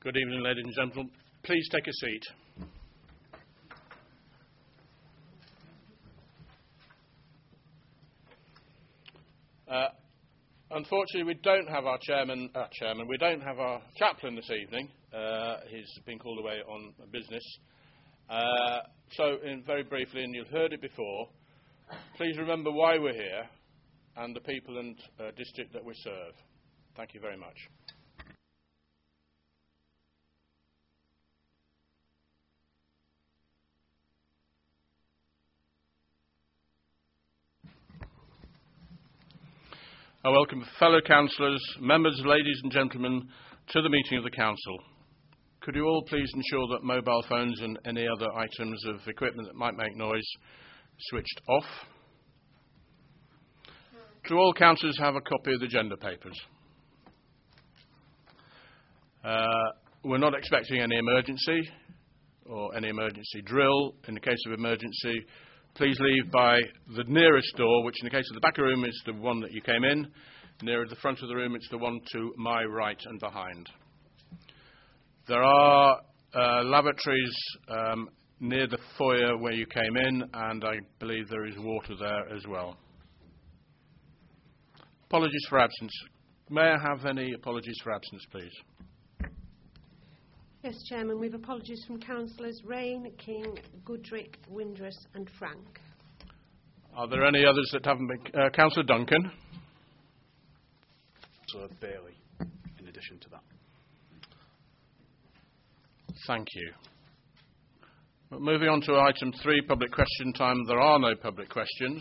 Good evening, ladies and gentlemen. Please take a seat. Unfortunately, we don't have our we don't have our chaplain this evening. He's been called away on business. Very briefly, and you've heard it before, please remember why we're here and the people and district that we serve. Thank you very much. I welcome fellow councillors, members, ladies and gentlemen, to the meeting of the council. Could you all please ensure that mobile phones and any other items of equipment that might make noise switched off? Do all councillors have a copy of the agenda papers? We're not expecting any emergency or any emergency drill. In the case of emergency, please leave by the nearest door, which in the case of the back of the room is the one that you came in. Nearer the front of the room, it's the one to my right and behind. There are lavatories near the foyer where you came in, and I believe there is water there as well. Apologies for absence. May I have any apologies for absence, please? Yes, Chairman, we've apologies from councillors Rain, King, Goodrick, Windress and Frank. Are there any others that haven't been? Councillor Duncan. Councillor Bailey, in addition to that. Thank you. But moving on to item 3, public question time. There are no public questions.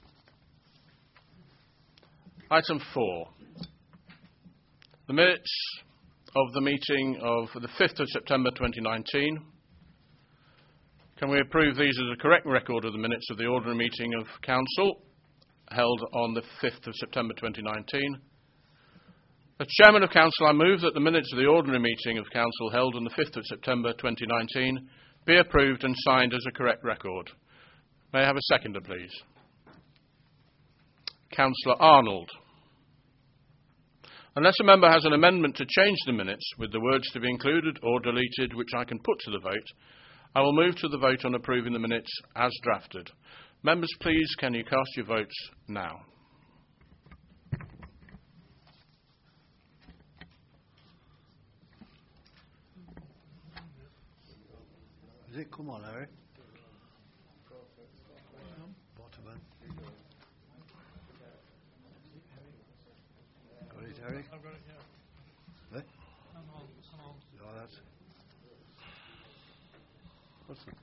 Item 4. The minutes of the meeting of the 5th of September 2019. Can we approve these as a correct record of the minutes of the ordinary meeting of Council held on the 5th of September 2019? As Chairman of Council, I move that the minutes of the ordinary meeting of Council held on the 5th of September 2019 be approved and signed as a correct record. May I have a seconder, please? Councillor Arnold. Unless a member has an amendment to change the minutes with the words to be included or deleted, which I can put to the vote, I will move to the vote on approving the minutes as drafted. Members, please, can you cast your votes now? Does it come on, Harry? Got it, Harry? I've got it, yeah. Eh? Hang on. Oh, that's... What's it?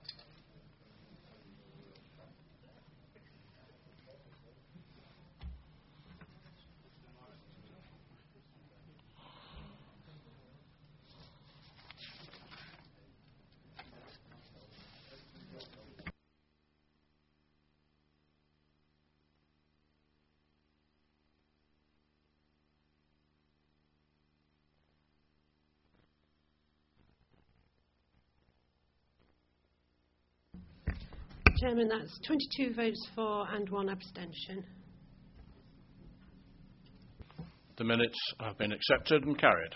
Chairman, that's 22 votes for and 1 abstention. The minutes have been accepted and carried.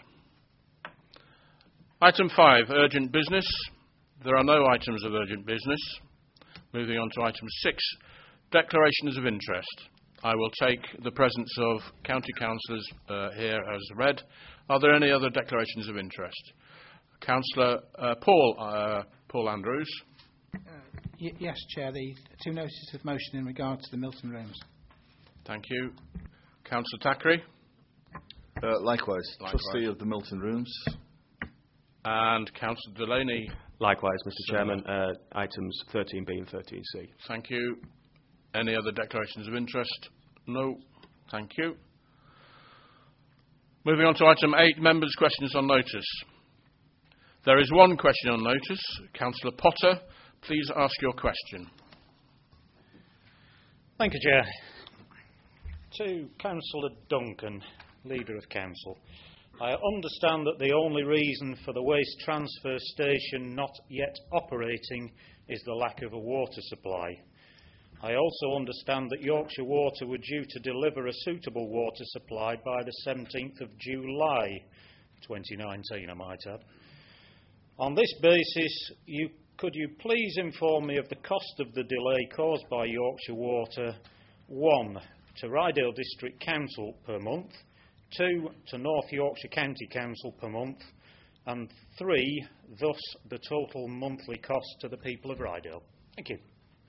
Item 5, urgent business. There are no items of urgent business. Moving on to item 6, declarations of interest. I will take the presence of county councillors here as read. Are there any other declarations of interest? Councillor Paul Andrews. Yes, Chair. The 2 notices of motion in regard to the Milton Rooms. Thank you. Councillor Thackeray. Likewise, trustee of the Milton Rooms. And Councillor Delaney. Likewise, Mr. Chairman, items 13B and 13C. Thank you. Any other declarations of interest? No. Thank you. Moving on to item 8, members' questions on notice. There is 1 question on notice. Councillor Potter, please ask your question. Thank you, Chair. To Councillor Duncan, Leader of Council. I understand that the only reason for the waste transfer station not yet operating is the lack of a water supply. I also understand that Yorkshire Water were due to deliver a suitable water supply by the 17th of July 2019, I might add. On this basis, could you please inform me of the cost of the delay caused by Yorkshire Water, 1, to Rydale District Council per month, 2, to North Yorkshire County Council per month, and 3, thus the total monthly cost to the people of Rydale? Thank you.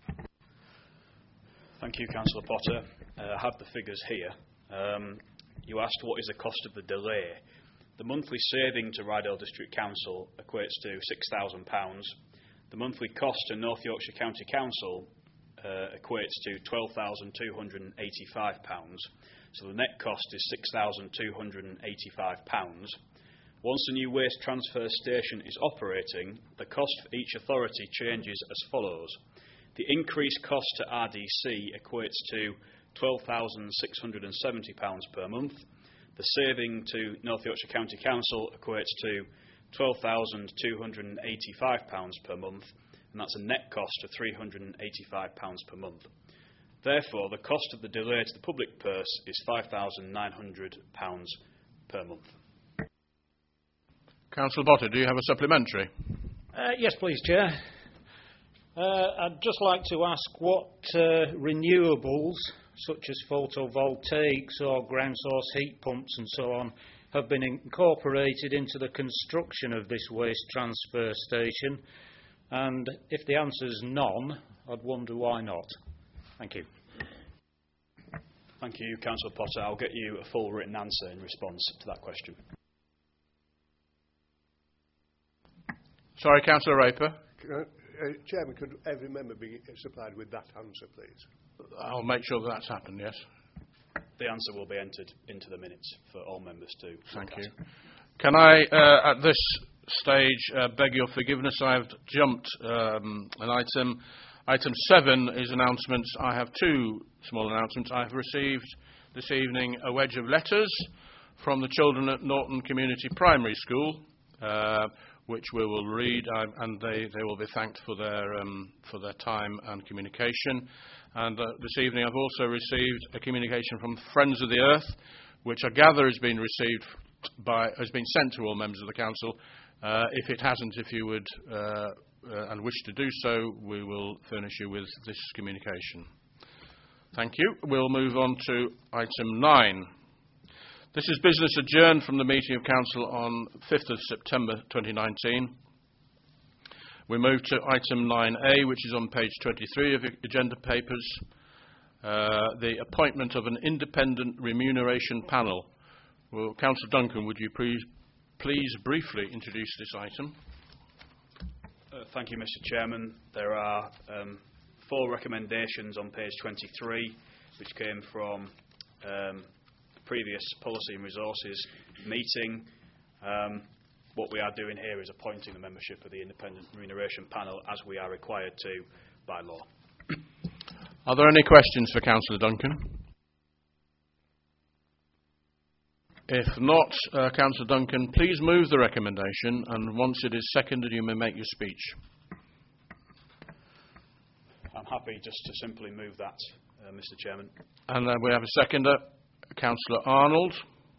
Thank you, Councillor Potter. I have the figures here. You asked what is the cost of the delay. The monthly saving to Rydale District Council equates to £6,000. The monthly cost to North Yorkshire County Council equates to £12,285. So the net cost is £6,285. Once the new waste transfer station is operating, the cost for each authority changes as follows. The increased cost to RDC equates to £12,670 per month. The saving to North Yorkshire County Council equates to £12,285 per month, and that's a net cost of £385 per month. Therefore, the cost of the delay to the public purse is £5,900 per month. Councillor Potter, do you have a supplementary? Yes, please, Chair. I'd just like to ask what renewables, such as photovoltaics or ground source heat pumps and so on, have been incorporated into the construction of this waste transfer station, and if the answer is none, I'd wonder why not. Thank you. Thank you, Councillor Potter. I'll get you a full written answer in response to that question. Sorry, Councillor Raper. Chairman, could every member be supplied with that answer, please? I'll make sure that's happened, yes. The answer will be entered into the minutes for all members to Thank you. Can I, at this stage, beg your forgiveness? I've jumped an item. Item 7 is announcements. I have 2 small announcements. I have received this evening a wedge of letters from the children at Norton Community Primary School, which we will read, and they will be thanked for their time and communication. And this evening I've also received a communication from Friends of the Earth, which I gather has been sent to all members of the council. If it hasn't, if you would and wish to do so, we will furnish you with this communication. Thank you. We'll move on to item 9. This is business adjourned from the meeting of Council on 5th of September 2019. We move to item 9A, which is on page 23 of your agenda papers, the appointment of an independent remuneration panel. Well, Councillor Duncan, would you please briefly introduce this item? Thank you, Mr. Chairman. There are 4 recommendations on page 23, which came from previous Policy and Resources meeting. What we are doing here is appointing the membership of the Independent Remuneration Panel as we are required to by law. Are there any questions for Councillor Duncan? If not, Councillor Duncan, please move the recommendation, and once it is seconded, you may make your speech. I'm happy just to simply move that, Mr. Chairman. And then we have a seconder, Councillor Arnold.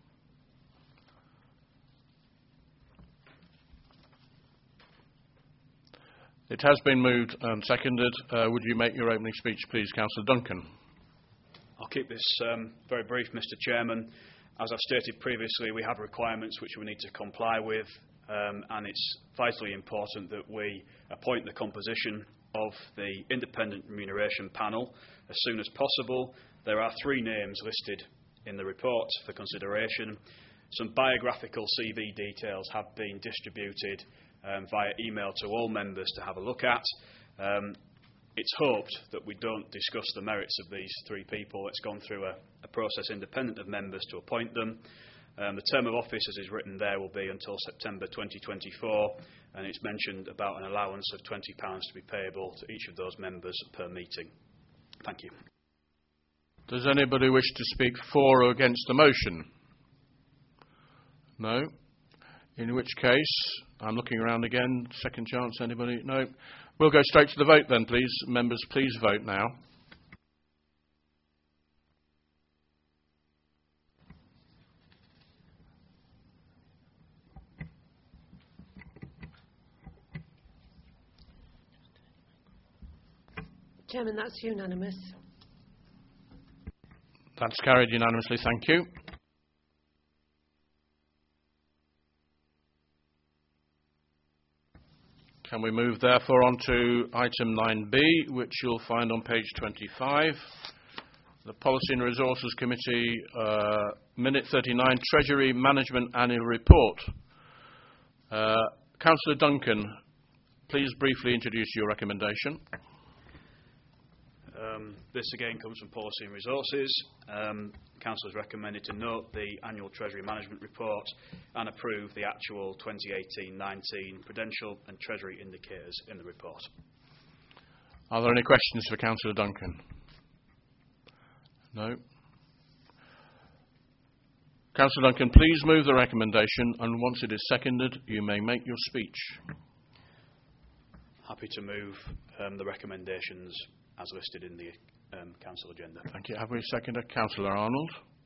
It has been moved and seconded. Would you make your opening speech, please, Councillor Duncan? I'll keep this very brief, Mr. Chairman. As I've stated previously, we have requirements which we need to comply with, and it's vitally important that we appoint the composition of the Independent Remuneration Panel as soon as possible. There are 3 names listed in the report for consideration. Some biographical CV details have been distributed via email to all members to have a look at. It's hoped that we don't discuss the merits of these 3 people. It's gone through a process independent of members to appoint them. The term of office, as is written there, will be until September 2024, and it's mentioned about an allowance of £20 to be payable to each of those members per meeting. Thank you. Does anybody wish to speak for or against the motion? No? In which case, I'm looking around again. Second chance, anybody? No? We'll go straight to the vote then, please. Members, please vote now. Chairman, that's unanimous. That's carried unanimously. Thank you. Can we move therefore on to item 9B, which you'll find on page 25. The Policy and Resources Committee, Minute 39, Treasury Management Annual Report. Councillor Duncan, please briefly introduce your recommendation. This again comes from Policy and Resources. Council has recommended to note the annual Treasury Management Report and approve the actual 2018-19 Prudential and Treasury indicators in the report. Are there any questions for Councillor Duncan? No. Councillor Duncan, please move the recommendation, and once it is seconded, you may make your speech. Happy to move the recommendations as listed in the Council agenda. Thank you. Have we seconded? Councillor Arnold,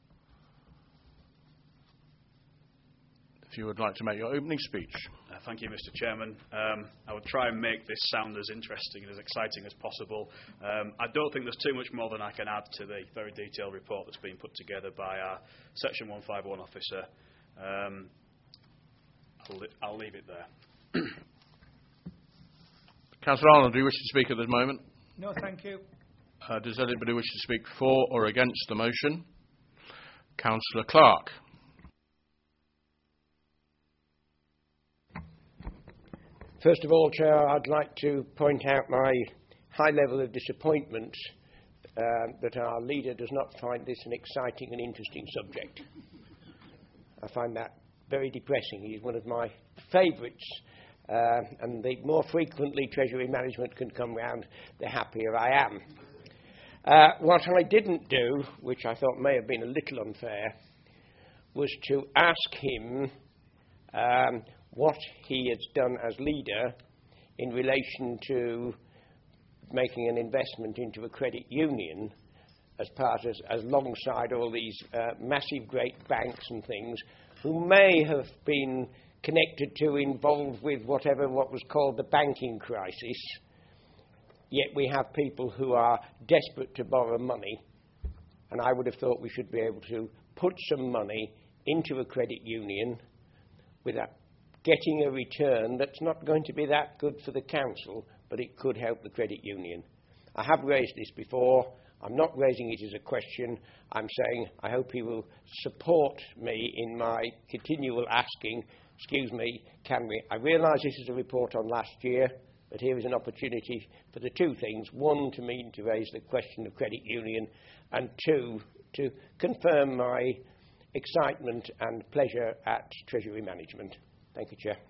if you would like to make your opening speech. Thank you, Mr. Chairman. I would try and make this sound as interesting and as exciting as possible. I don't think there's too much more than I can add to the very detailed report that's been put together by our Section 151 officer. I'll leave it there. Councillor Arnold, do you wish to speak at this moment? No, thank you. Does anybody wish to speak for or against the motion? Councillor Clark. First of all, Chair, I'd like to point out my high level of disappointment that our leader does not find this an exciting and interesting subject. I find that very depressing. He's one of my favourites, and the more frequently Treasury management can come round, the happier I am. What I didn't do, which I thought may have been a little unfair, was to ask him what he has done as leader in relation to making an investment into a credit union as alongside all these massive great banks and things who may have been connected to, involved with what was called the banking crisis. Yet we have people who are desperate to borrow money, and I would have thought we should be able to put some money into a credit union without getting a return that's not going to be that good for the council, but it could help the credit union. I have raised this before. I'm not raising it as a question. I'm saying I hope he will support me in my continual asking, excuse me, can we? I realise this is a report on last year, but here is an opportunity for the two things. One, to raise the question of credit union, and two, to confirm my excitement and pleasure at Treasury management. Thank you, Chair.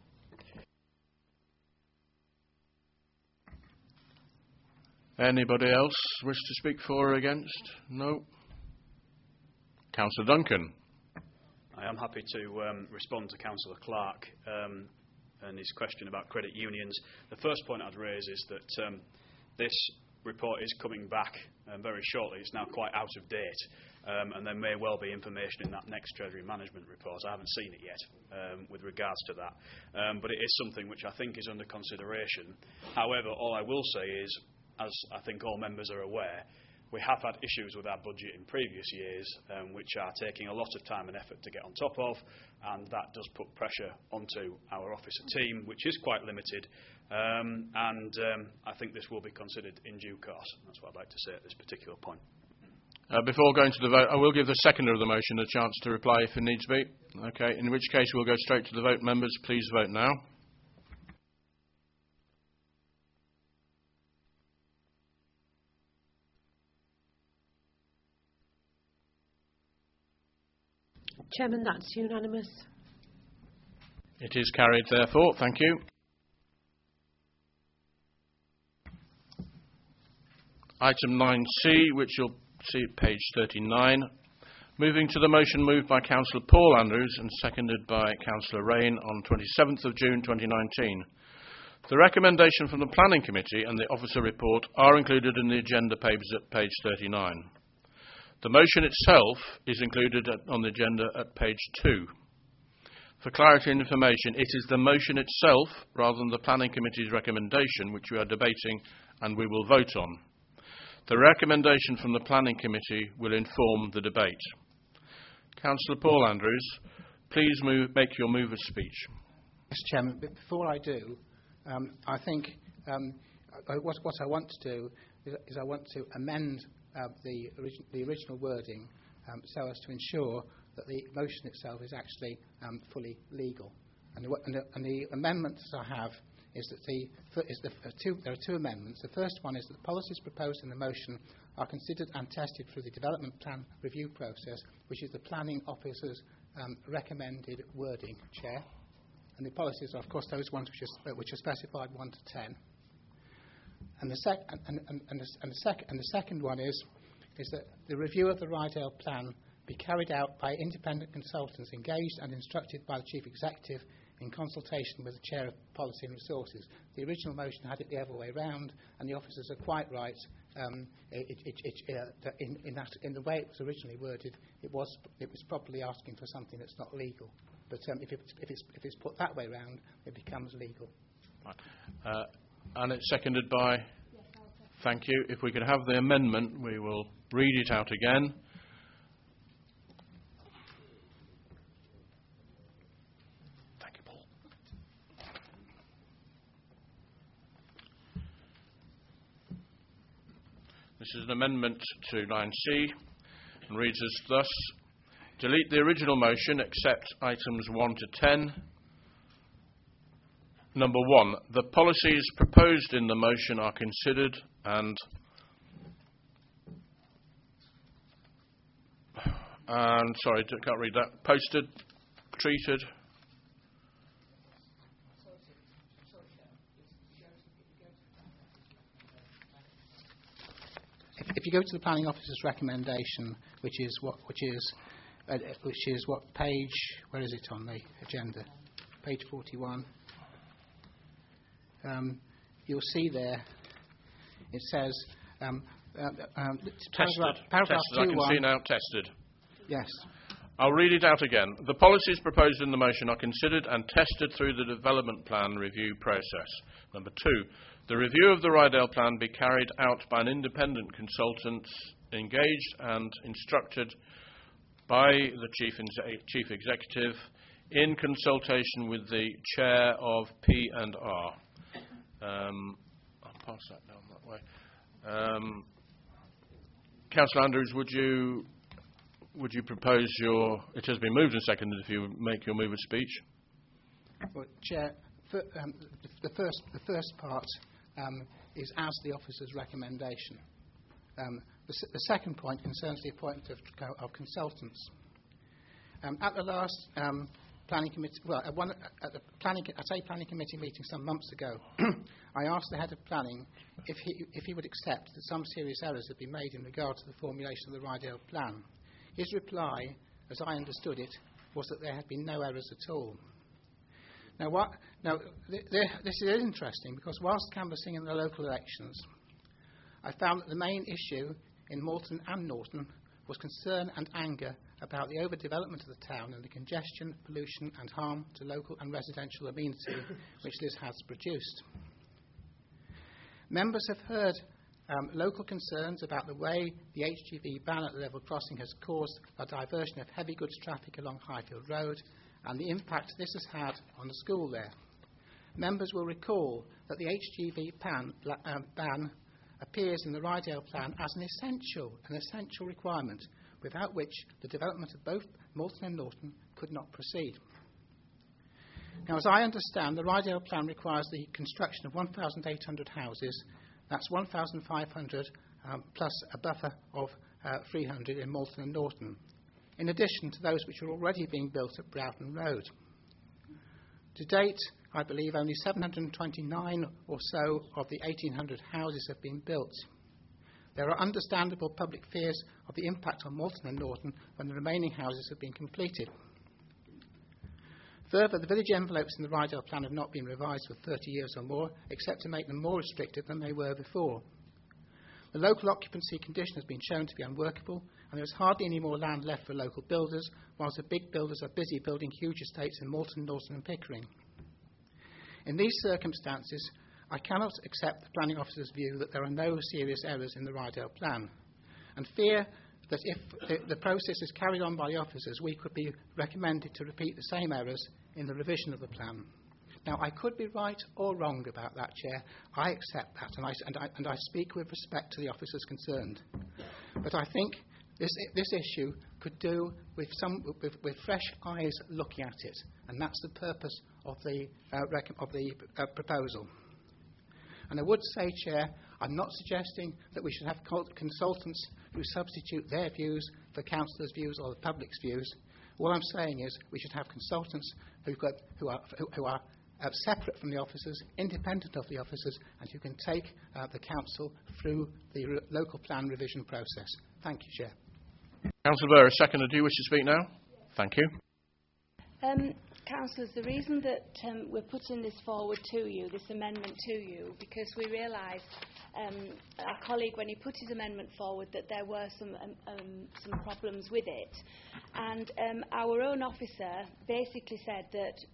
Anybody else wish to speak for or against? No. Councillor Duncan. I am happy to respond to Councillor Clark and his question about credit unions. The first point I'd raise is that this report is coming back very shortly. It's now quite out of date, and there may well be information in that next Treasury Management report. I haven't seen it yet with regards to that, but it is something which I think is under consideration. However, all I will say is, as I think all members are aware, we have had issues with our budget in previous years, which are taking a lot of time and effort to get on top of, and that does put pressure onto our officer team, which is quite limited, and I think this will be considered in due course. That's what I'd like to say at this particular point. Before going to the vote, I will give the seconder of the motion a chance to reply if it needs be. Okay, in which case we'll go straight to the vote. Members, please vote now. Chairman, that's unanimous. It is carried, therefore. Thank you. Item 9C, which you'll see at page 39. Moving to the motion moved by Councillor Paul Andrews and seconded by Councillor Rain on 27th of June 2019. The recommendation from the Planning Committee and the Officer Report are included in the agenda papers at page 39. The motion itself is included on the agenda at page 2. For clarity and information, it is the motion itself, rather than the Planning Committee's recommendation, which we are debating and we will vote on. The recommendation from the Planning Committee will inform the debate. Councillor Paul Andrews, please make your move of speech. Mr. Chairman, but before I do, I think what I want to do is I want to amend the original wording so as to ensure that the motion itself is actually fully legal. And the amendments I have is that there are two amendments. The first one is that the policies proposed in the motion are considered and tested through the development plan review process, which is the planning officer's recommended wording, Chair. And the policies are, of course, those ones which are specified 1 to 10. And the second one is that the review of the Rydale plan be carried out by independent consultants engaged and instructed by the Chief Executive in consultation with the Chair of Policy and Resources. The original motion had it the other way round, and the officers are quite right. In the way it was originally worded, it was probably asking for something that's not legal. But if it's put that way round, it becomes legal. Right. And it's seconded by? Thank you. If we could have the amendment, we will read it out again. Thank you, Paul. This is an amendment to 9C and reads as thus. Delete the original motion except items 1 to 10. Number 1, the policies proposed in the motion are considered and sorry, can't read that. Posted, treated. If you go to the planning officer's recommendation, which is what page? Where is it on the agenda? Page 41. You'll see there. It says tested. Paragraph tested. I can see now. Tested. Yes. I'll read it out again. The policies proposed in the motion are considered and tested through the development plan review process. Number 2, the review of the Rydale plan be carried out by an independent consultant engaged and instructed by the Chief Executive in consultation with the Chair of P&R. I'll pass that down that way. Councillor Andrews, would you propose your? It has been moved and seconded. If you make your move of speech. Well, Chair, the first part is as the officer's recommendation. The second point concerns the appointment of consultants. At the last planning committee, at the planning committee meeting some months ago, I asked the head of planning if he would accept that some serious errors had been made in regard to the formulation of the Rydale plan. His reply, as I understood it, was that there had been no errors at all. This is interesting because whilst canvassing in the local elections, I found that the main issue in Moulton and Norton was concern and anger about the overdevelopment of the town and the congestion, pollution and harm to local and residential amenity which this has produced. Members have heard local concerns about the way the HGV ban at the level crossing has caused a diversion of heavy goods traffic along Highfield Road and the impact this has had on the school there. Members will recall that the HGV ban appears in the Rydale plan as an essential requirement without which the development of both Moulton and Norton could not proceed. Now, as I understand, the Rydale plan requires the construction of 1,800 houses. That's 1,500 plus a buffer of 300 in Moulton and Norton, in addition to those which are already being built at Broughton Road. To date, I believe only 729 or so of the 1,800 houses have been built. There are understandable public fears of the impact on Moulton and Norton when the remaining houses have been completed. Further, the village envelopes in the Rydale plan have not been revised for 30 years or more, except to make them more restrictive than they were before. The local occupancy condition has been shown to be unworkable, and there is hardly any more land left for local builders, whilst the big builders are busy building huge estates in Moulton, Norton and Pickering. In these circumstances, I cannot accept the planning officer's view that there are no serious errors in the Rydale plan, and fear that if the process is carried on by the officers, we could be recommended to repeat the same errors in the revision of the plan. Now, I could be right or wrong about that, Chair. I accept that, and I speak with respect to the officers concerned. But I think this issue could do with fresh eyes looking at it, and that's the purpose of the proposal. And I would say, Chair, I'm not suggesting that we should have consultants who substitute their views for councillors' views or the public's views. What I'm saying is we should have consultants who are separate from the officers, independent of the officers, and who can take the council through the local plan revision process. Thank you, Chair. Councillor Burr, a second. Do you wish to speak now? Thank you. Councillors, the reason that we're putting this forward to you, this amendment to you, because we realised, our colleague, when he put his amendment forward, that there were some problems with it. And our own officer basically said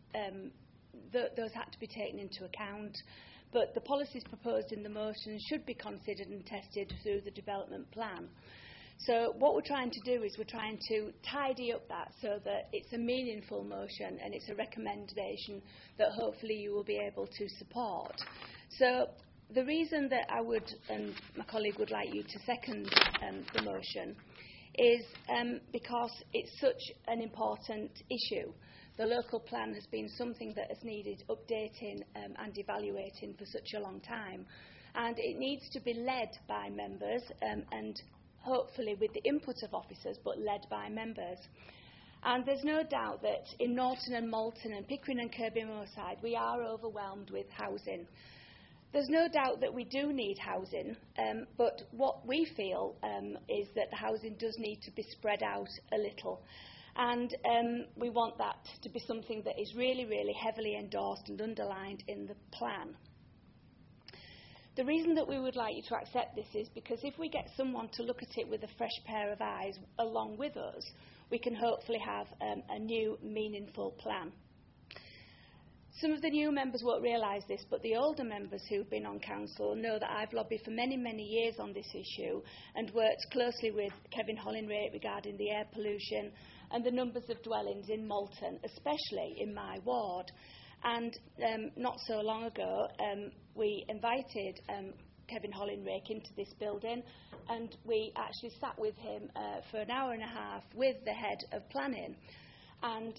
that those had to be taken into account, but the policies proposed in the motion should be considered and tested through the development plan. So what we're trying to do is we're trying to tidy up that so that it's a meaningful motion and it's a recommendation that hopefully you will be able to support. So the reason that I would, and my colleague would like you to second the motion, is because it's such an important issue. The local plan has been something that has needed updating and evaluating for such a long time, and it needs to be led by members and hopefully with the input of officers, but led by members. And there's no doubt that in Norton and Malton and Pickering and Kirby Moorside, we are overwhelmed with housing. There's no doubt that we do need housing, but what we feel is that the housing does need to be spread out a little. And we want that to be something that is really, really heavily endorsed and underlined in the plan. The reason that we would like you to accept this is because if we get someone to look at it with a fresh pair of eyes along with us, we can hopefully have a new, meaningful plan. Some of the new members won't realise this, but the older members who've been on council know that I've lobbied for many, many years on this issue and worked closely with Kevin Hollingray regarding the air pollution and the numbers of dwellings in Malton, especially in my ward. And not so long ago, we invited Kevin Hollingray into this building, and we actually sat with him for an hour and a half with the head of planning. And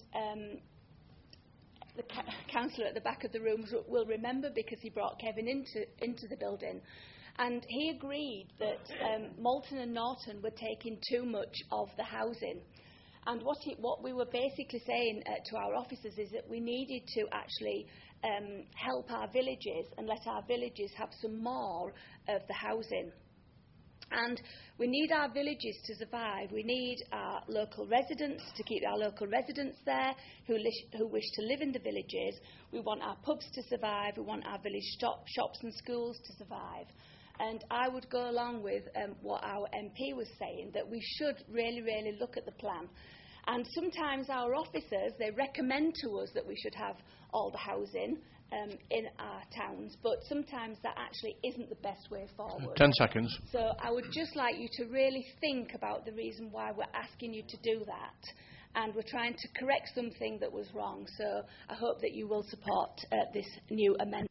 the councillor at the back of the room will remember, because he brought Kevin into the building. And he agreed that Malton and Norton were taking too much of the housing. And what we were basically saying to our officers is that we needed to actually help our villages and let our villages have some more of the housing. And we need our villages to survive. We need our local residents to keep our local residents there who wish to live in the villages. We want our pubs to survive. We want our village shops and schools to survive. And I would go along with what our MP was saying, that we should really, really look at the plan. And sometimes our officers, they recommend to us that we should have all the housing in our towns, but sometimes that actually isn't the best way forward. 10 seconds. So I would just like you to really think about the reason why we're asking you to do that. And we're trying to correct something that was wrong. So I hope that you will support this new amendment.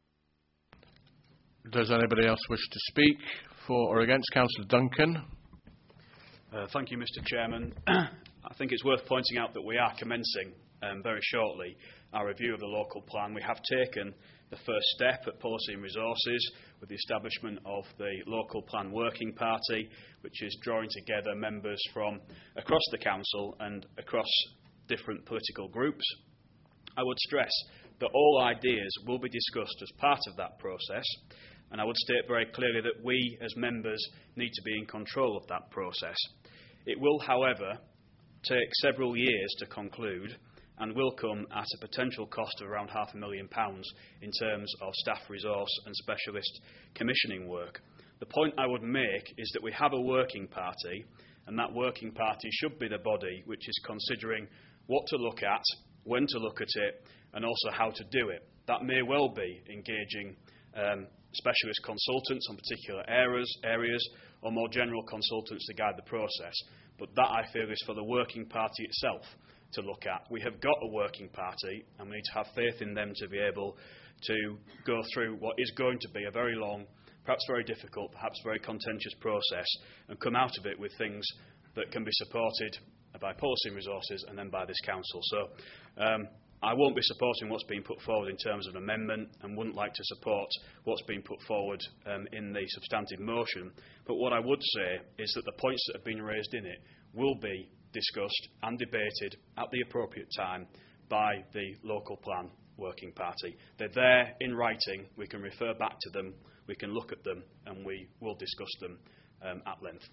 Does anybody else wish to speak for or against? Councillor Duncan. Thank you, Mr. Chairman. I think it's worth pointing out that we are commencing very shortly our review of the local plan. We have taken the first step at Policy and Resources with the establishment of the Local Plan Working Party, which is drawing together members from across the council and across different political groups. I would stress that all ideas will be discussed as part of that process, and I would state very clearly that we as members need to be in control of that process. It will, however, take several years to conclude and will come at a potential cost of around £500,000 in terms of staff resource and specialist commissioning work. The point I would make is that we have a working party, and that working party should be the body which is considering what to look at, when to look at it, and also how to do it. That may well be engaging specialist consultants on particular areas or more general consultants to guide the process. But that, I feel, is for the working party itself to look at. We have got a working party, and we need to have faith in them to be able to go through what is going to be a very long, perhaps very difficult, perhaps very contentious process, and come out of it with things that can be supported by policy and resources and then by this council. So I won't be supporting what's been put forward in terms of an amendment, and wouldn't like to support what's been put forward in the substantive motion. But what I would say is that the points that have been raised in it will be discussed and debated at the appropriate time by the local plan working party. They're there in writing. We can refer back to them, we can look at them, and we will discuss them at length.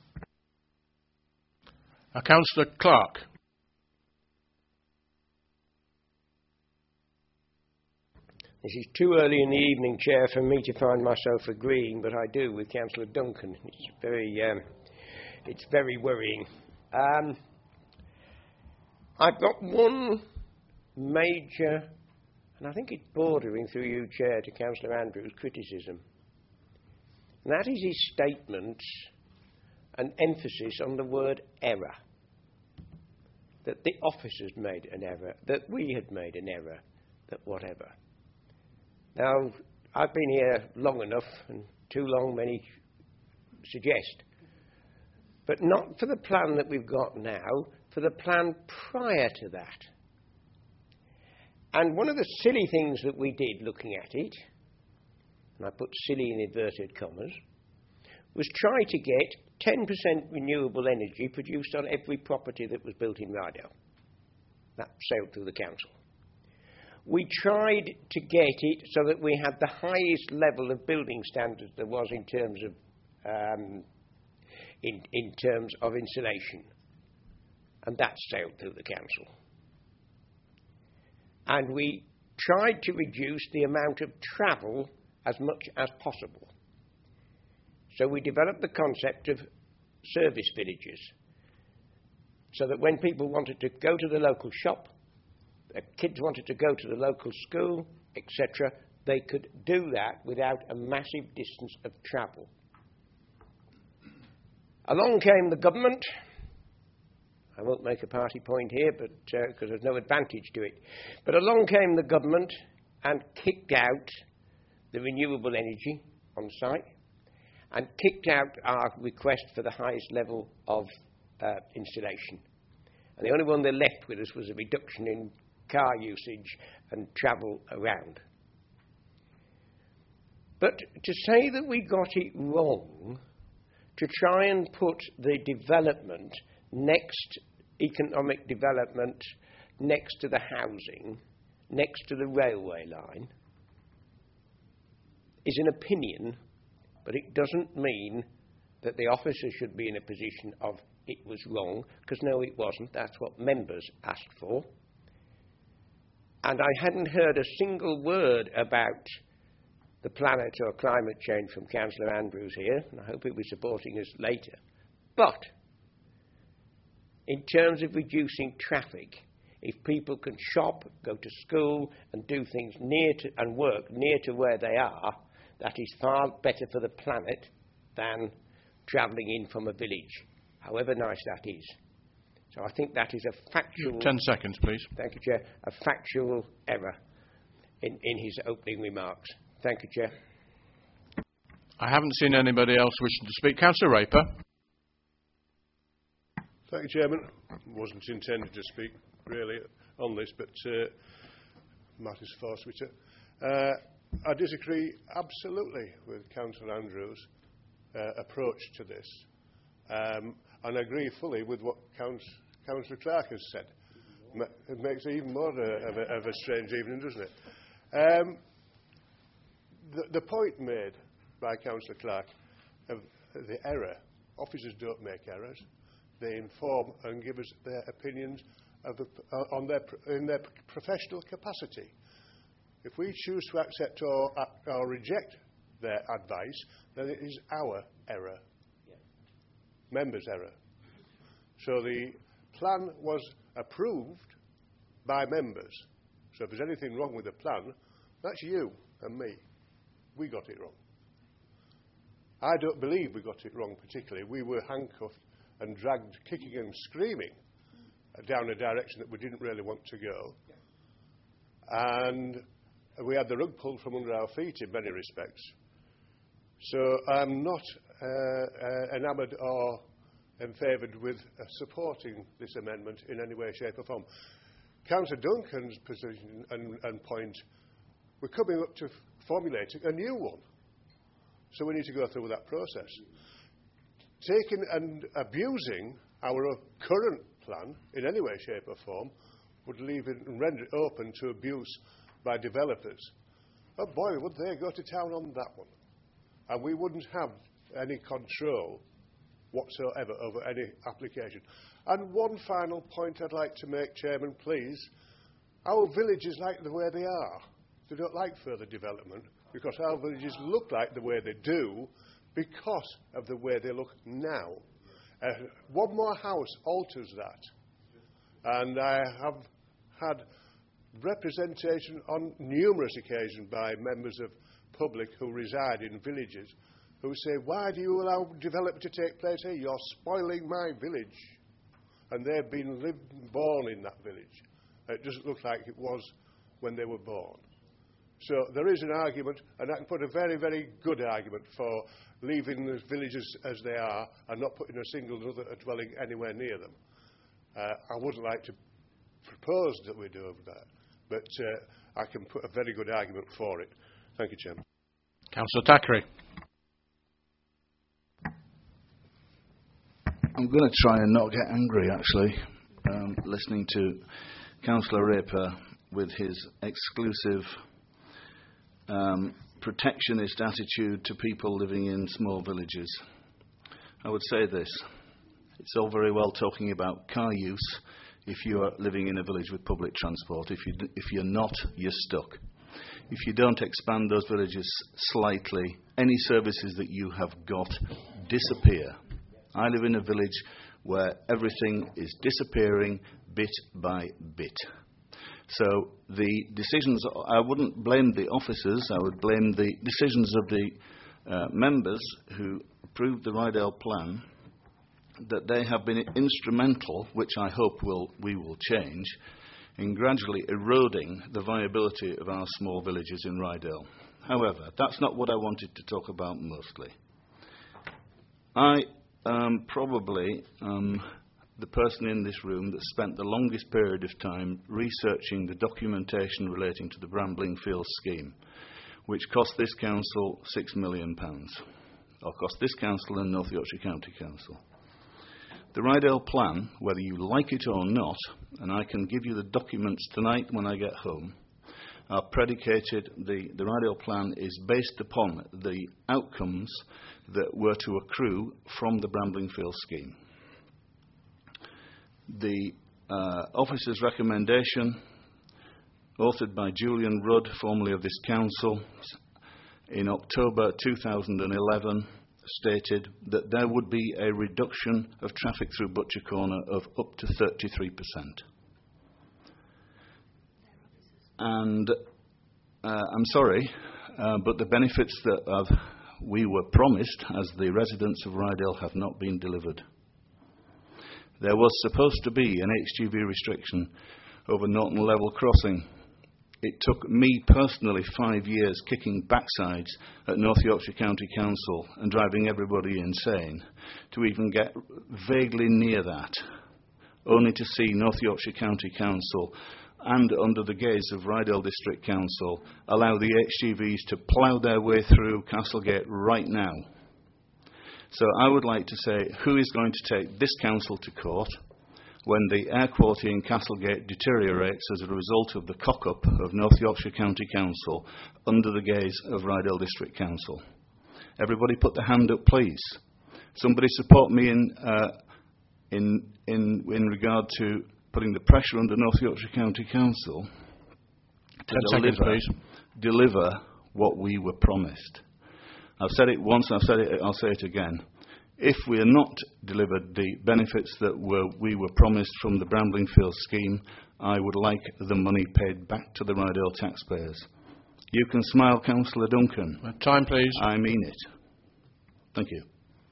Councillor Clark. This is too early in the evening, Chair, for me to find myself agreeing, but I do with Councillor Duncan. It's very worrying. I've got one major, and I think it's bordering through you, Chair, to Councillor Andrews' criticism. And that is his statement and emphasis on the word error. That the officers made an error, that we had made an error, that whatever. Now, I've been here long enough, and too long, many suggest, but not for the plan that we've got now, for the plan prior to that. And one of the silly things that we did looking at it, and I put silly in inverted commas, was try to get 10% renewable energy produced on every property that was built in Rydale. That sailed through the council. We tried to get it so that we had the highest level of building standards there was in terms of insulation, and that sailed through the council. And we tried to reduce the amount of travel as much as possible. So we developed the concept of service villages, so that when people wanted to go to the local shop, their kids wanted to go to the local school, etc., they could do that without a massive distance of travel. Along came the government. I won't make a party point here, but because there's no advantage to it. But along came the government and kicked out the renewable energy on site, and kicked out our request for the highest level of installation. And the only one they left with us was a reduction in car usage and travel around. But to say that we got it wrong, to try and put the development next, economic development, next to the housing, next to the railway line, is an opinion, but it doesn't mean that the officer should be in a position of it was wrong, because no, it wasn't. That's what members asked for. And I hadn't heard a single word about the planet or climate change from Councillor Andrews here, and I hope he'll be supporting us later. But in terms of reducing traffic, if people can shop, go to school, and do things near to, and work near to where they are, that is far better for the planet than travelling in from a village, however nice that is. So I think that is a factual... 10 seconds, please. Thank you, Chair. A factual error in his opening remarks. Thank you, Chair. I haven't seen anybody else wishing to speak. Councillor Raper. Thank you, Chairman. Wasn't intended to speak, really, on this, but Matt is forced me to. I disagree absolutely with Councillor Andrews' approach to this. And I agree fully with what Councillor Clark has said. It makes it even more of a strange evening, doesn't it? The point made by Councillor Clark of the error, officers don't make errors. They inform and give us their opinions in their professional capacity. If we choose to accept or reject their advice, then it is our error. Members' error. So the plan was approved by members. So if there's anything wrong with the plan, that's you and me. we got it wrong. I don't believe we got it wrong particularly. We were handcuffed and dragged kicking and screaming down a direction that we didn't really want to go. And we had the rug pulled from under our feet in many respects. So I'm not enamoured or favoured with supporting this amendment in any way, shape or form. Councillor Duncan's position and point, we're coming up to formulating a new one. So we need to go through that process. Taking and abusing our current plan in any way, shape or form would leave it and render it open to abuse by developers. Oh boy, would they go to town on that one. And we wouldn't have any control whatsoever over any application. And one final point I'd like to make, Chairman, please. Our villages like the way they are. They don't like further development because our villages look like the way they do because of the way they look now. One more house alters that. And I have had representation on numerous occasions by members of public who reside in villages who say, why do you allow development to take place here? You're spoiling my village. And they've been born in that village. It doesn't look like it was when they were born. So there is an argument, and I can put a very, very good argument for leaving the villages as they are and not putting a single other dwelling anywhere near them. I wouldn't like to propose that we do that, but I can put a very good argument for it. Thank you, Chairman. Councillor Thackeray. I'm going to try and not get angry, actually, listening to Councillor Raper with his exclusive protectionist attitude to people living in small villages. I would say this. It's all very well talking about car use if you are living in a village with public transport. If you're not, you're stuck. If you don't expand those villages slightly, any services that you have got disappear. I live in a village where everything is disappearing bit by bit. So the decisions, I wouldn't blame the officers, I would blame the decisions of the members who approved the Rydale plan, that they have been instrumental, which I hope we will change, in gradually eroding the viability of our small villages in Rydale. However, that's not what I wanted to talk about mostly. I am probably the person in this room that spent the longest period of time researching the documentation relating to the Brambling Fields scheme, which cost this council £6 million, or cost this council and North Yorkshire County Council. The Rydale plan, whether you like it or not, and I can give you the documents tonight when I get home, are predicated, the Rydale plan is based upon the outcomes that were to accrue from the Brambling Fields scheme. The officer's recommendation, authored by Julian Rudd, formerly of this council, in October 2011, stated that there would be a reduction of traffic through Butcher Corner of up to 33%. And I'm sorry, but the benefits that we were promised as the residents of Rydale have not been delivered. There was supposed to be an HGV restriction over Norton Level Crossing. It took me personally 5 years kicking backsides at North Yorkshire County Council and driving everybody insane to even get vaguely near that, only to see North Yorkshire County Council and under the gaze of Rydale District Council allow the HGVs to plough their way through Castlegate right now. So I would like to say, who is going to take this council to court when the air quality in Castlegate deteriorates as a result of the cock-up of North Yorkshire County Council under the gaze of Rydale District Council? Everybody put their hand up, please. Somebody support me in regard to putting the pressure under North Yorkshire County Council to deliver what we were promised. I've said it once, I'll say it again. If we are not delivered the benefits that we were promised from the Brambling Fields scheme, I would like the money paid back to the Rydale taxpayers. You can smile, Councillor Duncan. Time, please. I mean it. Thank you.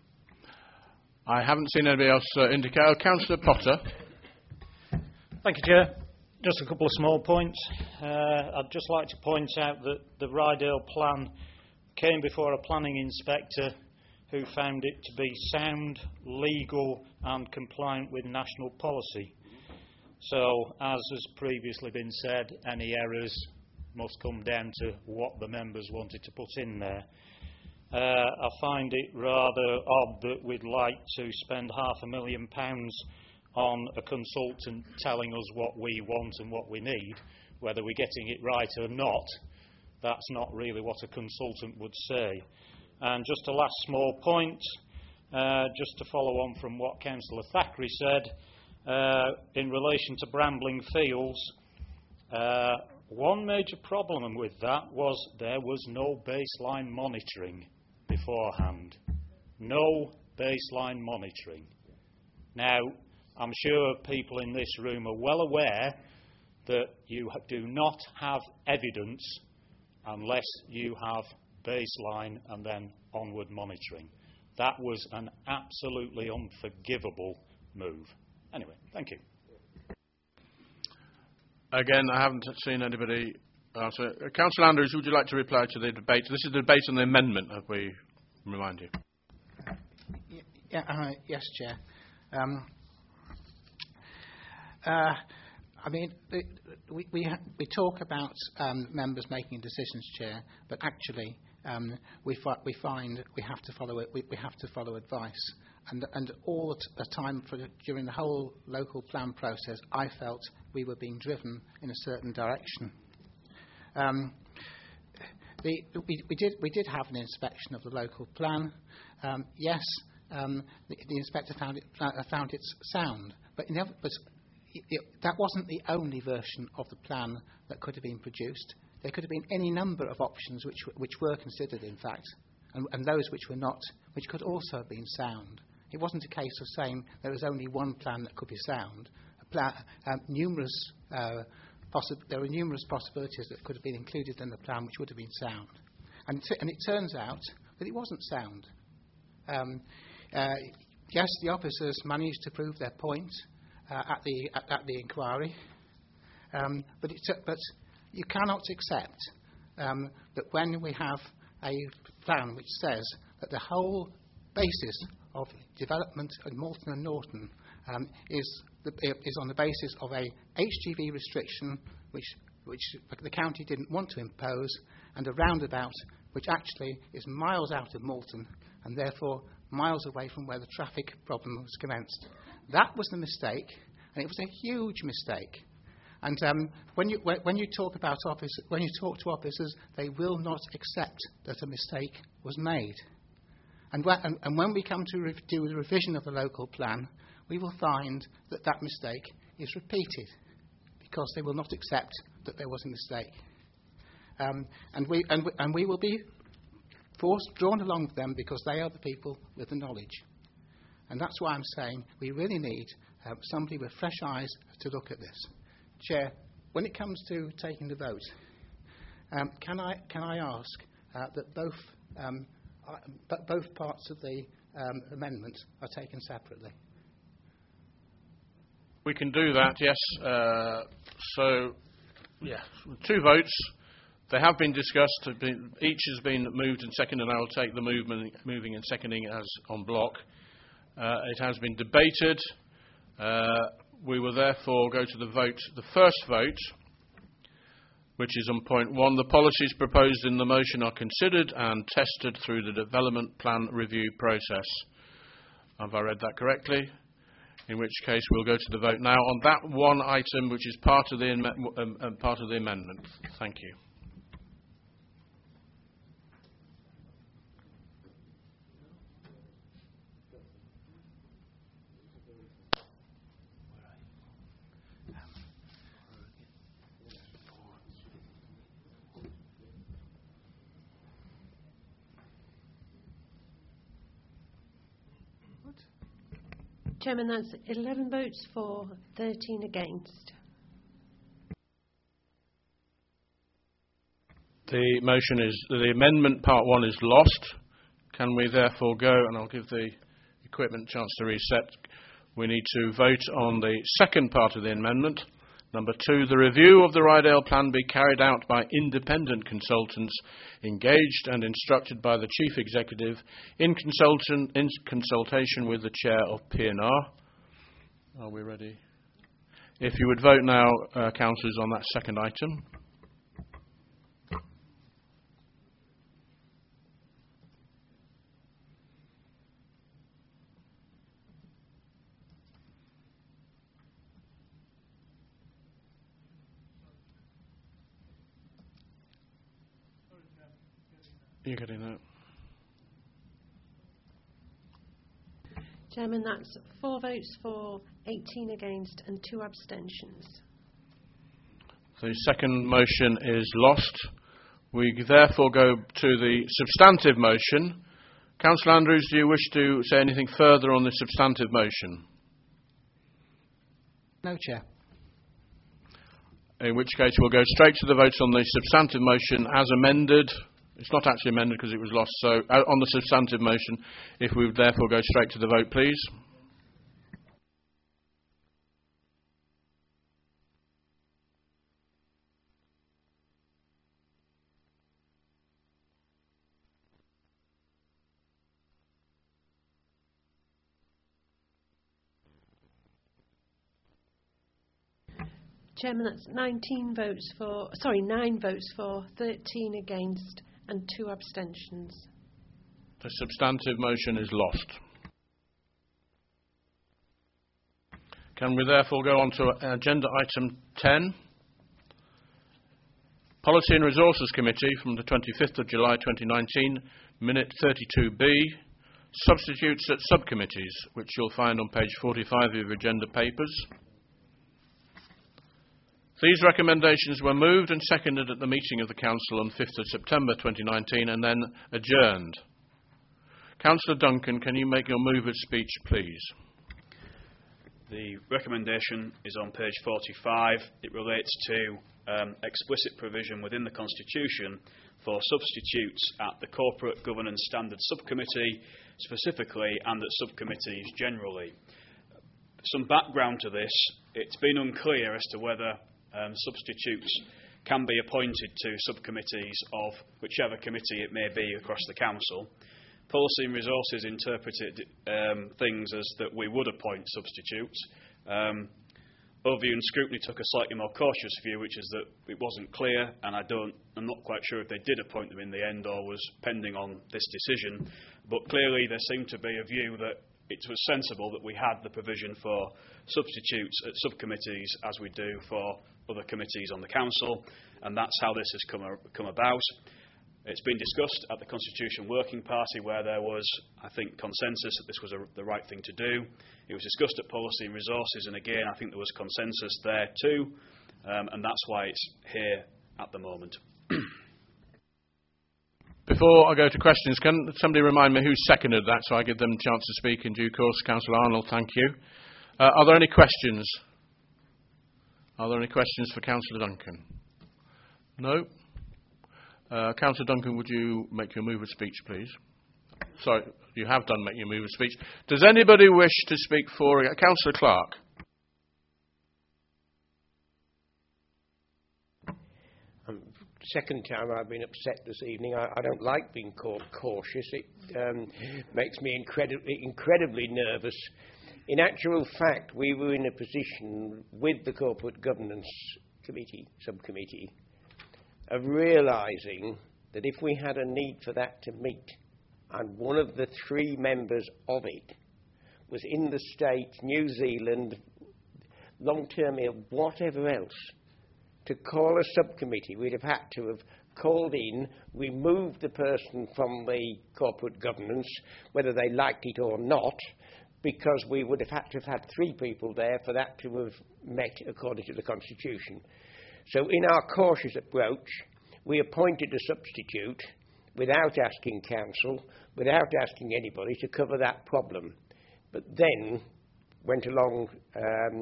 I haven't seen anybody else indicate. Oh, Councillor Potter. Thank you, Chair. Just a couple of small points. I'd just like to point out that the Rydale plan came before a planning inspector who found it to be sound, legal and compliant with national policy. So, as has previously been said, any errors must come down to what the members wanted to put in there. I find it rather odd that we'd like to spend £500,000 on a consultant telling us what we want and what we need. Whether we're getting it right or not, that's not really what a consultant would say. And just a last small point, just to follow on from what Councillor Thackeray said, in relation to Brambling Fields, one major problem with that was there was no baseline monitoring beforehand. No baseline monitoring. Now, I'm sure people in this room are well aware that you do not have evidence unless you have baseline and then onward monitoring. That was an absolutely unforgivable move. Anyway, thank you. Again, I haven't seen anybody answer. Councillor Andrews, would you like to reply to the debate? This is the debate on the amendment, if we remind you. Yes, Chair. I mean, we talk about members making decisions, Chair, but actually we find we have to follow it. We have to follow advice, and all the time during the whole local plan process, I felt we were being driven in a certain direction. We did have an inspection of the local plan. Yes, the inspector found it sound, but that wasn't the only version of the plan that could have been produced. There could have been any number of options which were considered, in fact, and those which were not, which could also have been sound. It wasn't a case of saying there was only one plan that could be sound. There were numerous possibilities that could have been included in the plan which would have been sound. And it turns out that it wasn't sound. Yes, the officers managed to prove their point at the inquiry, but you cannot accept that when we have a plan which says that the whole basis of development in Moulton and Norton is on the basis of a HGV restriction which the county didn't want to impose, and a roundabout which actually is miles out of Moulton and therefore miles away from where the traffic problem was commenced. That was the mistake, and it was a huge mistake. And when you talk to officers, they will not accept that a mistake was made. And when we come to do the revision of the local plan, we will find that that mistake is repeated, because they will not accept that there was a mistake. And we will be drawn along with them, because they are the people with the knowledge. And that's why I'm saying we really need somebody with fresh eyes to look at this. Chair, when it comes to taking the vote, can I ask that both parts of the amendment are taken separately? We can do that, yes. Two votes. They have been discussed. Each has been moved and seconded, and I will take the moving and seconding as en bloc. It has been debated. We will therefore go to the vote. The first vote, which is on point 1. The policies proposed in the motion are considered and tested through the development plan review process. Have I read that correctly? In which case we'll go to the vote now on that one item, which is part of the amendment. Thank you. Chairman, that's 11 votes for, 13 against. The motion is, the amendment part 1 is lost. Can we therefore go, and I'll give the equipment a chance to reset. We need to vote on the second part of the amendment. Number 2, the review of the Rydale plan be carried out by independent consultants engaged and instructed by the Chief Executive in consultation with the Chair of P&R. Are we ready? If you would vote now, councillors, on that second item. You're getting that. Chairman, that's 4 votes for, 18 against and 2 abstentions. The second motion is lost. We therefore go to the substantive motion. Councillor Andrews, do you wish to say anything further on the substantive motion? No, Chair. In which case we'll go straight to the votes on the substantive motion as amended. It's not actually amended because it was lost. So on the substantive motion, if we would therefore go straight to the vote, please. Chairman, that's 9 votes for, 13 against and 2 abstentions. The substantive motion is lost. Can we therefore go on to agenda item 10? Policy and Resources Committee from the 25th of July 2019, minute 32B, substitutes at subcommittees, which you'll find on page 45 of your agenda papers. These recommendations were moved and seconded at the meeting of the Council on 5th of September 2019 and then adjourned. Councillor Duncan, can you make your move of speech, please? The recommendation is on page 45. It relates to explicit provision within the Constitution for substitutes at the Corporate Governance Standards Subcommittee specifically and at subcommittees generally. Some background to this: it's been unclear as to whether substitutes can be appointed to subcommittees of whichever committee it may be across the Council. Policy and Resources interpreted things as that we would appoint substitutes. Overview and Scrutiny took a slightly more cautious view, which is that it wasn't clear, and I'm not quite sure if they did appoint them in the end or was pending on this decision. But clearly there seemed to be a view that it was sensible that we had the provision for substitutes at subcommittees as we do for other committees on the Council, and that's how this has come about. It's been discussed at the Constitution Working Party, where there was, I think, consensus that this was the right thing to do. It was discussed at Policy and Resources, and again, I think there was consensus there too, and that's why it's here at the moment. Before I go to questions, can somebody remind me who seconded that so I give them a chance to speak in due course? Councillor Arnold, thank you. Are there any questions? Are there any questions for Councillor Duncan? No? Councillor Duncan, would you make your move of speech, please? Sorry, you have done make your move of speech. Does anybody wish to speak for Councillor Clark? Second time I've been upset this evening. I don't like being called cautious. It makes me incredibly nervous. In actual fact, we were in a position with the Corporate Governance Subcommittee of realising that if we had a need for that to meet, and one of the 3 members of it was in the States, New Zealand, long-term ill, whatever else, to call a subcommittee, we'd have had to have called in, removed the person from the corporate governance, whether they liked it or not, because we would have had to have had 3 people there for that to have met according to the Constitution. So in our cautious approach, we appointed a substitute without asking Council, without asking anybody, to cover that problem. But then went along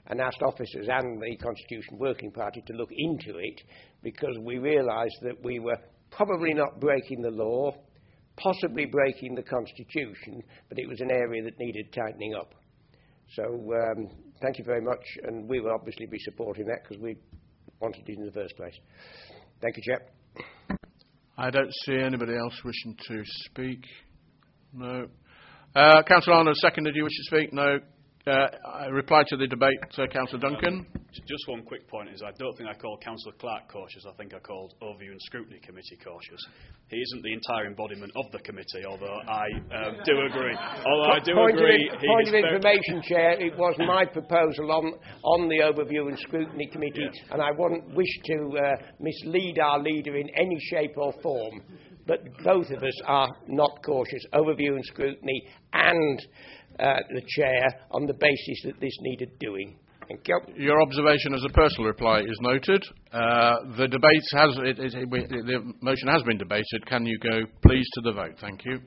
and asked officers and the Constitution Working Party to look into it, because we realised that we were probably not breaking the law, possibly breaking the Constitution, but it was an area that needed tightening up. So thank you very much, and we will obviously be supporting that because we wanted it in the first place. Thank you, Chair. I don't see anybody else wishing to speak. No. Councillor Arnold, seconded. Do you wish to speak? No. I reply to the debate, Councillor Duncan. Just one quick point is I don't think I called Councillor Clark cautious. I think I called Overview and Scrutiny Committee cautious. He isn't the entire embodiment of the committee, although I do agree. Point of information, Chair, it was my proposal on the Overview and Scrutiny Committee, yes. And I wouldn't wish to mislead our leader in any shape or form. But both of us are not cautious, Overview and Scrutiny and the Chair, on the basis that this needed doing. Thank you. Your observation as a personal reply is noted. The debate the motion has been debated. Can you go, please, to the vote? Thank you.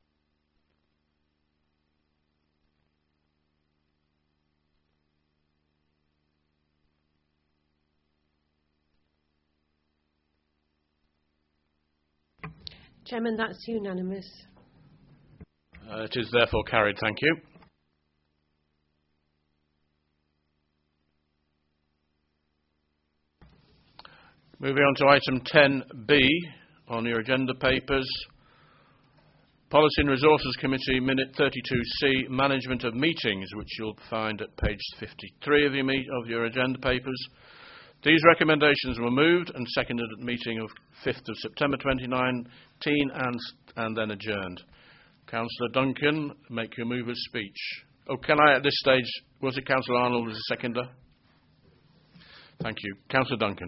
Chairman, that's unanimous. It is therefore carried. Thank you. Moving on to item 10B on your agenda papers. Policy and Resources Committee, Minute 32C, Management of Meetings, which you'll find at page 53 of your agenda papers. These recommendations were moved and seconded at the meeting of 5th of September 2019 and then adjourned. Councillor Duncan, make your mover's speech. Oh, can I at this stage, was it Councillor Arnold as a seconder? Thank you. Councillor Duncan.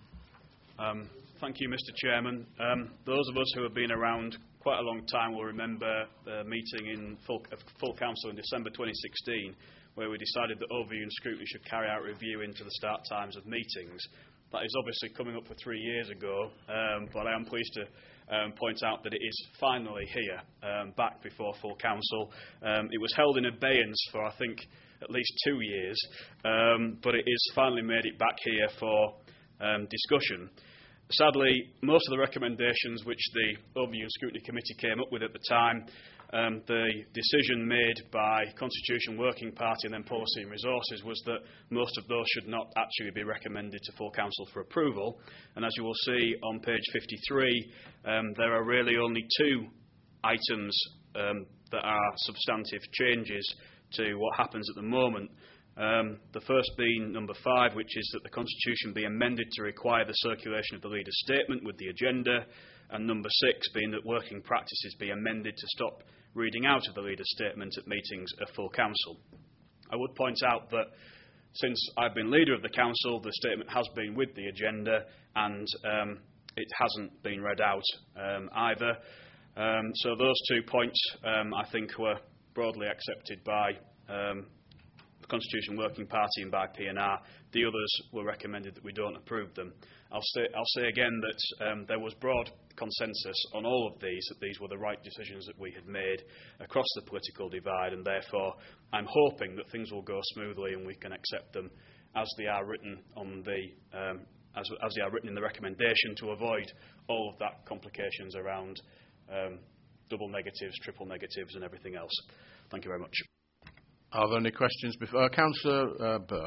Thank you, Mr. Chairman. Those of us who have been around quite a long time will remember the meeting in full council in December 2016, where we decided that Overview and Scrutiny should carry out review into the start times of meetings. That is obviously coming up for 3 years ago, but I am pleased to point out that it is finally here, back before full council. It was held in abeyance for, I think, at least 2 years, but it is finally made it back here for discussion. Sadly, most of the recommendations which the Overview and Scrutiny Committee came up with at the time, the decision made by Constitution Working Party and then Policy and Resources was that most of those should not actually be recommended to full council for approval. And as you will see on page 53, there are really only 2 items that are substantive changes to what happens at the moment. The first being number 5, which is that the Constitution be amended to require the circulation of the Leader's Statement with the agenda, and number 6 being that working practices be amended to stop reading out of the Leader's Statement at meetings of full council. I would point out that since I've been leader of the council, the statement has been with the agenda and it hasn't been read out either. So those 2 points I think were broadly accepted by the Constitution Working Party and by PNR. The others were recommended that we don't approve them. I'll say again that there was broad consensus on all of these, that these were the right decisions that we had made across the political divide, and therefore I'm hoping that things will go smoothly and we can accept them as they are written on the as they are written in the recommendation, to avoid all of that complications around double negatives, triple negatives and everything else. Thank you very much. Are there any questions before Councillor Burr?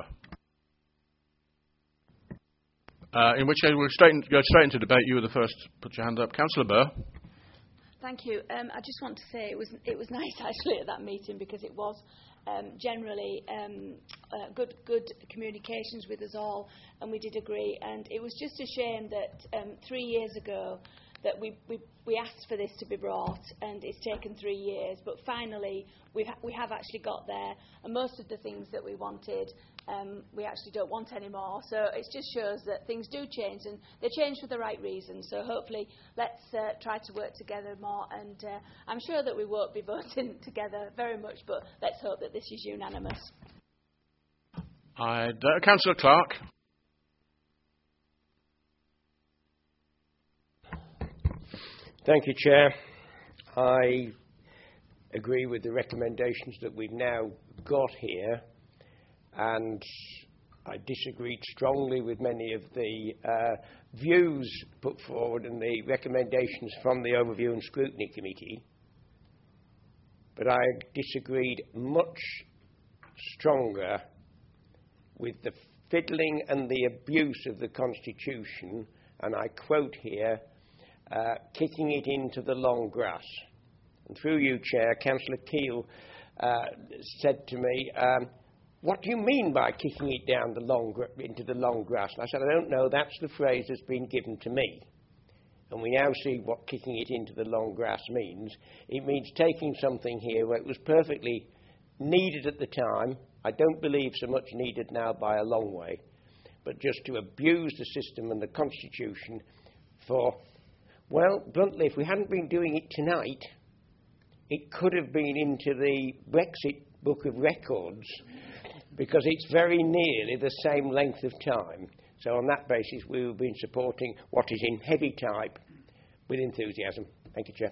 In which case we'll go straight into debate. You were the first to put your hand up. Councillor Burr. Thank you. I just want to say it was nice actually at that meeting, because it was generally good communications with us all, and we did agree. And it was just a shame that 3 years ago that we asked for this to be brought, and it's taken 3 years, but finally we have actually got there, and most of the things that we wanted we actually don't want anymore. So it just shows that things do change, and they change for the right reasons. So hopefully let's try to work together more, and I'm sure that we won't be voting together very much, but let's hope that this is unanimous. Councillor Clark. Thank you, Chair. I agree with the recommendations that we've now got here. and I disagreed strongly with many of the views put forward and the recommendations from the Overview and Scrutiny Committee. But I disagreed much stronger with the fiddling and the abuse of the Constitution, and I quote here, kicking it into the long grass. And through you, Chair, Councillor Keele said to me, what do you mean by kicking it down into the long grass? And I said, I don't know, that's the phrase that's been given to me. And we now see what kicking it into the long grass means. It means taking something here where it was perfectly needed at the time, I don't believe so much needed now by a long way, but just to abuse the system and the Constitution for, well, bluntly, if we hadn't been doing it tonight, it could have been into the Brexit book of records, because it's very nearly the same length of time. So on that basis, we have been supporting what is in heavy type with enthusiasm. Thank you, Chair.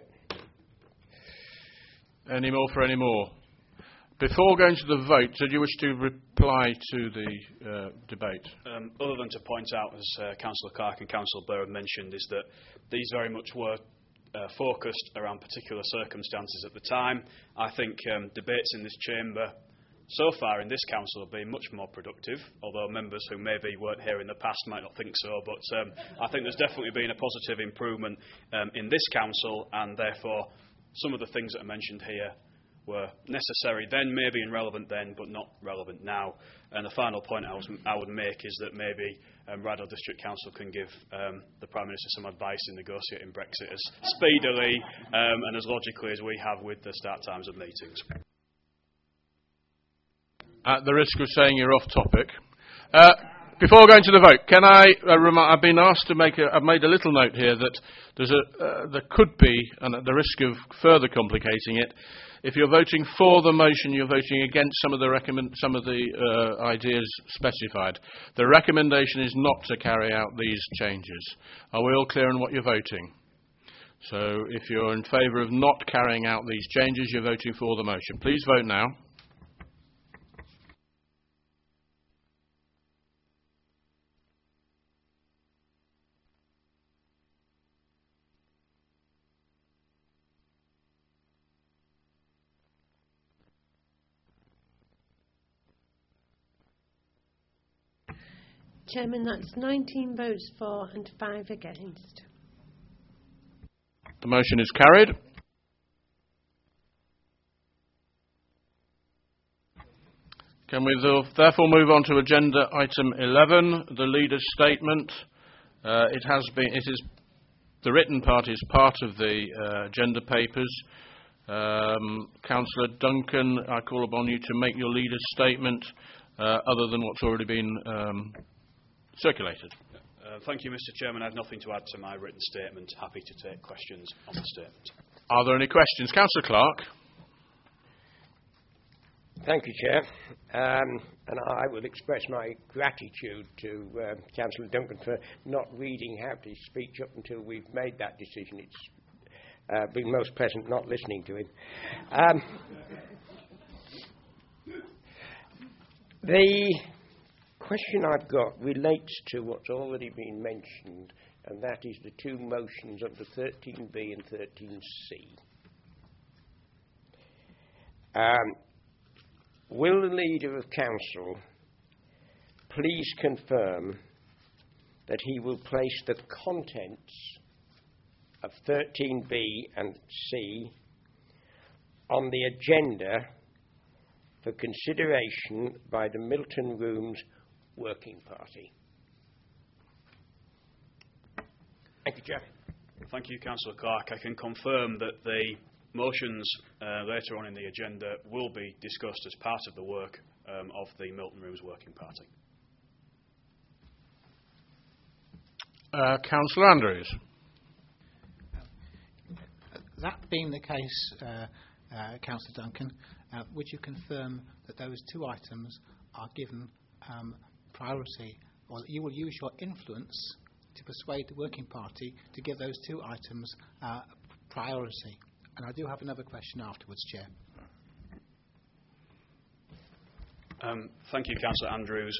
Any more for any more? Before going to the vote, did you wish to reply to the debate? Other than to point out, as Councillor Clark and Councillor Blair have mentioned, is that these very much were focused around particular circumstances at the time. I think debates in this chamber so far in this council have been much more productive, although members who maybe weren't here in the past might not think so, but I think there's definitely been a positive improvement in this council, and therefore some of the things that are mentioned here were necessary then, maybe, and relevant then, but not relevant now. And the final point I would make is that maybe Rydal District Council can give the Prime Minister some advice in negotiating Brexit as speedily and as logically as we have with the start times of meetings. At the risk of saying you're off topic, before going to the vote, can I I've been asked to I've made a little note here that there could be, and at the risk of further complicating it, if you're voting for the motion, you're voting against some of the ideas specified. The recommendation is not to carry out these changes. Are we all clear on what you're voting? So if you're in favour of not carrying out these changes, you're voting for the motion. Please vote now. Chairman, that's 19 votes for and 5 against. The motion is carried. Can we therefore move on to agenda item 11, the leader's statement? The written part is part of the agenda papers. Councillor Duncan, I call upon you to make your leader's statement other than what's already been circulated. Thank you, Mr. Chairman. I have nothing to add to my written statement. Happy to take questions on the statement. Are there any questions? Councillor Clark. Thank you, Chair. And I will express my gratitude to Councillor Duncan for not reading out his speech up until we've made that decision. It's been most pleasant not listening to him. The question I've got relates to what's already been mentioned, and that is the two motions under 13B and 13C. Will the Leader of Council please confirm that he will place the contents of 13B and C on the agenda for consideration by the Milton Rooms Working Party? Thank you, Chair. Thank you, Councillor Clark. I can confirm that the motions later on in the agenda will be discussed as part of the work of the Milton Rooms Working Party. Councillor Andrews. That being the case, Councillor Duncan, would you confirm that those two items are given priority, or that you will use your influence to persuade the Working Party to give those two items priority? And I do have another question afterwards, Chair. Thank you, Councillor Andrews.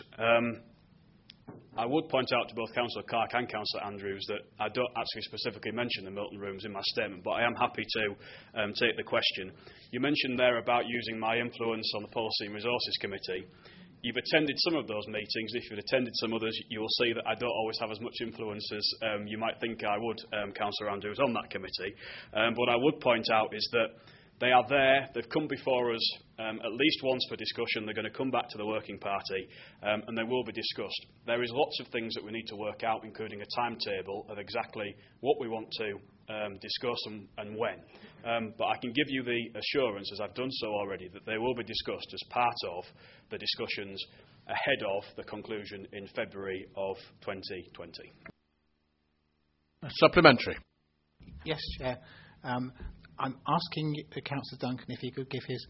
I would point out to both Councillor Clark and Councillor Andrews that I don't actually specifically mention the Milton Rooms in my statement, but I am happy to take the question. You mentioned there about using my influence on the Policy and Resources Committee. You've attended some of those meetings. If you've attended some others, you will see that I don't always have as much influence as you might think I would, Councillor Andrews, on that committee. What I would point out is that they are there. They've come before us at least once for discussion. They're going to come back to the working party and they will be discussed. There is lots of things that we need to work out, including a timetable of exactly what we want to discuss and when. But I can give you the assurance, as I've done so already, that they will be discussed as part of the discussions ahead of the conclusion in February of 2020. Supplementary. Yes, Chair. I'm asking Councillor Duncan if he could give his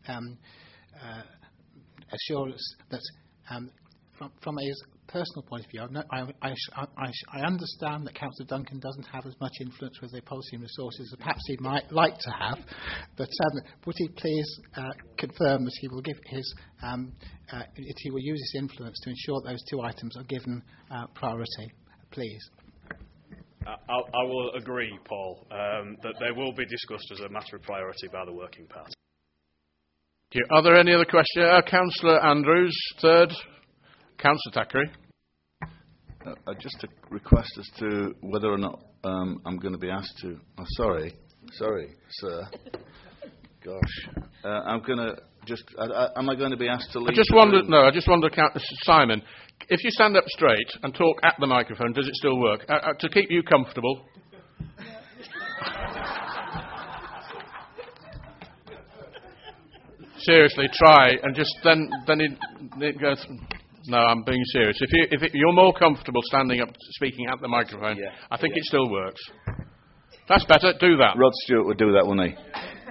assurance that from his personal point of view, I understand that Councillor Duncan doesn't have as much influence with the Policy and Resources as perhaps he might like to have, but would he please confirm that he will give his that he will use his influence to ensure those two items are given priority, please? I will agree, Paul, that they will be discussed as a matter of priority by the working party. Thank you. Are there any other questions? Councillor Andrews, third. Councillor Thackeray. Just a request as to whether or not I'm going to be asked to... Oh, sorry, sir. Gosh. I'm going to just... am I going to be asked to leave? I just wonder, Simon, if you stand up straight and talk at the microphone, does it still work? To keep you comfortable. Seriously, try and just then it goes. No, I'm being serious. If you're more comfortable standing up, speaking at the microphone, yeah, I think it still works. That's better. Do that. Rod Stewart would do that, wouldn't he?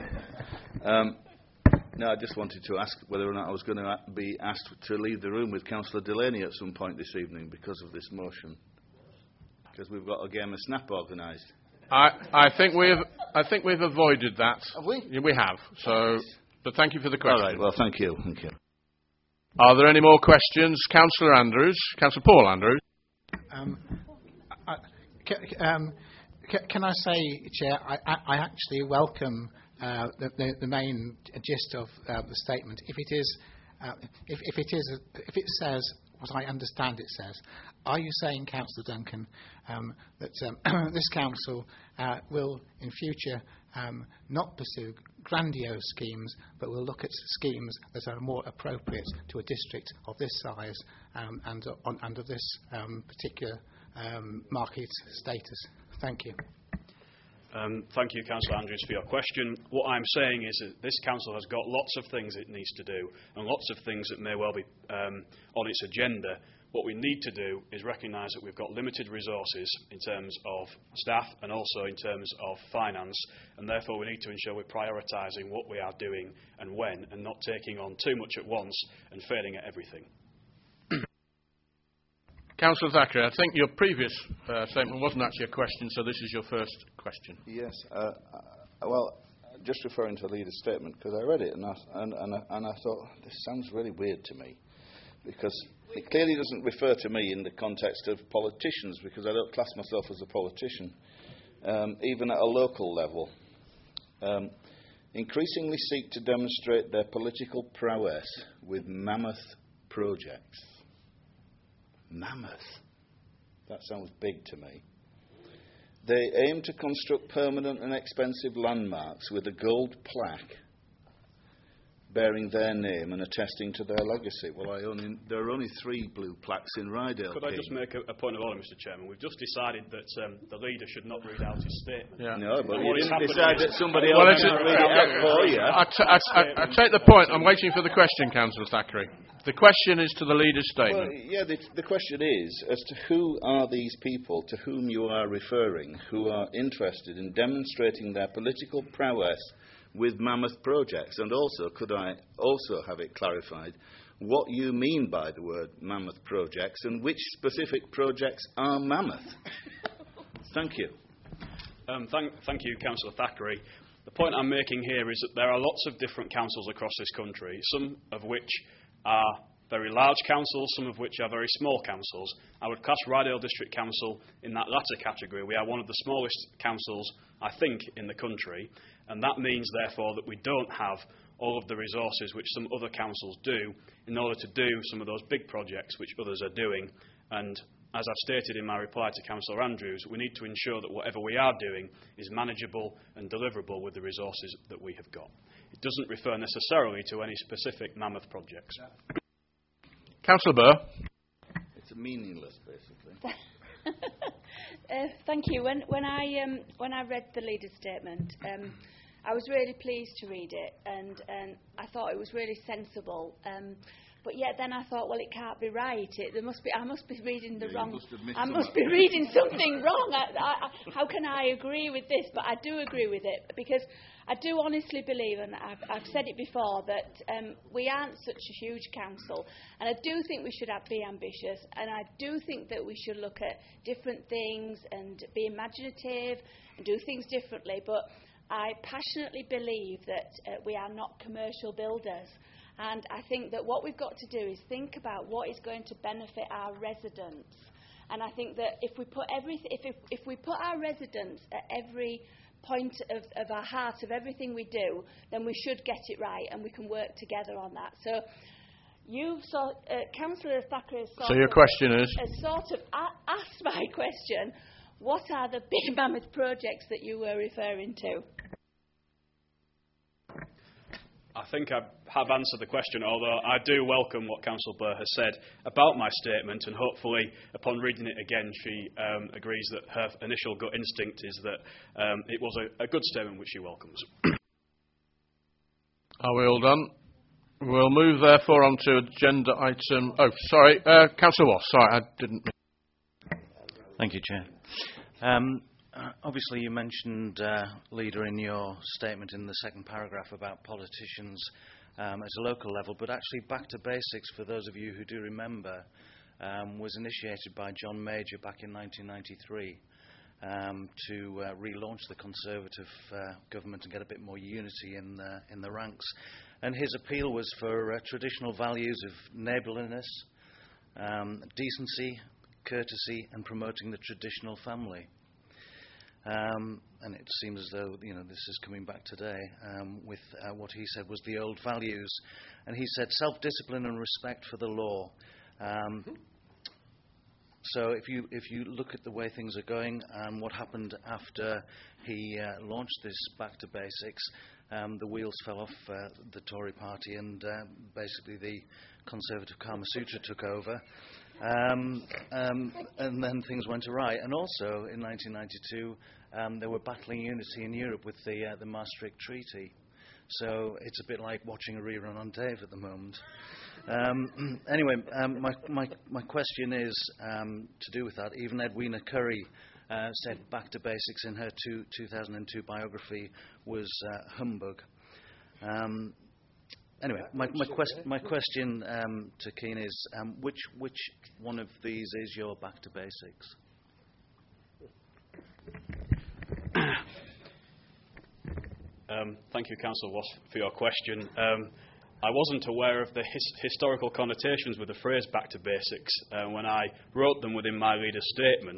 No, I just wanted to ask whether or not I was going to be asked to leave the room with Councillor Delaney at some point this evening because of this motion. Because we've got a game of snap organised. I think we've avoided that. Have we? Yeah, we have. So, but thank you for the question. All right. Well, thank you. Thank you. Are there any more questions, Councillor Andrews? Councillor Paul Andrews. Can I say, Chair, I actually welcome the main gist of the statement. If it says what I understand it says, are you saying, Councillor Duncan, that this council will in future not pursue grandiose schemes, but will look at schemes that are more appropriate to a district of this size and under this particular market status? Thank you. Thank you, Councillor Andrews, for your question. What I'm saying is that this council has got lots of things it needs to do and lots of things that may well be on its agenda. What we need to do is recognise that we've got limited resources in terms of staff and also in terms of finance, and therefore we need to ensure we're prioritising what we are doing and when, and not taking on too much at once and failing at everything. Councillor Thackeray, I think your previous statement wasn't actually a question, so this is your first question. Yes. Well, just referring to the leader's statement, because I read it and I thought, this sounds really weird to me, because it clearly doesn't refer to me in the context of politicians, because I don't class myself as a politician, even at a local level. Increasingly seek to demonstrate their political prowess with mammoth projects. Mammoth. That sounds big to me. They aim to construct permanent and expensive landmarks with a gold plaque bearing their name and attesting to their legacy. Well, there are only 3 blue plaques in Rydale. Could I just make a point of order, Mr. Chairman? We've just decided that the leader should not read out his statement. Yeah. No, but you didn't decide that somebody else should read it out for you. I take the point. I'm waiting for the question, Councillor Thackeray. The question is to the leader's statement. Well, yeah, the question is as to who are these people to whom you are referring, who are interested in demonstrating their political prowess with mammoth projects, and also, could I also have it clarified, what you mean by the word mammoth projects and which specific projects are mammoth? Thank you. Thank you, Councillor Thackeray. The point I'm making here is that there are lots of different councils across this country, some of which are very large councils, some of which are very small councils. I would class Ryedale District Council in that latter category. We are one of the smallest councils, I think, in the country, and that means, therefore, that we don't have all of the resources which some other councils do in order to do some of those big projects which others are doing. And as I've stated in my reply to Councillor Andrews, we need to ensure that whatever we are doing is manageable and deliverable with the resources that we have got. It doesn't refer necessarily to any specific mammoth projects. Councillor Burr. It's meaningless, basically. Thank you. When I read the leader's statement, I was really pleased to read it, and I thought it was really sensible. But yet then I thought, well, it can't be right. I must be reading the wrong. I must be reading something wrong. How can I agree with this? But I do agree with it, because I do honestly believe, and I've said it before, that we aren't such a huge council, and I do think we should be ambitious, and I do think that we should look at different things and be imaginative and do things differently. But I passionately believe that we are not commercial builders. And I think that what we've got to do is think about what is going to benefit our residents. And I think that if we put if we put our residents at every point of our heart of everything we do, then we should get it right, and we can work together on that. So Councillor Thackeray has sort of asked my question: what are the big mammoth projects that you were referring to? I think I have answered the question, although I do welcome what Councillor Burr has said about my statement, and hopefully, upon reading it again, she agrees that her initial gut instinct is that it was a good statement which she welcomes. Are we all done? We'll move, therefore, on to agenda item... Oh, sorry, Councillor Wass. Sorry, I didn't... Thank you, Chair. Obviously, you mentioned, Leader, in your statement in the second paragraph about politicians at a local level, but actually Back to Basics, for those of you who do remember, was initiated by John Major back in 1993 to relaunch the Conservative government and get a bit more unity in the ranks. And his appeal was for traditional values of neighbourliness, decency, courtesy, and promoting the traditional family. And it seems as though this is coming back today with what he said was the old values. And he said self-discipline and respect for the law. So if you look at the way things are going and what happened after he launched this Back to Basics, the wheels fell off the Tory party, and basically the Conservative Kama Sutra took over. And then things went awry. And also, in 1992, they were battling unity in Europe with the Maastricht Treaty. So it's a bit like watching a rerun on Dave at the moment. Anyway, my question is to do with that. Even Edwina Currie said Back to Basics in her 2002 biography was humbug. Anyway, my question to Keane is, which one of these is your Back to Basics? Thank you, Councillor Wass, for your question. I wasn't aware of the historical connotations with the phrase Back to Basics when I wrote them within my leader's statement.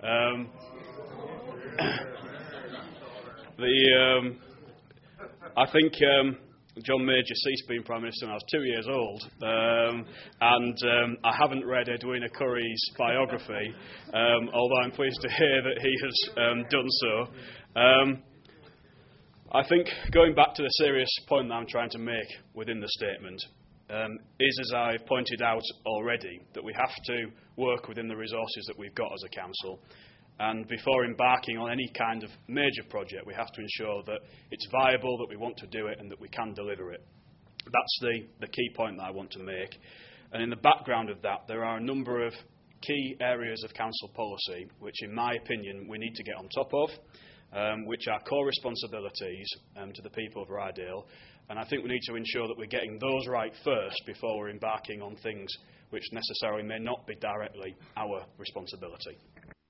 I think John Major ceased being Prime Minister when I was 2 years old, and I haven't read Edwina Currie's biography, although I'm pleased to hear that he has done so. I think, going back to the serious point that I'm trying to make within the statement, is, as I've pointed out already, that we have to work within the resources that we've got as a council. And before embarking on any kind of major project, we have to ensure that it's viable, that we want to do it, and that we can deliver it. That's the key point that I want to make. And in the background of that, there are a number of key areas of council policy which, in my opinion, we need to get on top of, which are core responsibilities to the people of Ryedale. And I think we need to ensure that we're getting those right first before we're embarking on things which necessarily may not be directly our responsibility.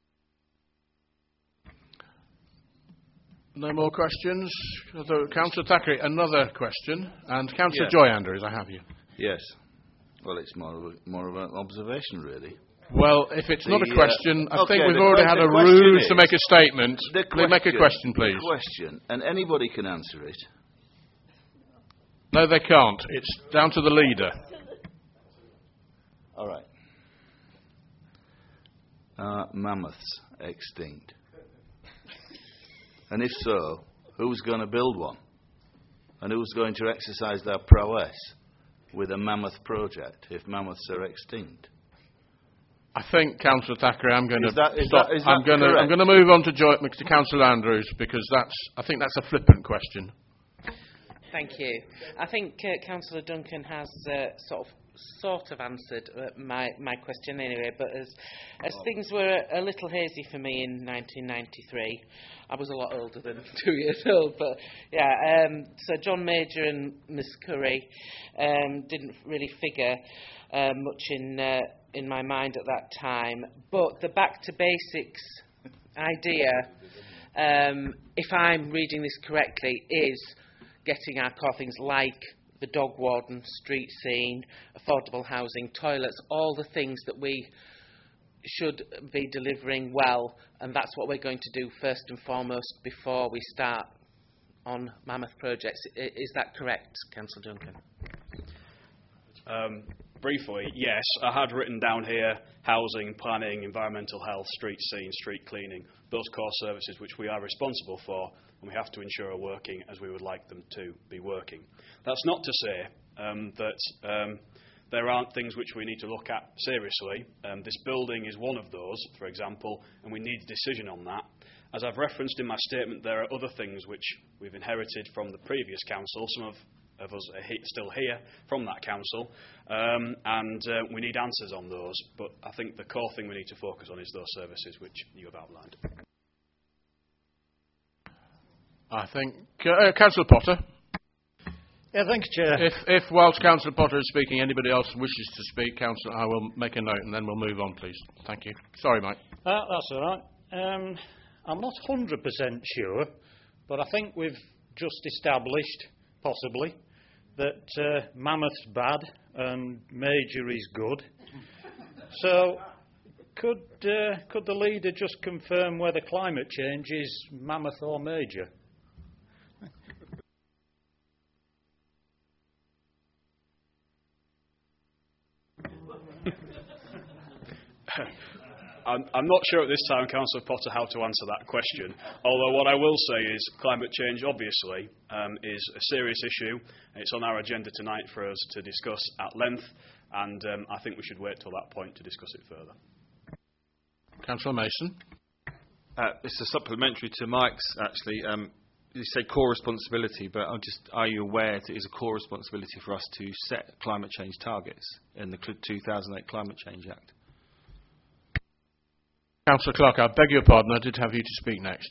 No more questions? Councillor Thackeray, another question. And Councillor Joy Andrews, I have you. Yes. Well, it's more of an observation, really. Well, if it's not a question, I think we've the already had a ruse to make a statement. Make a question, please. The question, and anybody can answer it. No, they can't. It's down to the leader. All right. Are mammoths extinct? And if so, who's going to build one? And who's going to exercise their prowess with a mammoth project if mammoths are extinct? I think, Councillor Thackeray, I'm going to stop. I'm going to move on to Councillor Andrews, because I think that's a flippant question. Thank you. I think Councillor Duncan has sort of answered my question anyway, but as things were a little hazy for me in 1993, I was a lot older than 2 years old, but yeah, so John Major and Miss Curry didn't really figure much in my mind at that time, but the back to basics idea, if I'm reading this correctly, is getting our core things like the dog warden, street scene, affordable housing, toilets, all the things that we should be delivering well, and that's what we're going to do first and foremost before we start on mammoth projects. Is that correct, Councillor Duncan? Briefly, yes. I had written down here housing, planning, environmental health, street scene, street cleaning, those core services which we are responsible for, and we have to ensure are working as we would like them to be working. That's not to say that there aren't things which we need to look at seriously. This building is one of those, for example, and we need a decision on that. As I've referenced in my statement, there are other things which we've inherited from the previous council. Some of us are still here from that council, and we need answers on those. But I think the core thing we need to focus on is those services which you have outlined. I think Councillor Potter. Yeah, thank you, Chair. If whilst Councillor Potter is speaking, anybody else wishes to speak, Councillor, I will make a note and then we'll move on, please. Thank you. Sorry, Mike. That's all right. I'm not 100% sure, but I think we've just established, possibly, that Mammoth's bad and Major is good. So, could the leader just confirm whether climate change is Mammoth or Major? I'm not sure at this time, Councillor Potter, how to answer that question. Although what I will say is climate change, obviously, is a serious issue. It's on our agenda tonight for us to discuss at length, and I think we should wait till that point to discuss it further. Councillor Mason. It's a supplementary to Mike's, actually. You say core responsibility, but are you aware that it is a core responsibility for us to set climate change targets in the 2008 Climate Change Act? Councillor Clark, I beg your pardon, I did have you to speak next.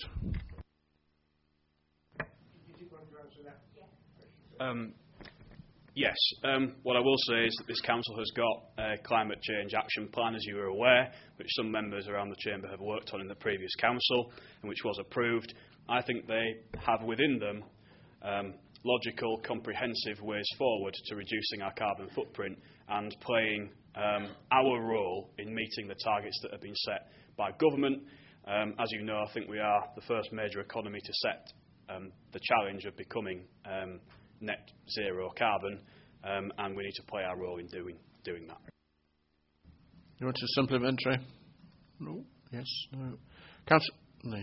Yes. What I will say is that this council has got a climate change action plan, as you are aware, which some members around the chamber have worked on in the previous council, and which was approved. I think they have within them logical, comprehensive ways forward to reducing our carbon footprint and playing our role in meeting the targets that have been set by government. As you know, I think we are the first major economy to set the challenge of becoming net zero carbon, and we need to play our role in doing that. You want a supplementary? No. Yes. No. Councillor. No.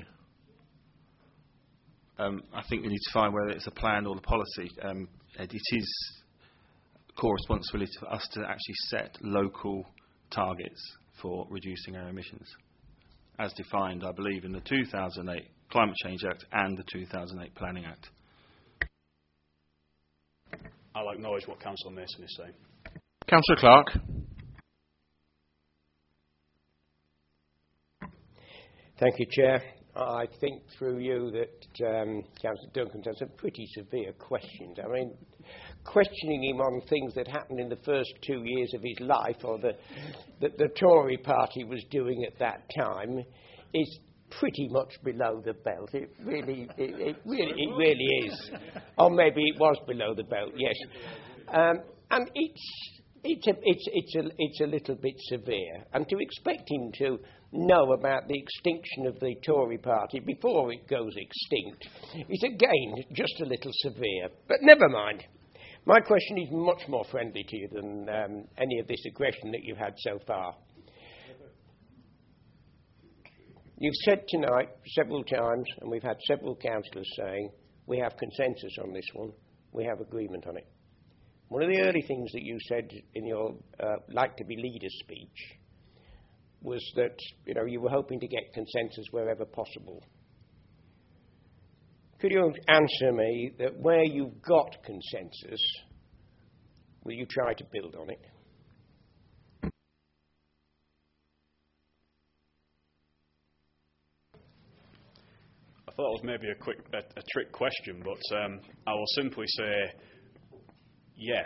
I think we need to find whether it's a plan or the policy. It is core responsibility for us to actually set local targets for reducing our emissions, as defined, I believe, in the 2008 Climate Change Act and the 2008 Planning Act. I'll acknowledge what Councillor Mason is saying. Councillor Clark. Thank you, Chair. I think through you that Councillor Duncan's had some pretty severe questions. I mean, questioning him on things that happened in the first 2 years of his life, or that the Tory party was doing at that time, is pretty much below the belt. It really is. Or maybe it was below the belt, yes. And it's a little bit severe, and to expect him to know about the extinction of the Tory party before it goes extinct is again just a little severe. But never mind. My question is much more friendly to you than any of this aggression that you've had so far. You've said tonight several times, and we've had several councillors saying, we have consensus on this one, we have agreement on it. One of the early things that you said in your like to be leader speech was that you were hoping to get consensus wherever possible. Could you answer me that where you've got consensus, will you try to build on it? I thought it was maybe a trick question, but I will simply say yes.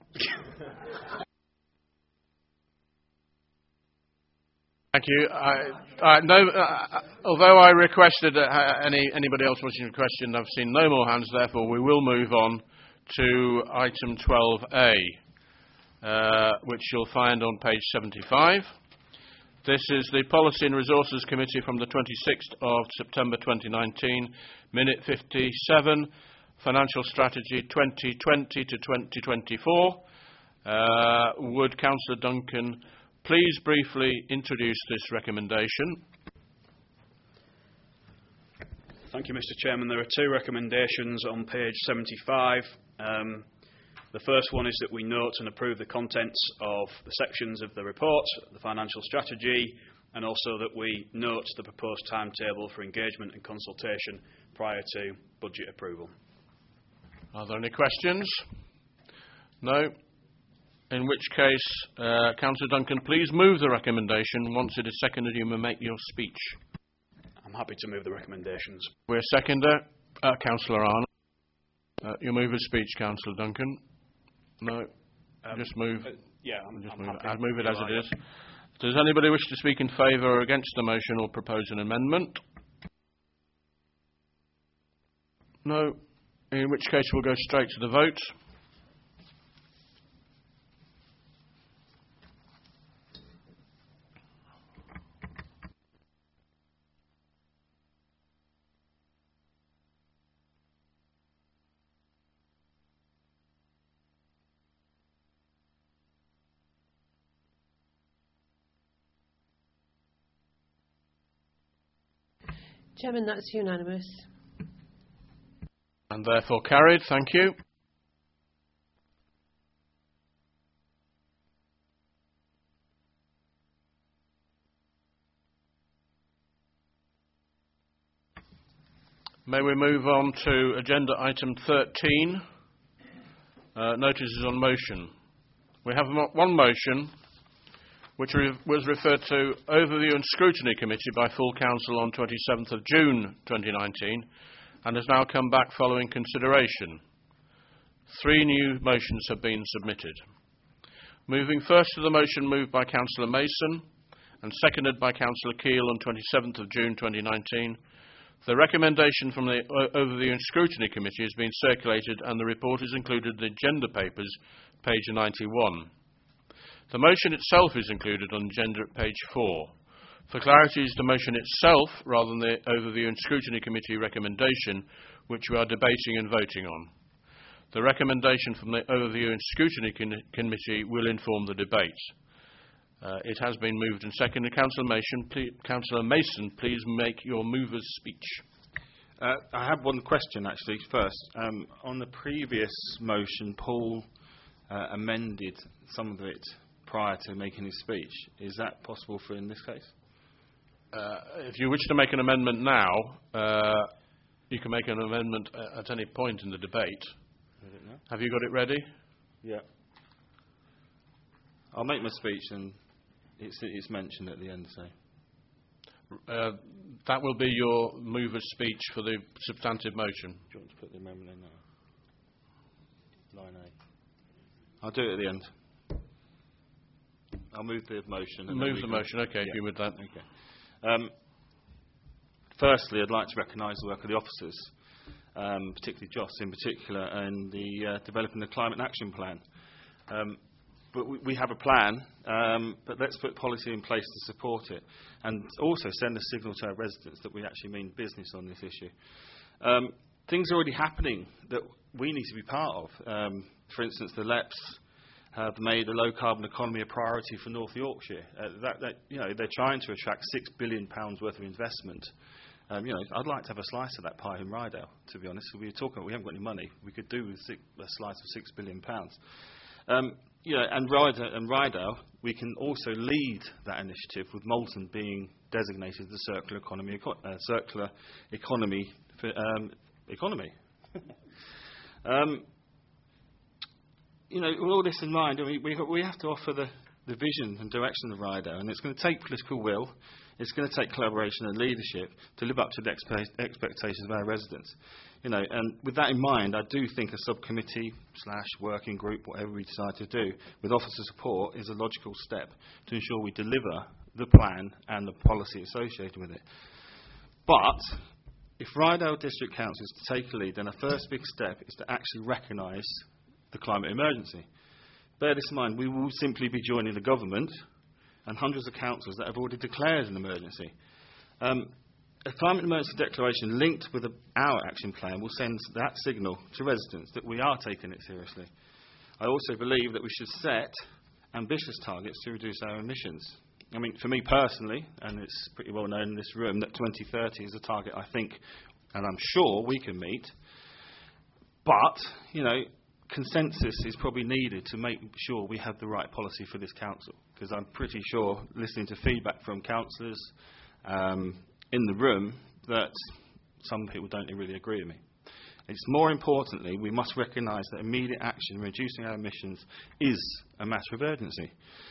Thank you. Although I requested anybody else wishing to question, I've seen no more hands. Therefore, we will move on to item 12A, which you'll find on page 75. This is the Policy and Resources Committee from the 26th of September 2019, Minute 57, Financial Strategy 2020 to 2024. Would Councillor Duncan please briefly introduce this recommendation? Thank you, Mr. Chairman. There are two recommendations on page 75. The first one is that we note and approve the contents of the sections of the report, the financial strategy, and also that we note the proposed timetable for engagement and consultation prior to budget approval. Are there any questions? No? In which case, Councillor Duncan, please move the recommendation. Once it is seconded, you may make your speech. I'm happy to move the recommendations. We're seconder. Councillor Arnott. You move his speech, Councillor Duncan. No? Just move. I'll move it as it is. Does anybody wish to speak in favour or against the motion or propose an amendment? No? In which case, we'll go straight to the vote. Chairman, that's unanimous. And therefore carried. Thank you. May we move on to agenda item 13, notices on motion. We have one motion which was referred to Overview and Scrutiny Committee by full Council on 27th of June 2019 and has now come back following consideration. 3 new motions have been submitted. Moving first to the motion moved by Councillor Mason and seconded by Councillor Keele on 27th of June 2019, the recommendation from the Overview and Scrutiny Committee has been circulated and the report is included in the agenda papers, page 91. The motion itself is included on the agenda at page 4. For clarity, it's the motion itself, rather than the Overview and Scrutiny Committee recommendation, which we are debating and voting on. The recommendation from the Overview and Scrutiny Committee will inform the debate. It has been moved and seconded. Councillor Mason, please make your mover's speech. I have one question, actually, first. On the previous motion, Paul amended some of it prior to making his speech. Is that possible for in this case? If you wish to make an amendment now, you can make an amendment at any point in the debate. Have you got it ready? Yeah. I'll make my speech and it's mentioned at the end, so. That will be your mover's speech for the substantive motion. Do you want to put the amendment in now? Line A. I'll do it at the end. I'll move the motion. Move the motion, okay, if you're with that. Okay. Firstly, I'd like to recognise the work of the officers, particularly Joss in particular, and the developing the Climate Action Plan. but we have a plan, but let's put policy in place to support it, and also send a signal to our residents that we actually mean business on this issue. Things are already happening that we need to be part of. For instance, the LEPs have made a low-carbon economy a priority for North Yorkshire. They're trying to attract £6 billion worth of investment. I'd like to have a slice of that pie in Rydale, to be honest. We haven't got any money. We could do with a slice of £6 billion. And Rydale, we can also lead that initiative with Moulton being designated the circular economy. With all this in mind, we have to offer the vision and direction of Rydale, and it's going to take political will, it's going to take collaboration and leadership to live up to the expectations of our residents. And with that in mind, I do think a subcommittee/working group, whatever we decide to do, with officer support is a logical step to ensure we deliver the plan and the policy associated with it. But if Rydale District Council is to take a lead, then a first big step is to actually recognise the climate emergency. Bear this in mind, we will simply be joining the government and hundreds of councils that have already declared an emergency. A climate emergency declaration linked with our action plan will send that signal to residents that we are taking it seriously. I also believe that we should set ambitious targets to reduce our emissions. For me personally, and it's pretty well known in this room, that 2030 is a target I think, and I'm sure we can meet. But, consensus is probably needed to make sure we have the right policy for this council, because I'm pretty sure, listening to feedback from councillors in the room, that some people don't really agree with me. It's more importantly, we must recognise that immediate action in reducing our emissions is a matter of urgency.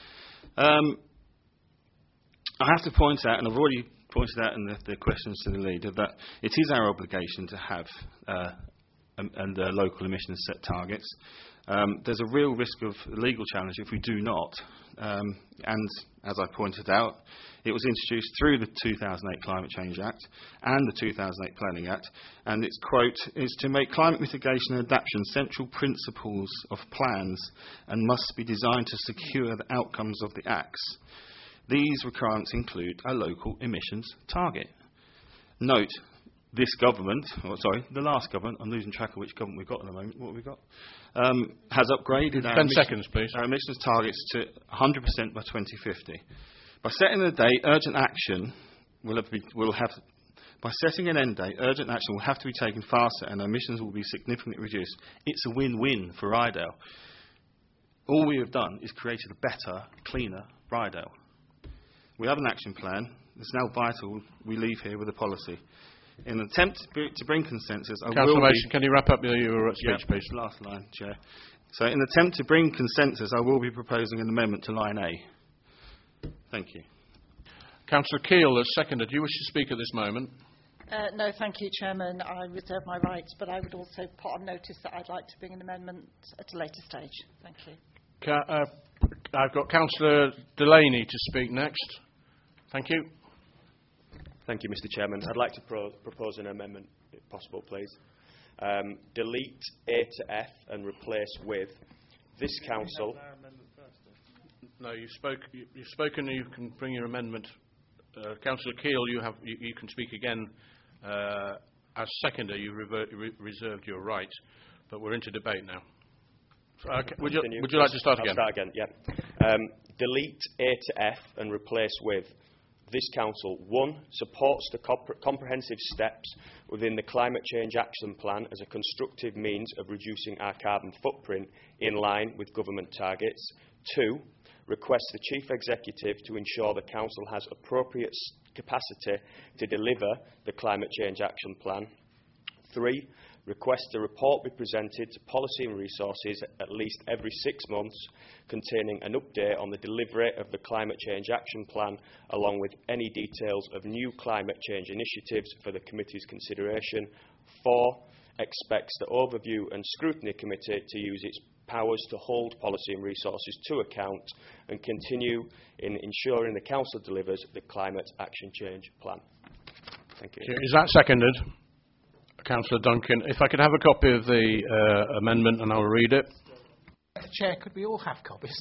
I have to point out, and I've already pointed out in the questions to the leader, that it is our obligation to have local emissions set targets. There's a real risk of legal challenge if we do not. And as I pointed out, it was introduced through the 2008 Climate Change Act and the 2008 Planning Act, and its quote is to make climate mitigation and adaptation central principles of plans and must be designed to secure the outcomes of the acts. These requirements include a local emissions target. Note, the last government, I'm losing track of which government we've got at the moment, what have we got, has upgraded our 10 seconds, please. Our emissions targets to 100% by 2050. By setting a date, urgent action by setting an end date, urgent action will have to be taken faster and emissions will be significantly reduced. It's a win-win for Rydale. All we have done is created a better, cleaner Rydale. We have an action plan. It's now vital we leave here with a policy. In an attempt to bring consensus, Councillor Mason, can you wrap up your speech, please? Last line, Chair. So, in an attempt to bring consensus, I will be proposing an amendment to line A. Thank you. Councillor Keele has seconded. Do you wish to speak at this moment? No, thank you, Chairman. I reserve my rights, but I would also put on notice that I'd like to bring an amendment at a later stage. Thank you. I've got Councillor Delaney to speak next. Thank you. Thank you, Mr. Chairman. I'd like to propose an amendment, if possible, please. Delete A to F and replace with this council. No, you've spoken. You can bring your amendment. Councillor Keele, you can speak again. As seconder, you reserved your right, but we're into debate now. Would you like to start again? I'll start again. Yeah. Delete A to F and replace with this council, 1, supports the comprehensive steps within the Climate Change Action Plan as a constructive means of reducing our carbon footprint in line with government targets. 2, requests the Chief Executive to ensure the council has appropriate capacity to deliver the Climate Change Action Plan. 3, requests a report be presented to Policy and Resources at least every 6 months containing an update on the delivery of the Climate Change Action Plan along with any details of new climate change initiatives for the committee's consideration. 4, expects the Overview and Scrutiny Committee to use its powers to hold Policy and Resources to account and continue in ensuring the council delivers the Climate Action Change Plan. Thank you. Is that seconded? Councillor Duncan, if I could have a copy of the amendment and I'll read it. Chair, could we all have copies?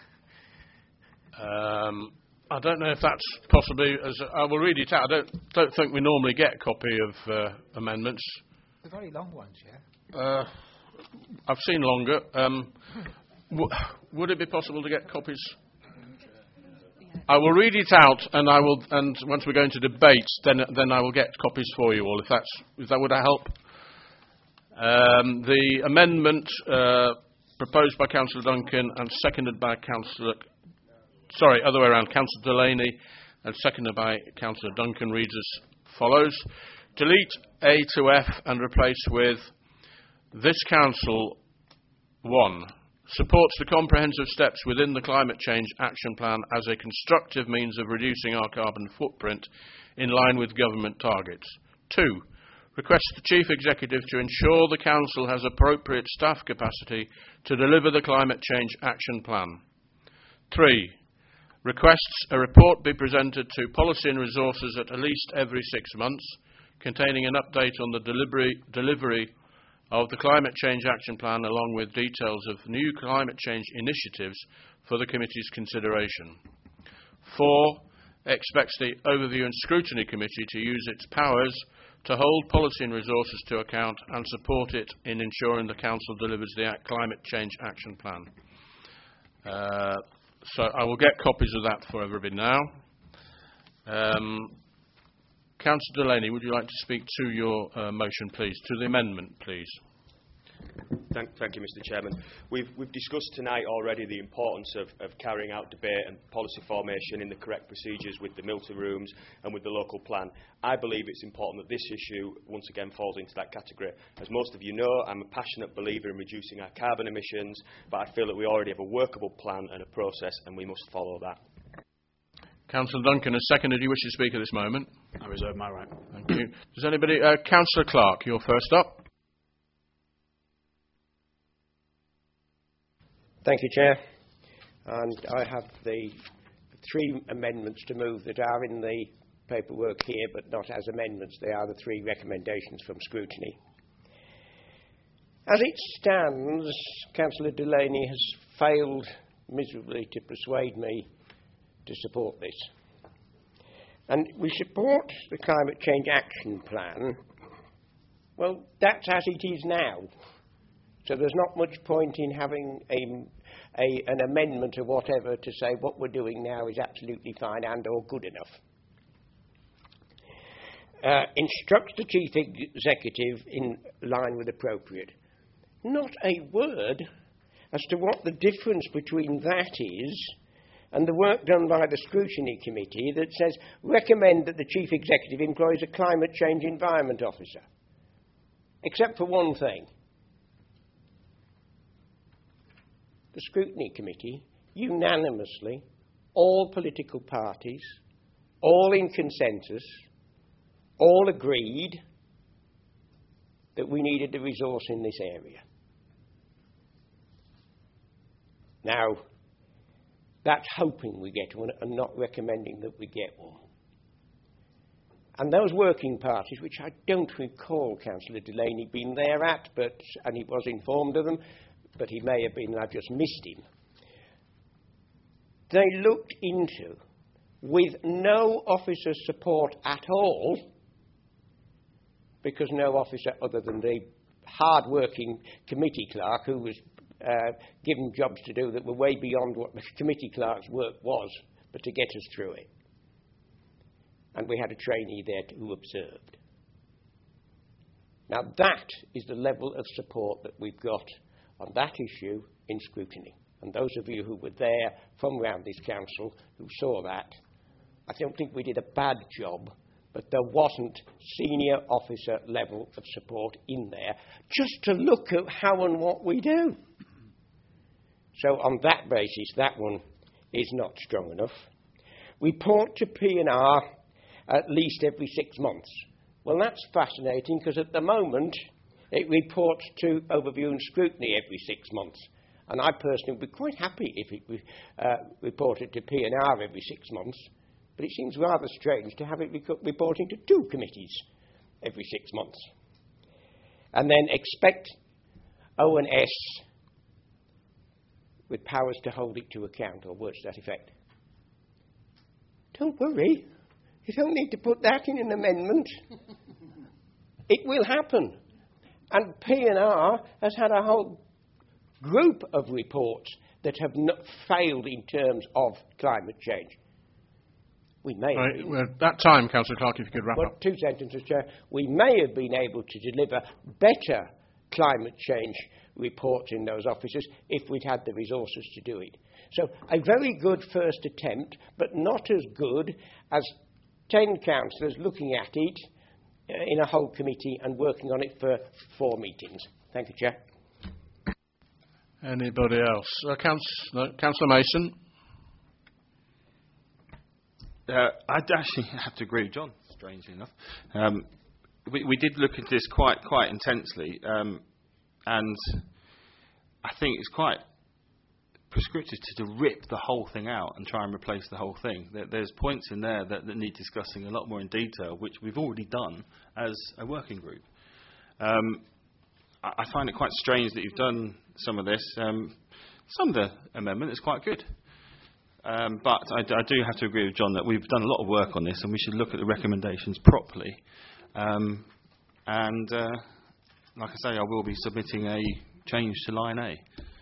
I don't know if that's possibly. I will read it out. I don't think we normally get a copy of amendments. The very long ones, yeah. I've seen longer. Would it be possible to get copies? I will read it out, and once we go into debate, then I will get copies for you all. If that would help. The amendment proposed by Councillor Duncan and seconded by other way around. Councillor Delaney and seconded by Councillor Duncan reads as follows: delete A to F and replace with this council 1. Supports the comprehensive steps within the Climate Change Action Plan as a constructive means of reducing our carbon footprint in line with government targets. 2. Requests the Chief Executive to ensure the Council has appropriate staff capacity to deliver the Climate Change Action Plan. 3. Requests a report be presented to Policy and Resources at least every 6 months, containing an update on the delivery of the Climate Change Action Plan, along with details of new climate change initiatives for the Committee's consideration. 4. Expects the Overview and Scrutiny Committee to use its powers to hold Policy and Resources to account and support it in ensuring the Council delivers the Climate Change Action Plan. So I will get copies of that for everybody now. Councillor Delaney, would you like to speak to your motion, please, to the amendment, please? Thank you, Mr. Chairman. We've discussed tonight already the importance of carrying out debate and policy formation in the correct procedures with the Milton rooms and with the local plan. I believe it's important that this issue once again falls into that category. As most of you know, I'm a passionate believer in reducing our carbon emissions, but I feel that we already have a workable plan and a process, and we must follow that. Councillor Duncan has seconded. You wish to speak at this moment? I reserve my right. Thank you. Does anybody... Councillor Clark, you're first up. Thank you, Chair. And I have the 3 amendments to move that are in the paperwork here, but not as amendments. They are the 3 recommendations from scrutiny. As it stands, Councillor Delaney has failed miserably to persuade me to support this. And we support the Climate Change Action Plan. Well, that's as it is now. So there's not much point in having an amendment or whatever to say what we're doing now is absolutely fine and or good enough. Instructs the Chief Executive in line with appropriate. Not a word as to what the difference between that is and the work done by the Scrutiny Committee that says recommend that the Chief Executive employs a Climate Change Environment Officer. Except for one thing. The Scrutiny Committee, unanimously, all political parties, all in consensus, all agreed that we needed a resource in this area. Now, that's hoping we get one and not recommending that we get one. And those working parties, which I don't recall Councillor Delaney being there at, and he was informed of them, but he may have been, and I've just missed him. They looked into, with no officer support at all, because no officer other than the hard-working committee clerk who was given jobs to do that were way beyond what the committee clerk's work was, but to get us through it. And we had a trainee there who observed. Now that is the level of support that we've got on that issue in scrutiny. And those of you who were there from around this council who saw that, I don't think we did a bad job, but there wasn't senior officer level of support in there just to look at how and what we do. So on that basis, that one is not strong enough. We report to P&R at least every 6 months. Well, that's fascinating because at the moment it reports to Overview and Scrutiny every 6 months. And I personally would be quite happy if it reported to P&R every 6 months. But it seems rather strange to have it reporting to 2 committees every 6 months. And then expect O&S with powers to hold it to account, or words to that effect. Don't worry. You don't need to put that in an amendment. It will happen. And P&R has had a whole group of reports that have not failed in terms of climate change. We may right, we're at that time, Councillor Clark, if you could wrap up. 2 sentences, Chair. We may have been able to deliver better climate change reports in those offices if we'd had the resources to do it. So a very good first attempt, but not as good as 10 councillors looking at it in a whole committee and working on it for 4 meetings. Thank you, Chair. Anybody else? Councillor Mason. I'd actually have to agree with John, strangely enough. We did look into this quite intensely, and I think it's quite prescriptive to rip the whole thing out and try and replace the whole thing. There's points in there that need discussing a lot more in detail, which we've already done as a working group. I find it quite strange that you've done some of this. Some of the amendment is quite good. But I do have to agree with John that we've done a lot of work on this and we should look at the recommendations properly. Like I say, I will be submitting a change to line A.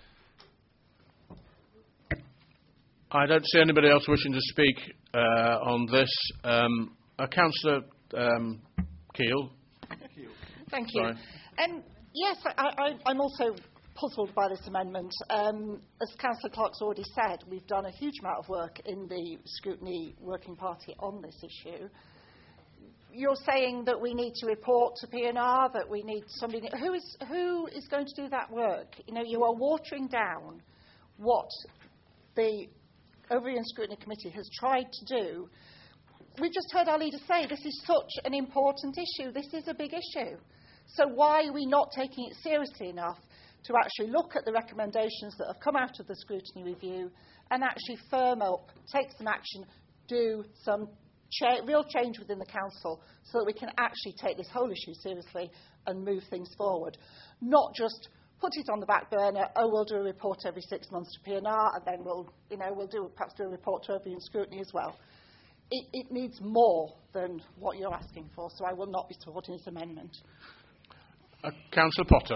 I don't see anybody else wishing to speak on this. Councillor Keele. Thank you. Yes, I'm also puzzled by this amendment. As Councillor Clark's already said, we've done a huge amount of work in the Scrutiny Working Party on this issue. You're saying that we need to report to P&R, that we need somebody... Who is going to do that work? You know, you are watering down what the Overview and Scrutiny Committee has tried to do. We've just heard our leader say this is such an important issue. This is a big issue. So why are we not taking it seriously enough to actually look at the recommendations that have come out of the scrutiny review and actually firm up, take some action, do some real change within the council so that we can actually take this whole issue seriously and move things forward. Not just put it on the back burner, we'll do a report every 6 months to P&R and then we'll perhaps do a report to Overview and Scrutiny as well. It needs more than what you're asking for, so I will not be supporting this amendment. Councillor Potter.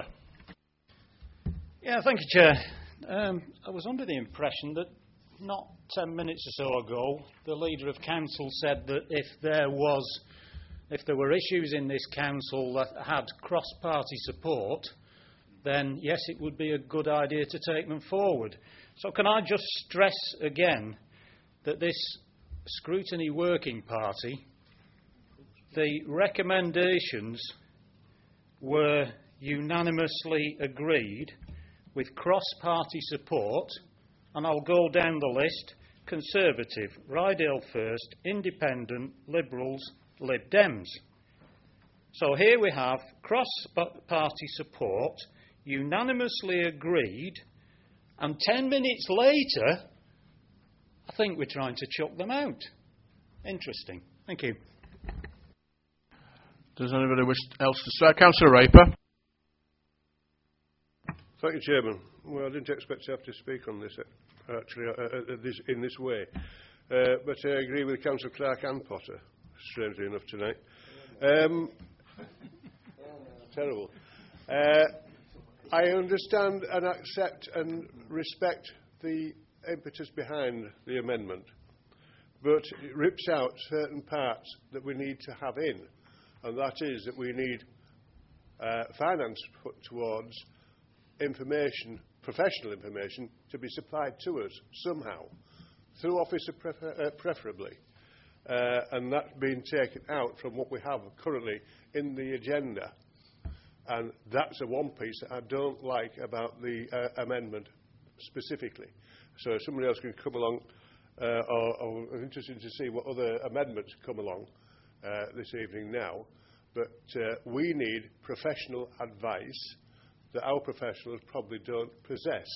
Yeah, thank you, Chair. I was under the impression that not 10 minutes or so ago, the Leader of Council said that if there were issues in this council that had cross-party support, then yes, it would be a good idea to take them forward. So can I just stress again that this Scrutiny Working Party, the recommendations were unanimously agreed with cross-party support, and I'll go down the list: Conservative, Rydale First, Independent, Liberals, Lib Dems. So here we have cross-party support, unanimously agreed, and 10 minutes later, I think we're trying to chuck them out. Interesting. Thank you. Does anybody wish else to start? Councillor Raper. Thank you, Chairman. Well, I didn't expect to have to speak on this, actually, in this way. But I agree with Councillor Clark and Potter, strangely enough, tonight. Terrible. I understand and accept and respect the impetus behind the amendment, but it rips out certain parts that we need to have in, and that is that we need finance put towards information, professional information, to be supplied to us somehow, through officer preferably, and that being taken out from what we have currently in the agenda. And that's the one piece that I don't like about the amendment specifically. So if somebody else can come along, or I'm interested to see what other amendments come along this evening now, but we need professional advice that our professionals probably don't possess.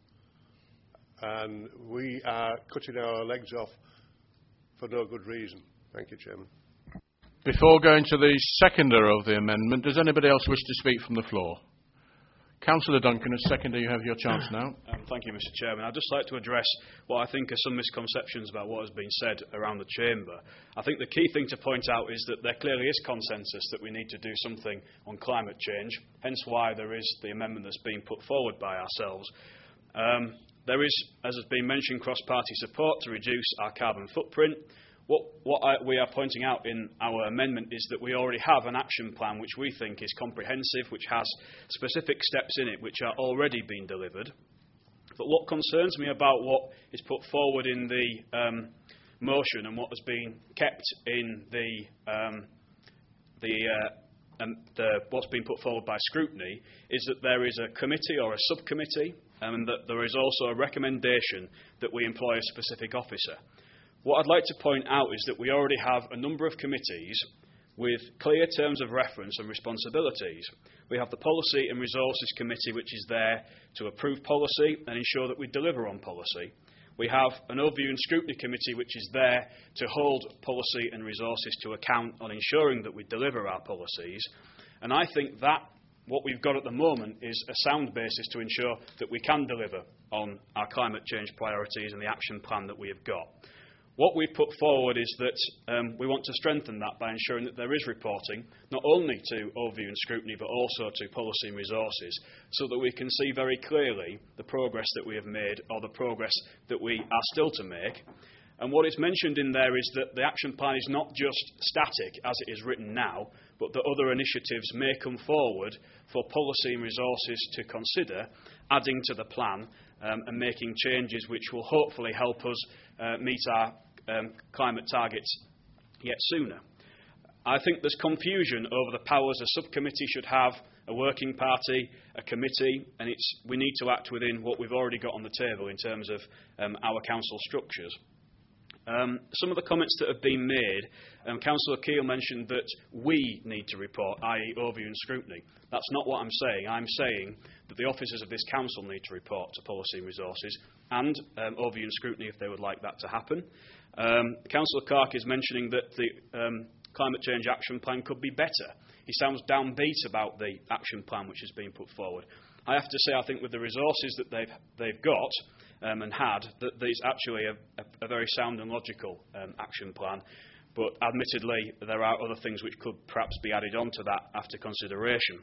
And we are cutting our legs off for no good reason. Thank you, Chairman. Before going to the seconder of the amendment, does anybody else wish to speak from the floor? Councillor Duncan, as seconder, you have your chance now. Thank you, Mr. Chairman. I'd just like to address what I think are some misconceptions about what has been said around the chamber. I think the key thing to point out is that there clearly is consensus that we need to do something on climate change, hence why there is the amendment that's been put forward by ourselves. There is, as has been mentioned, cross-party support to reduce our carbon footprint. We are pointing out in our amendment is that we already have an action plan which we think is comprehensive, which has specific steps in it which are already being delivered. But what concerns me about what is put forward in the motion and what has been kept in what's been put forward by scrutiny is that there is a committee or a subcommittee and that there is also a recommendation that we employ a specific officer. What I'd like to point out is that we already have a number of committees with clear terms of reference and responsibilities. We have the Policy and Resources Committee, which is there to approve policy and ensure that we deliver on policy. We have an Overview and Scrutiny Committee, which is there to hold policy and resources to account on ensuring that we deliver our policies. And I think that what we've got at the moment is a sound basis to ensure that we can deliver on our climate change priorities and the action plan that we have got. What we've put forward is that we want to strengthen that by ensuring that there is reporting, not only to overview and scrutiny, but also to policy and resources, so that we can see very clearly the progress that we have made or the progress that we are still to make. And what is mentioned in there is that the action plan is not just static, as it is written now, but that other initiatives may come forward for policy and resources to consider, adding to the plan and making changes which will hopefully help us meet our climate targets yet sooner. I think there's confusion over the powers a subcommittee should have, a working party, a committee, and we need to act within what we've already got on the table in terms of our council structures. Some of the comments that have been made, Councillor Keele mentioned that we need to report, i.e. overview and scrutiny. That's not what I'm saying. I'm saying that the officers of this council need to report to policy and resources and overview and scrutiny if they would like that to happen. Councillor Clark is mentioning that the climate change action plan could be better. He sounds downbeat about the action plan which has been put forward. I have to say, I think with the resources that they've got and had, that there's actually a very sound and logical action plan. But admittedly, there are other things which could perhaps be added on to that after consideration.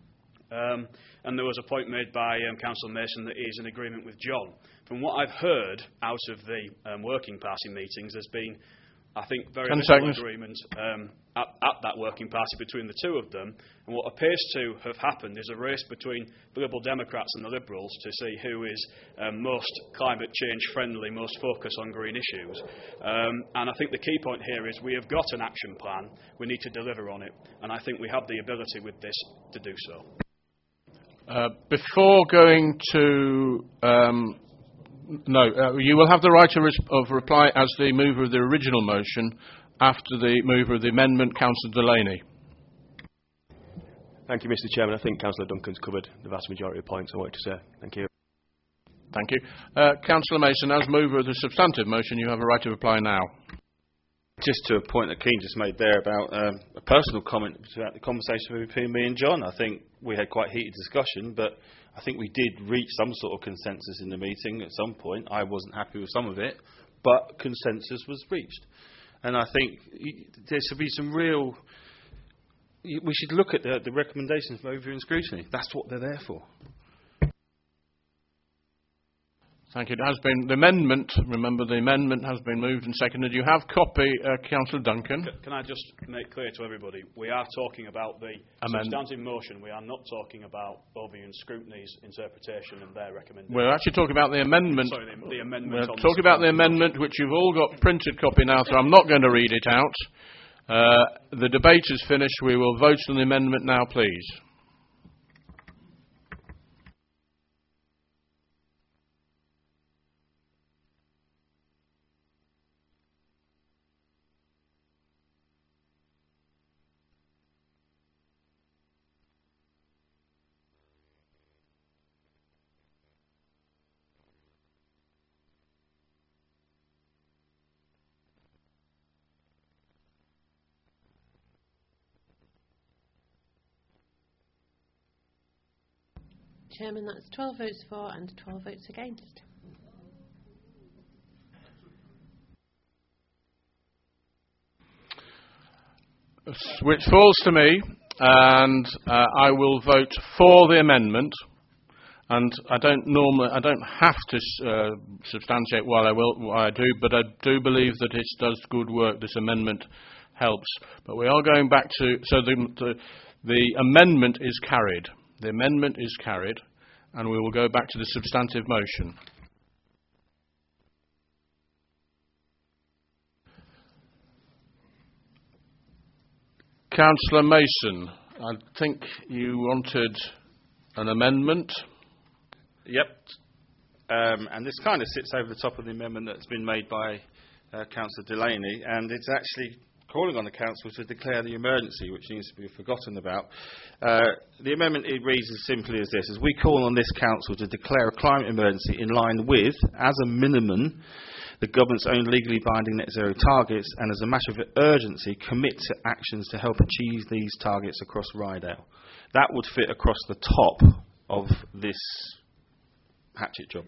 And there was a point made by Councillor Mason that he is in agreement with John. From what I've heard out of the working party meetings, there's been, I think, very little agreement at that working party between the two of them. And what appears to have happened is a race between the Liberal Democrats and the Liberals to see who is most climate change friendly, most focused on green issues. And I think the key point here is we have got an action plan. We need to deliver on it. And I think we have the ability with this to do so. Before going to... you will have the right of reply as the mover of the original motion after the mover of the amendment, Councillor Delaney. Thank you, Mr. Chairman. I think Councillor Duncan's covered the vast majority of points I wanted to say. Thank you. Thank you. Councillor Mason, as mover of the substantive motion, you have a right to reply now. Just to a point that Keane just made there about a personal comment about the conversation between me and John. I think we had quite heated discussion, but I think we did reach some sort of consensus in the meeting at some point. I wasn't happy with some of it, but consensus was reached. And I think there should be some real... We should look at the recommendations for overview and scrutiny. That's what they're there for. Thank you. It has been the amendment. Remember, the amendment has been moved and seconded. You have copy, Councillor Duncan. Can I just make clear to everybody, we are talking about the substantive motion. We are not talking about overview and scrutiny's interpretation and their recommendation. We're actually talking about the amendment. Sorry, the amendment. We're talking about the amendment, which you've all got printed copy now, so I'm not going to read it out. The debate is finished. We will vote on the amendment now, please. Chairman, that's 12 votes for and 12 votes against. Which falls to me, and I will vote for the amendment. And I don't have to substantiate why I do, but I do believe that it does good work. This amendment helps. But we are going back to the amendment is carried. The amendment is carried, and we will go back to the substantive motion. Councillor Mason, I think you wanted an amendment. Yep. And this kind of sits over the top of the amendment that's been made by Councillor Delaney, and it's actually calling on the council to declare the emergency, which needs to be forgotten about. The amendment, it reads as simply as this: as we call on this council to declare a climate emergency in line with, as a minimum, the government's own legally binding net zero targets, and as a matter of urgency, commit to actions to help achieve these targets across Rydale. That would fit across the top of this hatchet job.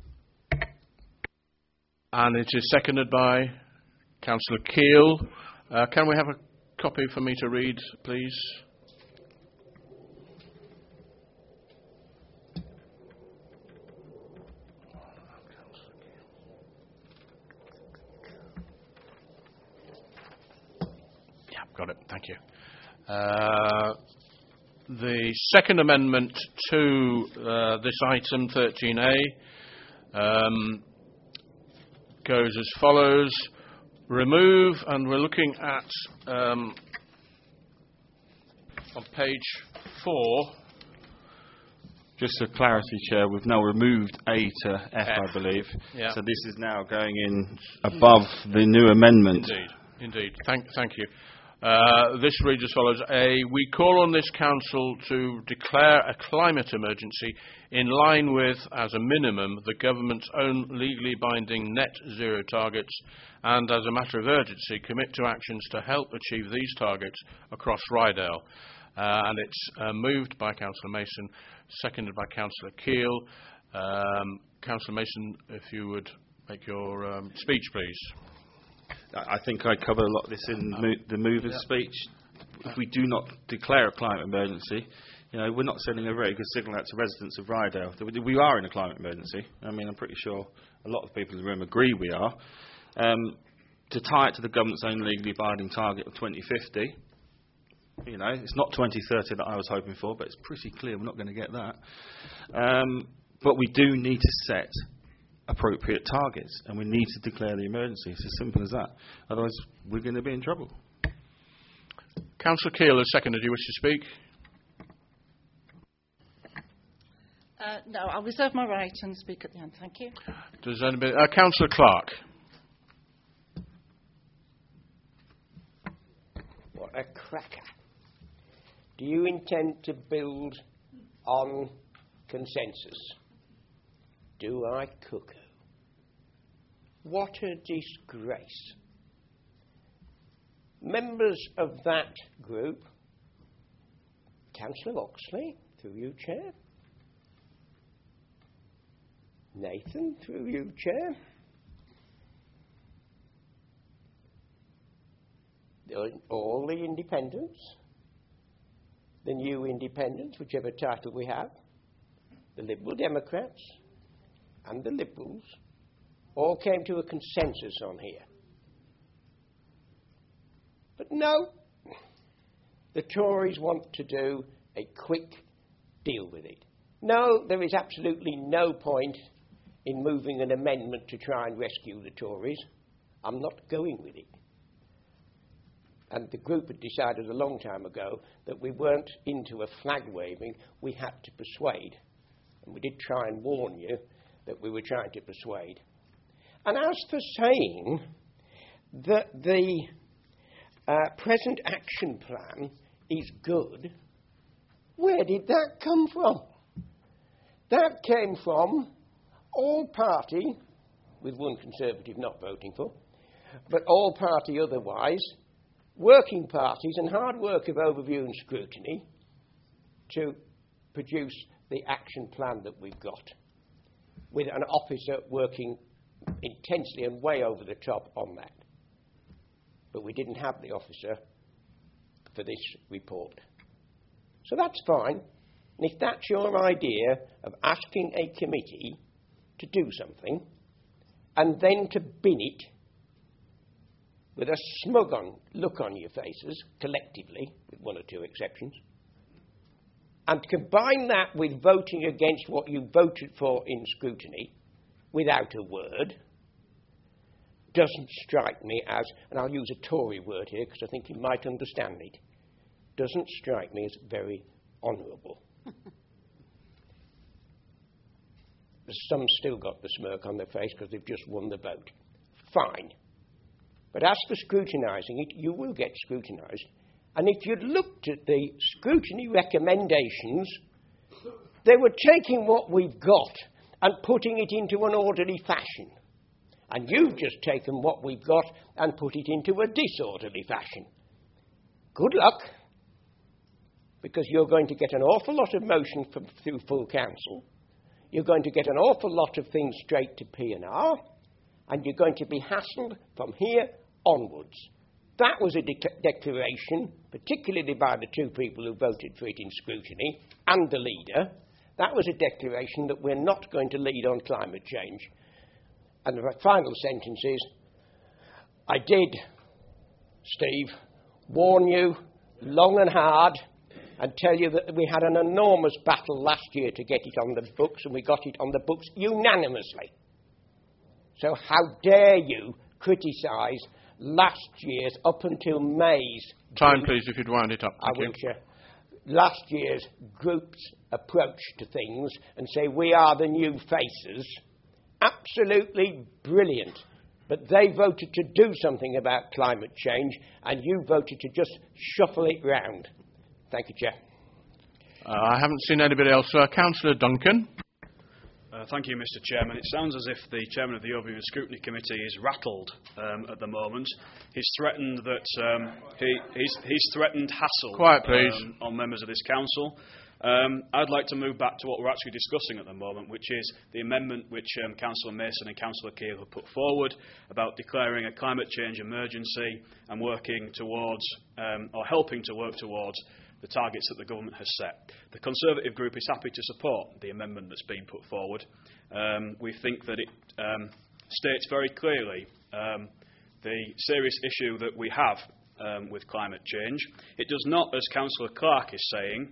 And it is seconded by Councillor Keele. Can we have a copy for me to read, please? Yeah, got it. Thank you. The second amendment to this item 13A goes as follows. Remove, and we're looking at on page 4. Just for clarity, Chair, we've now removed A to F, I believe. Yeah. So this is now going in above the new amendment. Indeed. Thank you. This reads as follows. We call on this council to declare a climate emergency in line with, as a minimum, the government's own legally binding net zero targets, and as a matter of urgency, commit to actions to help achieve these targets across Rydale. And it's moved by Councillor Mason, seconded by Councillor Keele. Councillor Mason, if you would make your speech, please. I think I covered a lot of this in the mover's speech. If we do not declare a climate emergency, we're not sending a very good signal out to residents of Rydale. We are in a climate emergency. I mean, I'm pretty sure a lot of people in the room agree we are. To tie it to the government's own legally binding target of 2050, it's not 2030 that I was hoping for, but it's pretty clear we're not going to get that. But we do need to set appropriate targets, and we need to declare the emergency. It's as simple as that. Otherwise, we're going to be in trouble. Councillor Keele has seconded. Do you wish to speak? No, I'll reserve my right and speak at the end. Thank you. Does anybody? Councillor Clark. What a cracker. Do you intend to build on consensus? Do I, cuckoo? What a disgrace. Members of that group, Councillor Oxley, through you, Chair. Nathan, through you, Chair. All the independents, the new independents, whichever title we have, the Liberal Democrats and the Liberals, all came to a consensus on here. But no, the Tories want to do a quick deal with it. No, there is absolutely no point in moving an amendment to try and rescue the Tories. I'm not going with it. And the group had decided a long time ago that we weren't into a flag waving, we had to persuade. And we did try and warn you that we were trying to persuade. And as for saying that the present action plan is good, where did that come from? That came from all party, with one Conservative not voting for, but all party otherwise, working parties and hard work of overview and scrutiny to produce the action plan that we've got, with an officer working intensely and way over the top on that. But we didn't have the officer for this report. So that's fine. And if that's your idea of asking a committee to do something and then to bin it with a smug look on your faces, collectively, with one or two exceptions, and combine that with voting against what you voted for in scrutiny without a word, doesn't strike me as, and I'll use a Tory word here because I think you might understand it, doesn't strike me as very honourable. Some still got the smirk on their face because they've just won the vote. Fine. But as for scrutinising it, you will get scrutinised. And if you'd looked at the scrutiny recommendations, they were taking what we've got and putting it into an orderly fashion. And you've just taken what we've got and put it into a disorderly fashion. Good luck, because you're going to get an awful lot of motion through full council. You're going to get an awful lot of things straight to P&R, and you're going to be hassled from here onwards. That was a declaration, particularly by the two people who voted for it in scrutiny, and the leader. That was a declaration that we're not going to lead on climate change. And the final sentence is, I did, Steve, warn you long and hard and tell you that we had an enormous battle last year to get it on the books, and we got it on the books unanimously. So how dare you criticise last year's, up until May's... Time, please, if you'd wind it up. I will, Chair. Last year's group's approach to things and say we are the new faces. Absolutely brilliant. But they voted to do something about climate change, and you voted to just shuffle it round. Thank you, Chair. I haven't seen anybody else. Councillor Duncan. Thank you, Mr. Chairman. It sounds as if the Chairman of the Overview and Scrutiny Committee is rattled at the moment. He's threatened that he's threatened hassle Quiet, please. On members of this council. I'd like to move back to what we're actually discussing at the moment, which is the amendment which Councillor Mason and Councillor Keele have put forward about declaring a climate change emergency and working towards, or helping to work towards, the targets that the government has set. The Conservative group is happy to support the amendment that's been put forward. We think that it states very clearly the serious issue that we have with climate change. It does not, as Councillor Clark is saying,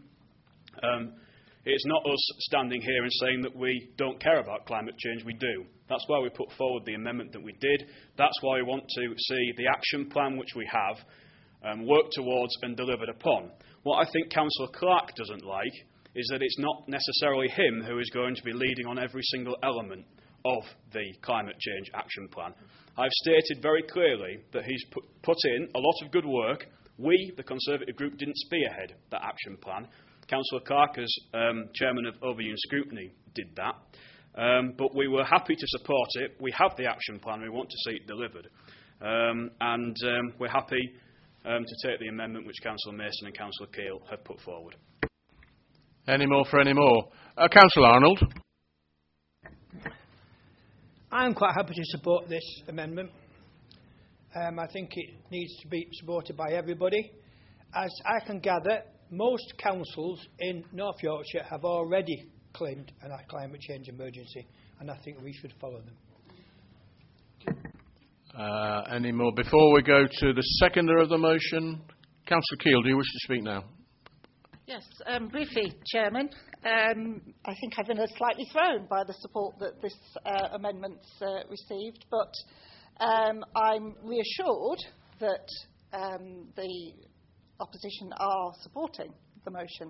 it's not us standing here and saying that we don't care about climate change. We do. That's why we put forward the amendment that we did. That's why we want to see the action plan which we have worked towards and delivered upon. What I think Councillor Clark doesn't like is that it's not necessarily him who is going to be leading on every single element of the climate change action plan. I've stated very clearly that he's put in a lot of good work. We, the Conservative group, didn't spearhead that action plan. Councillor Clark, as Chairman of Overview and Scrutiny, did that. But we were happy to support it. We have the action plan. We want to see it delivered. And we're happy to take the amendment which Councillor Mason and Councillor Keele have put forward. Any more for any more? Councillor Arnold. I'm quite happy to support this amendment. I think it needs to be supported by everybody. As I can gather, most councils in North Yorkshire have already claimed a climate change emergency, and I think we should follow them. Any more? Before we go to the seconder of the motion, Councillor Keele, do you wish to speak now? Yes, briefly, Chairman. I think I've been slightly thrown by the support that this amendment's received, but I'm reassured that the opposition are supporting the motion.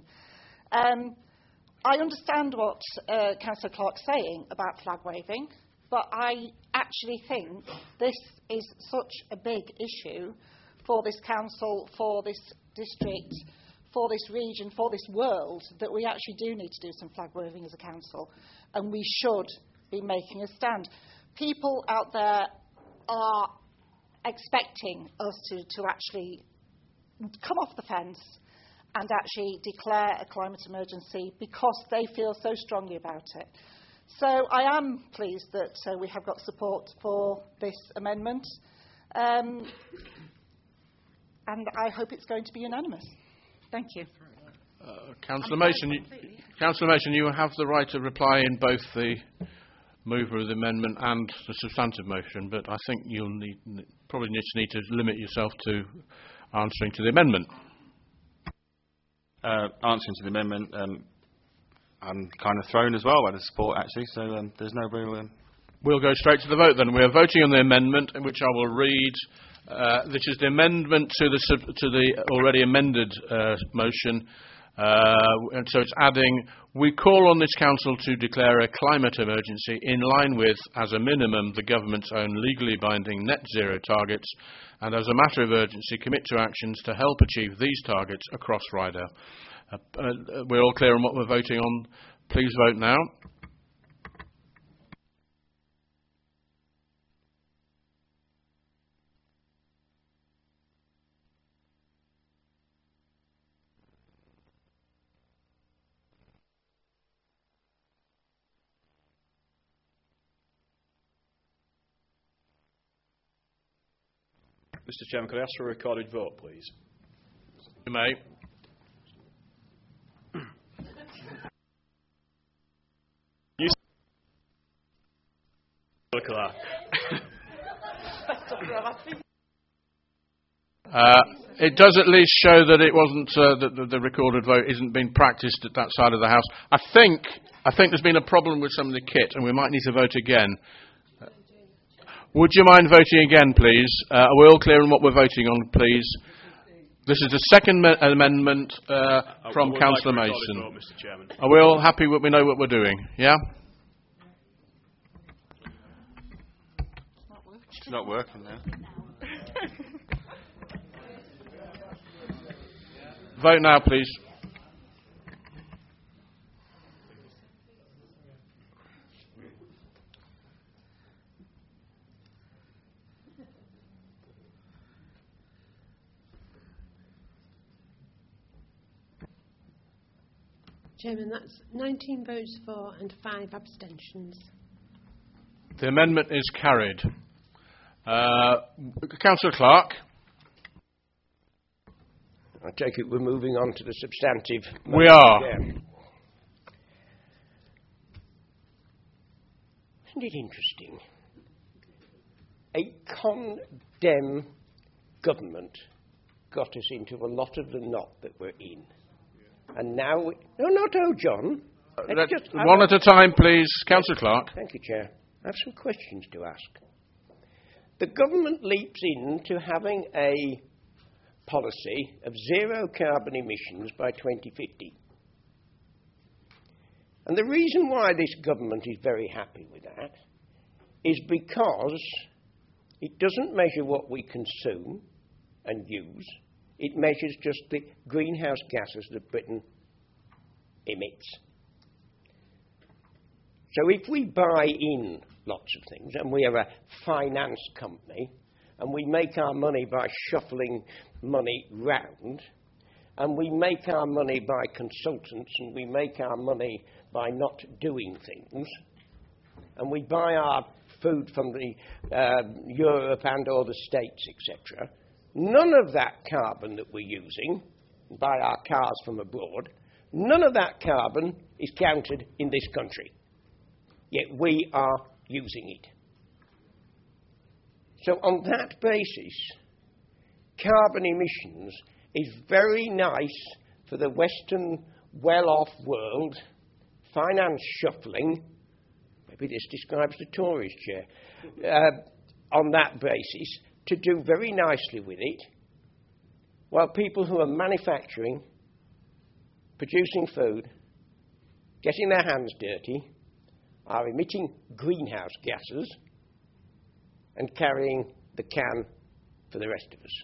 I understand what Councillor Clark's saying about flag waving, but I actually think this is such a big issue for this council, for this district, for this region, for this world, that we actually do need to do some flag waving as a council, and we should be making a stand. People out there are expecting us to actually come off the fence and actually declare a climate emergency because they feel so strongly about it. So I am pleased that we have got support for this amendment, and I hope it's going to be unanimous. Thank you. Councillor Mason, you have the right to reply in both the mover of the amendment and the substantive motion, but I think you'll probably need to limit yourself to answering to the amendment. Answering to the amendment, I'm kind of thrown as well by the support, actually, so there's no real... We'll go straight to the vote then. We are voting on the amendment, in which I will read. This is the amendment to the already amended motion. And so it's adding, we call on this council to declare a climate emergency in line with, as a minimum, the government's own legally binding net zero targets, and as a matter of urgency, commit to actions to help achieve these targets across Rydale. We're all clear on what we're voting on. Please vote now. Mr. Chairman, could I ask for a recorded vote, please? You may. It does at least show that it wasn't that the recorded vote isn't being practised at that side of the house. I think there's been a problem with some of the kit, and we might need to vote again. Would you mind voting again, please? Are we all clear on what we're voting on, please? This is the second amendment from Councillor Mason. Vote, Mr. Chairman. Are we all happy that we know what we're doing? Yeah? It's not working now. Vote now, please. Chairman, that's 19 votes for and 5 abstentions. The amendment is carried. Councillor Clark. I take it we're moving on to the substantive. We are. Isn't it interesting? A condemn government got us into a lot of the knot that we're in. And now... No, not John. One at a time, please. Councillor Clark. Thank you, Chair. I have some questions to ask. The government leaps into having a policy of zero carbon emissions by 2050. And the reason why this government is very happy with that is because it doesn't measure what we consume and use. It measures just the greenhouse gases that Britain emits. So if we buy in lots of things, and we are a finance company, and we make our money by shuffling money round, and we make our money by consultants, and we make our money by not doing things, and we buy our food from the Europe and or the States, etc., none of that carbon that we're using, buy our cars from abroad, none of that carbon is counted in this country. Yet we are using it. So on that basis, carbon emissions is very nice for the Western well-off world, finance shuffling, maybe this describes the Tories, Chair, on that basis, to do very nicely with it, while people who are manufacturing, producing food, getting their hands dirty, are emitting greenhouse gases and carrying the can for the rest of us.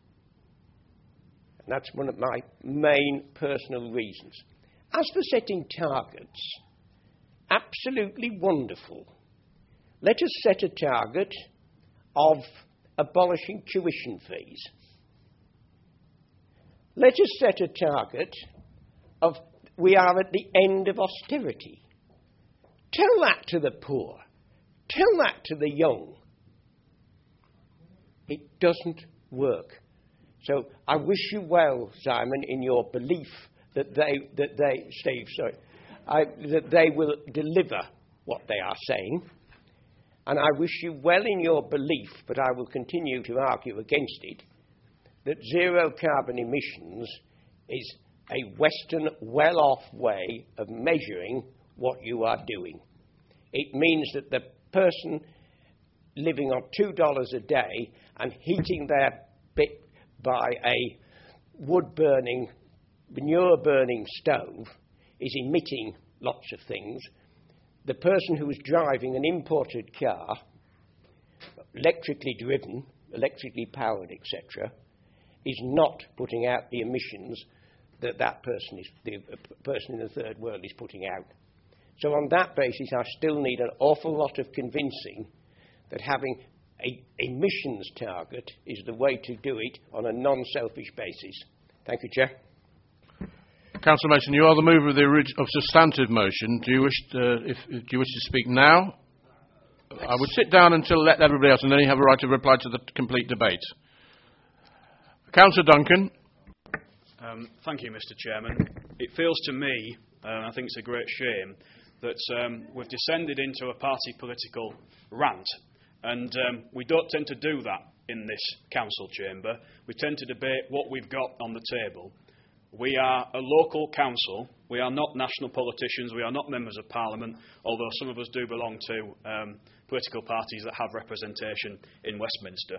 And that's one of my main personal reasons. As for setting targets, absolutely wonderful. Let us set a target of abolishing tuition fees. Let us set a target of we are at the end of austerity. Tell that to the poor. Tell that to the young. It doesn't work. So I wish you well, Simon, in your belief that they will deliver what they are saying. And I wish you well in your belief, but I will continue to argue against it, that zero carbon emissions is a Western well-off way of measuring what you are doing. It means that the person living on $2 a day and heating their bit by a wood-burning, manure-burning stove is emitting lots of things. The person who is driving an imported car, electrically driven, electrically powered, etc., is not putting out the emissions that the person in the third world is putting out. So on that basis, I still need an awful lot of convincing that having an emissions target is the way to do it on a non-selfish basis. Thank you, Chair. Councillor Mason, you are the mover of the substantive motion. Do you wish to speak now? I would sit down until let everybody else, and then you have a right to reply to the complete debate. Councillor Duncan. Thank you, Mr. Chairman. It feels to me, I think it's a great shame, that we've descended into a party political rant, and we don't tend to do that in this council chamber. We tend to debate what we've got on the table. We are a local council. We are not national politicians. We are not members of parliament, although some of us do belong to political parties that have representation in Westminster.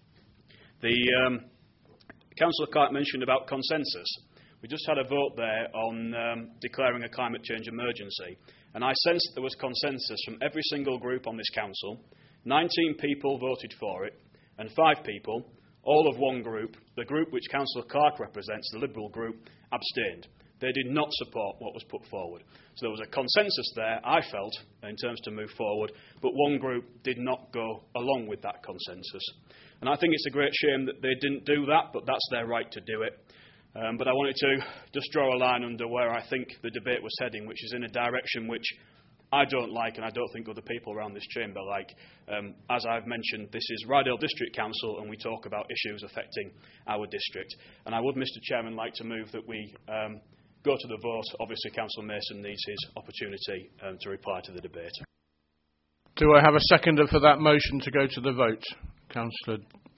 The Councillor Clark mentioned about consensus. We just had a vote there on declaring a climate change emergency, and I sensed there was consensus from every single group on this council. 19 people voted for it, and 5 people, all of one group, the group which Councillor Clark represents, the Liberal group, abstained. They did not support what was put forward. So there was a consensus there, I felt, in terms to move forward, but one group did not go along with that consensus. And I think it's a great shame that they didn't do that, but that's their right to do it. But I wanted to just draw a line under where I think the debate was heading, which is in a direction which I don't like, and I don't think other people around this chamber like. As I've mentioned, this is Rydale District Council, and we talk about issues affecting our district. And I would, Mr. Chairman, like to move that we go to the vote. Obviously, Councillor Mason needs his opportunity to reply to the debate. Do I have a seconder for that motion to go to the vote? Councillor.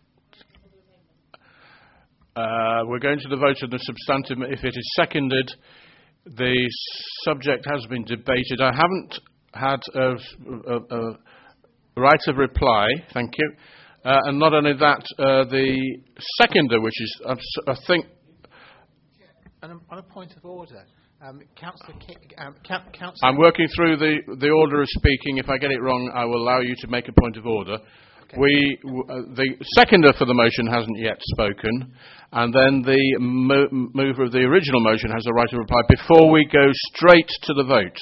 We're going to the vote on the substantive. If it is seconded, the subject has been debated. I haven't had a right of reply, thank you. And not only that, the seconder, which is, I think... And on a point of order, Councillor I'm working through the order of speaking. If I get it wrong, I will allow you to make a point of order. Okay. The seconder for the motion hasn't yet spoken, and then the mover of the original motion has a right of reply before we go straight to the vote.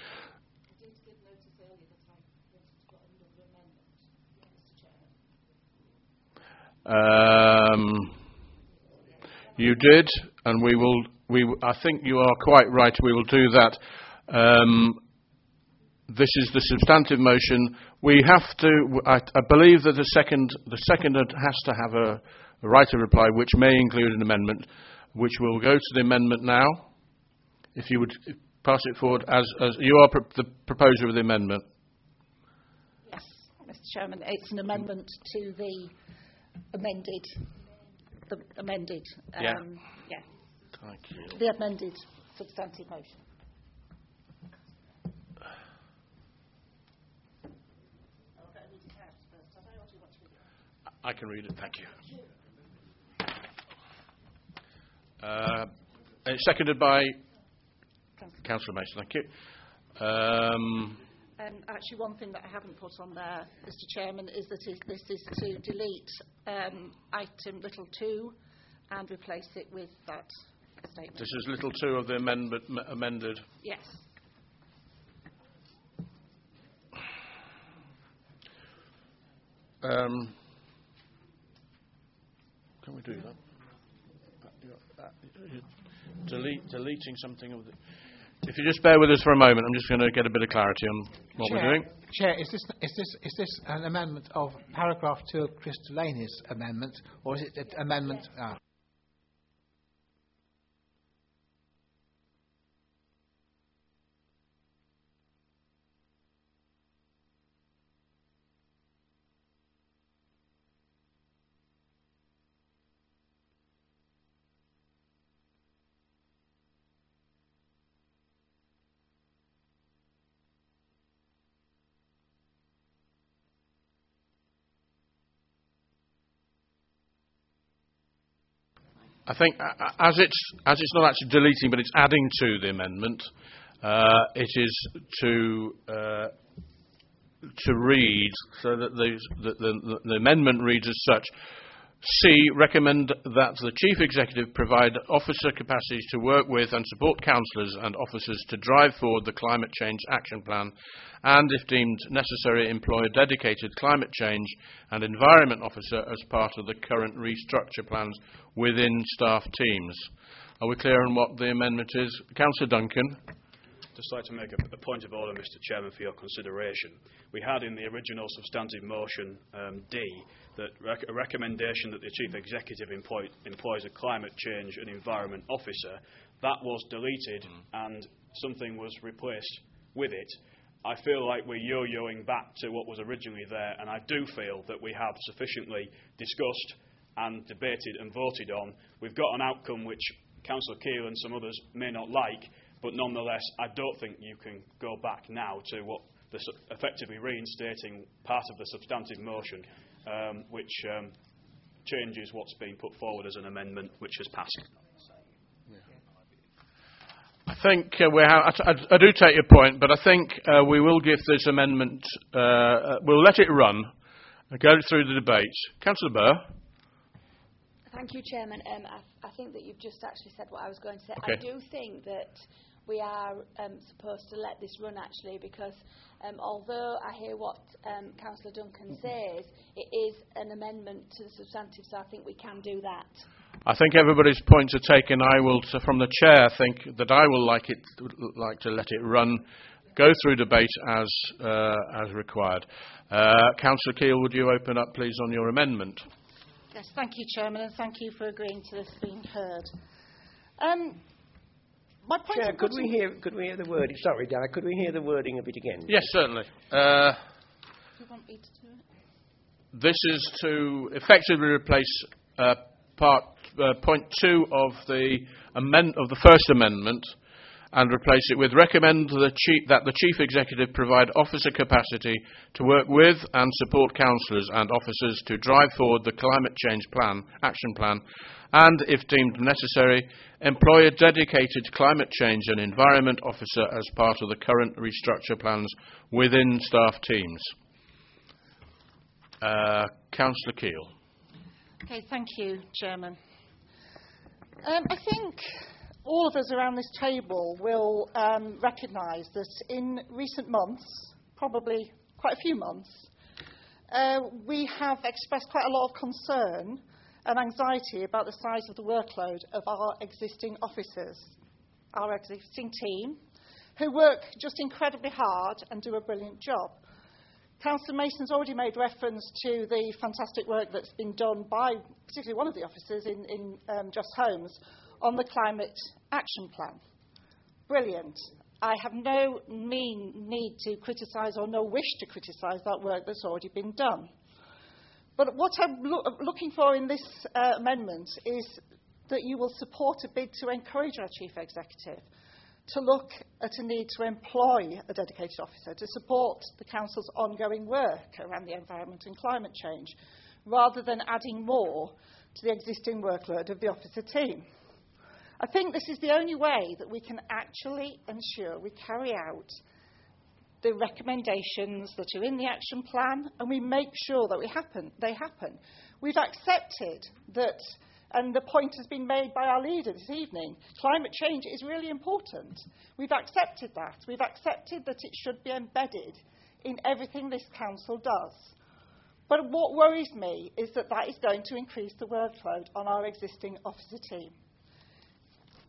You did, and we will. I think you are quite right. We will do that. This is the substantive motion. We have to. I believe that the seconder has to have a right of reply, which may include an amendment, which will go to the amendment now. If you would pass it forward, as you are the proposer of the amendment. Yes, Mr. Chairman, it's an amendment to the amended. Yeah. Yeah. Thank you. The amended substantive motion. I can read it, thank you. It's seconded by Councillor Mason, thank you. Actually, one thing that I haven't put on there, Mr. Chairman, is that this is to delete item little 2 and replace it with that statement. This is little 2 of the amended. Yes. Can we do that? deleting something of the... If you just bear with us for a moment, I'm just going to get a bit of clarity on what Chair, we're doing. Chair, is this an amendment of paragraph 2 of Chris Delaney's amendment, or is it an amendment... I think as it's not actually deleting, but it's adding to the amendment, it is to read so that the amendment reads as such. C. Recommend that the Chief Executive provide officer capacities to work with and support councillors and officers to drive forward the Climate Change Action Plan, and, if deemed necessary, employ a dedicated climate change and environment officer as part of the current restructure plans within staff teams. Are we clear on what the amendment is? Councillor Duncan. Just like to make a point of order, Mr. Chairman, for your consideration. We had in the original substantive motion D that a recommendation that the Chief Executive employs a climate change and environment officer. That was deleted and something was replaced with it. I feel like we're yo-yoing back to what was originally there, and I do feel that we have sufficiently discussed and debated and voted on. We've got an outcome which Councillor Keel and some others may not like, but nonetheless, I don't think you can go back now to what effectively reinstating part of the substantive motion, which changes what's been put forward as an amendment which has passed. I think I do take your point, but I think we will give this amendment, we'll let it run and go through the debate. Councillor Burr. Thank you, Chairman. I think that you've just actually said what I was going to say. Okay. I do think that we are supposed to let this run, actually, because although I hear what Councillor Duncan says, it is an amendment to the substantive, so I think we can do that. I think everybody's points are taken. I will, from the chair, think that I will like to let it run, go through debate as required. Councillor Keel, would you open up, please, on your amendment? Yes, thank you, Chairman, and thank you for agreeing to this being heard. My point Chair, could we hear the wording? Sorry, Dara, could we hear the wording of it again? Yes, certainly. Do you want me to do it? This is to effectively replace point 2 of the first amendment, and replace it with recommend that the Chief Executive provide officer capacity to work with and support councillors and officers to drive forward the Climate Change Action Plan, and, if deemed necessary, employ a dedicated climate change and environment officer as part of the current restructure plans within staff teams. Councillor Keel. Okay, thank you, Chairman. I think all of us around this table will recognise that in recent months, probably quite a few months, we have expressed quite a lot of concern and anxiety about the size of the workload of our existing officers, our existing team, who work just incredibly hard and do a brilliant job. Councillor Mason's already made reference to the fantastic work that's been done by particularly one of the officers in Just Homes on the Climate Action Plan. Brilliant. I have no need to criticise or no wish to criticise that work that's already been done. But what I'm looking for in this amendment is that you will support a bid to encourage our Chief Executive to look at a need to employ a dedicated officer to support the Council's ongoing work around the environment and climate change, rather than adding more to the existing workload of the officer team. I think this is the only way that we can actually ensure we carry out the recommendations that are in the action plan, and we make sure that they happen. We've accepted that, and the point has been made by our leader this evening, climate change is really important. We've accepted that. We've accepted that it should be embedded in everything this council does. But what worries me is that that is going to increase the workload on our existing officer team.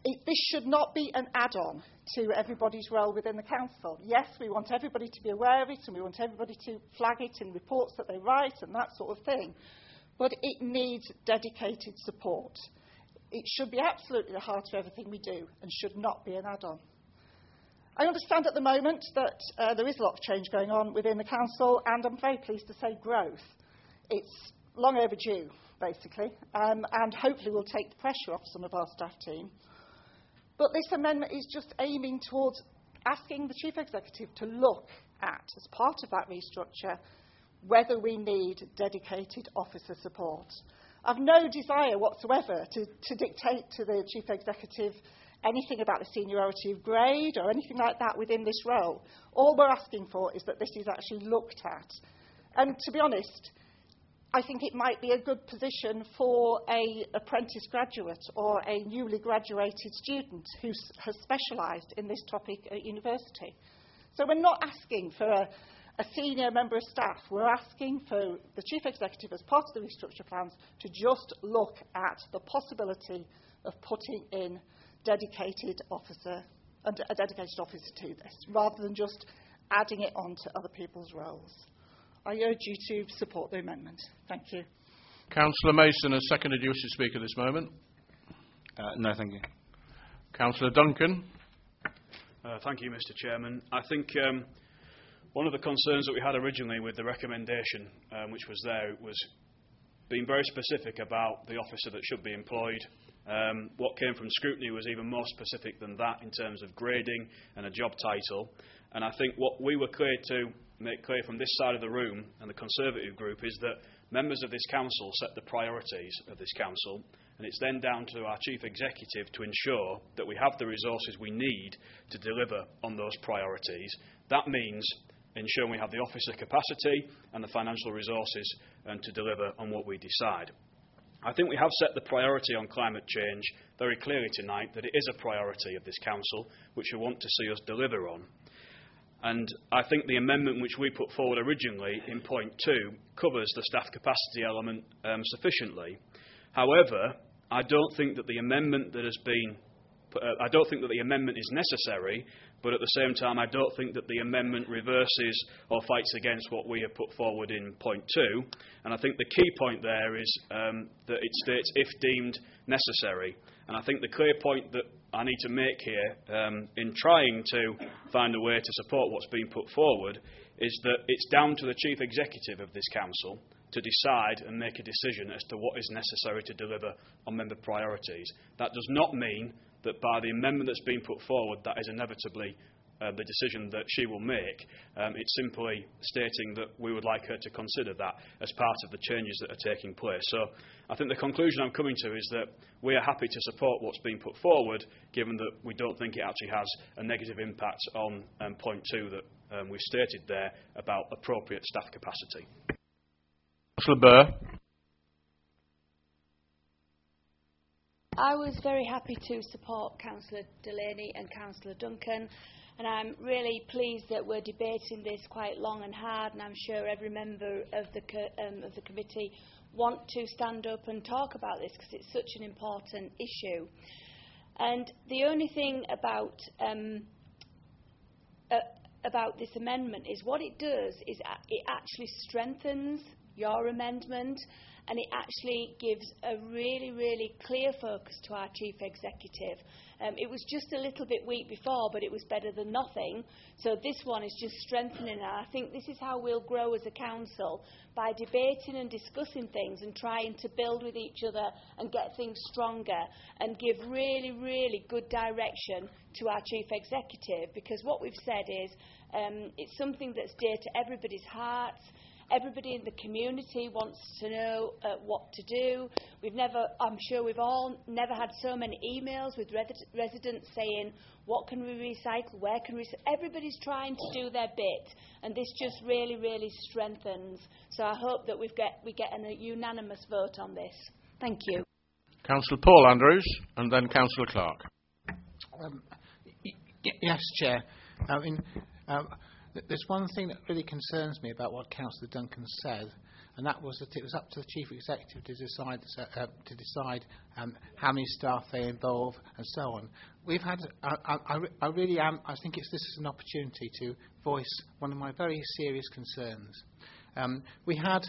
This should not be an add-on to everybody's role within the council. Yes, we want everybody to be aware of it and we want everybody to flag it in reports that they write and that sort of thing. But it needs dedicated support. It should be absolutely the heart of everything we do and should not be an add-on. I understand at the moment that there is a lot of change going on within the council, and I'm very pleased to say growth. It's long overdue, basically, and hopefully will take the pressure off some of our staff team. But this amendment is just aiming towards asking the Chief Executive to look at, as part of that restructure, whether we need dedicated officer support. I've no desire whatsoever to dictate to the Chief Executive anything about the seniority of grade or anything like that within this role. All we're asking for is that this is actually looked at. And to be honest, I think it might be a good position for an apprentice graduate or a newly graduated student who has specialised in this topic at university. So we're not asking for a senior member of staff. We're asking for the Chief Executive, as part of the restructure plans, to just look at the possibility of putting in a dedicated officer to this, rather than just adding it on to other people's roles. I urge you to support the amendment. Thank you. Councillor Mason has seconded you to speak at this moment. No, thank you. Councillor Duncan. Thank you, Mr. Chairman. I think one of the concerns that we had originally with the recommendation, which was there, was being very specific about the officer that should be employed. What came from scrutiny was even more specific than that in terms of grading and a job title. And I think what we were clear to make clear from this side of the room and the Conservative group is that members of this council set the priorities of this council, and it's then down to our Chief Executive to ensure that we have the resources we need to deliver on those priorities. That means ensuring we have the officer capacity and the financial resources to deliver on what we decide. I think we have set the priority on climate change very clearly tonight, that it is a priority of this council, which we want to see us deliver on. And I think the amendment which we put forward originally in point 2 covers the staff capacity element sufficiently. However, I don't think that the amendment that has been I don't think that the amendment is necessary, but at the same time I don't think that the amendment reverses or fights against what we have put forward in point 2. And I think the key point there is that it states if deemed necessary. And I think the clear point that I need to make here in trying to find a way to support what's been put forward is that it's down to the Chief Executive of this council to decide and make a decision as to what is necessary to deliver on member priorities. That does not mean that by the amendment that's been put forward, that is inevitably the decision that she will make. It's simply stating that we would like her to consider that as part of the changes that are taking place. So I think the conclusion I'm coming to is that we are happy to support what's been put forward, given that we don't think it actually has a negative impact on point 2 that we've stated there about appropriate staff capacity. Councillor Burr. I was very happy to support Councillor Delaney and Councillor Duncan, and I'm really pleased that we're debating this quite long and hard, and I'm sure every member of the committee want to stand up and talk about this because it's such an important issue. And the only thing about this amendment is what it does is it actually strengthens your amendment, and it actually gives a really, really clear focus to our Chief Executive. It was just a little bit weak before, but it was better than nothing. So this one is just strengthening it. I think this is how we'll grow as a council, by debating and discussing things and trying to build with each other and get things stronger and give really, really good direction to our Chief Executive, because what we've said is it's something that's dear to everybody's hearts. Everybody in the community wants to know what to do. I'm sure we've all never had so many emails with residents saying, what can we recycle, where can we... Everybody's trying to do their bit, and this just really, really strengthens. So I hope that we get a unanimous vote on this. Thank you. Councillor Paul Andrews, and then Councillor Clark. Yes, Chair. There's one thing that really concerns me about what Councillor Duncan said, and that was that it was up to the Chief Executive to decide how many staff they involve and so on. We've had, I really am, I think this is an opportunity to voice one of my very serious concerns. We had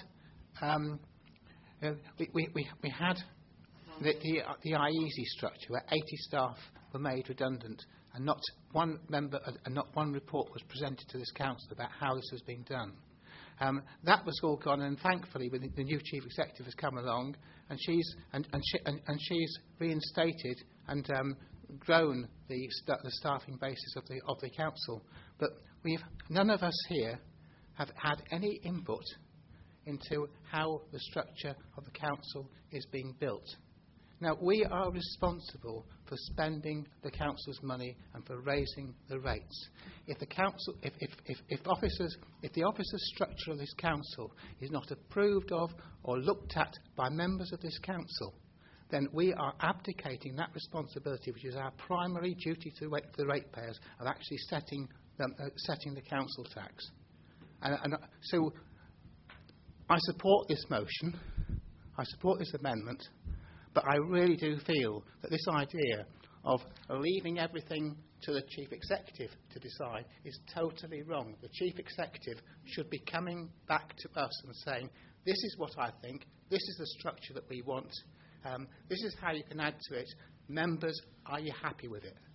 the IEASY structure where 80 staff were made redundant, and not one member and not one report was presented to this council about how this has been done. That was all gone, and thankfully the new chief executive has come along, and she's reinstated and grown the staffing basis of the council. But none of us here have had any input into how the structure of the council is being built. Now, we are responsible for spending the council's money and for raising the rates. If the council, if the officers' structure of this council is not approved of or looked at by members of this council, then we are abdicating that responsibility, which is our primary duty to the ratepayers, of actually setting the council tax. So I support this motion. I support this amendment. But I really do feel that this idea of leaving everything to the Chief Executive to decide is totally wrong. The Chief Executive should be coming back to us and saying, this is what I think, this is the structure that we want, this is how you can add to it. Members, are you happy with it?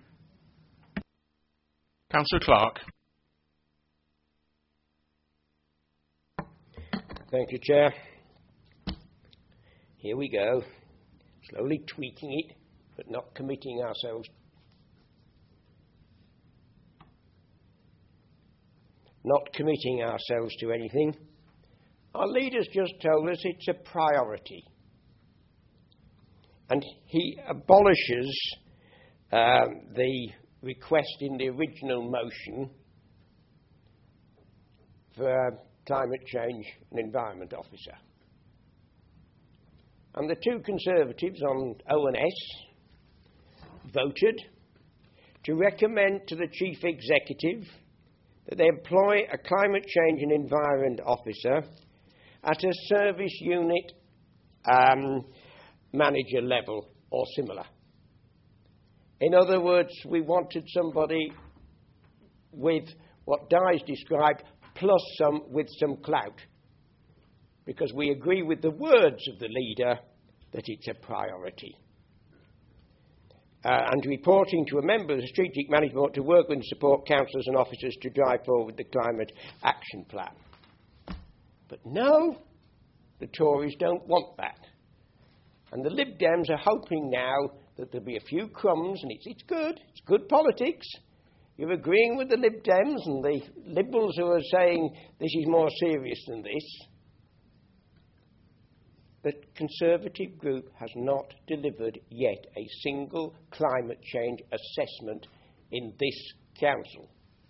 Councillor Clark. Thank you, Chair. Here we go. Slowly tweaking it, but not committing ourselves. Not committing ourselves to anything. Our leaders just told us it's a priority. And he abolishes the request in the original motion for a Climate Change and Environment Officer. And the two Conservatives on O&S voted to recommend to the Chief Executive that they employ a Climate Change and Environment Officer at a service unit manager level or similar. In other words, we wanted somebody with what Di's described, plus with some clout, because we agree with the words of the leader that it's a priority. And reporting to a member of the Strategic Management Board to work with and support councillors and officers to drive forward the Climate Action Plan. But no, the Tories don't want that. And the Lib Dems are hoping now that there'll be a few crumbs, and it's good politics. You're agreeing with the Lib Dems and the Liberals who are saying this is more serious than this. The Conservative group has not delivered yet a single climate change assessment in this council.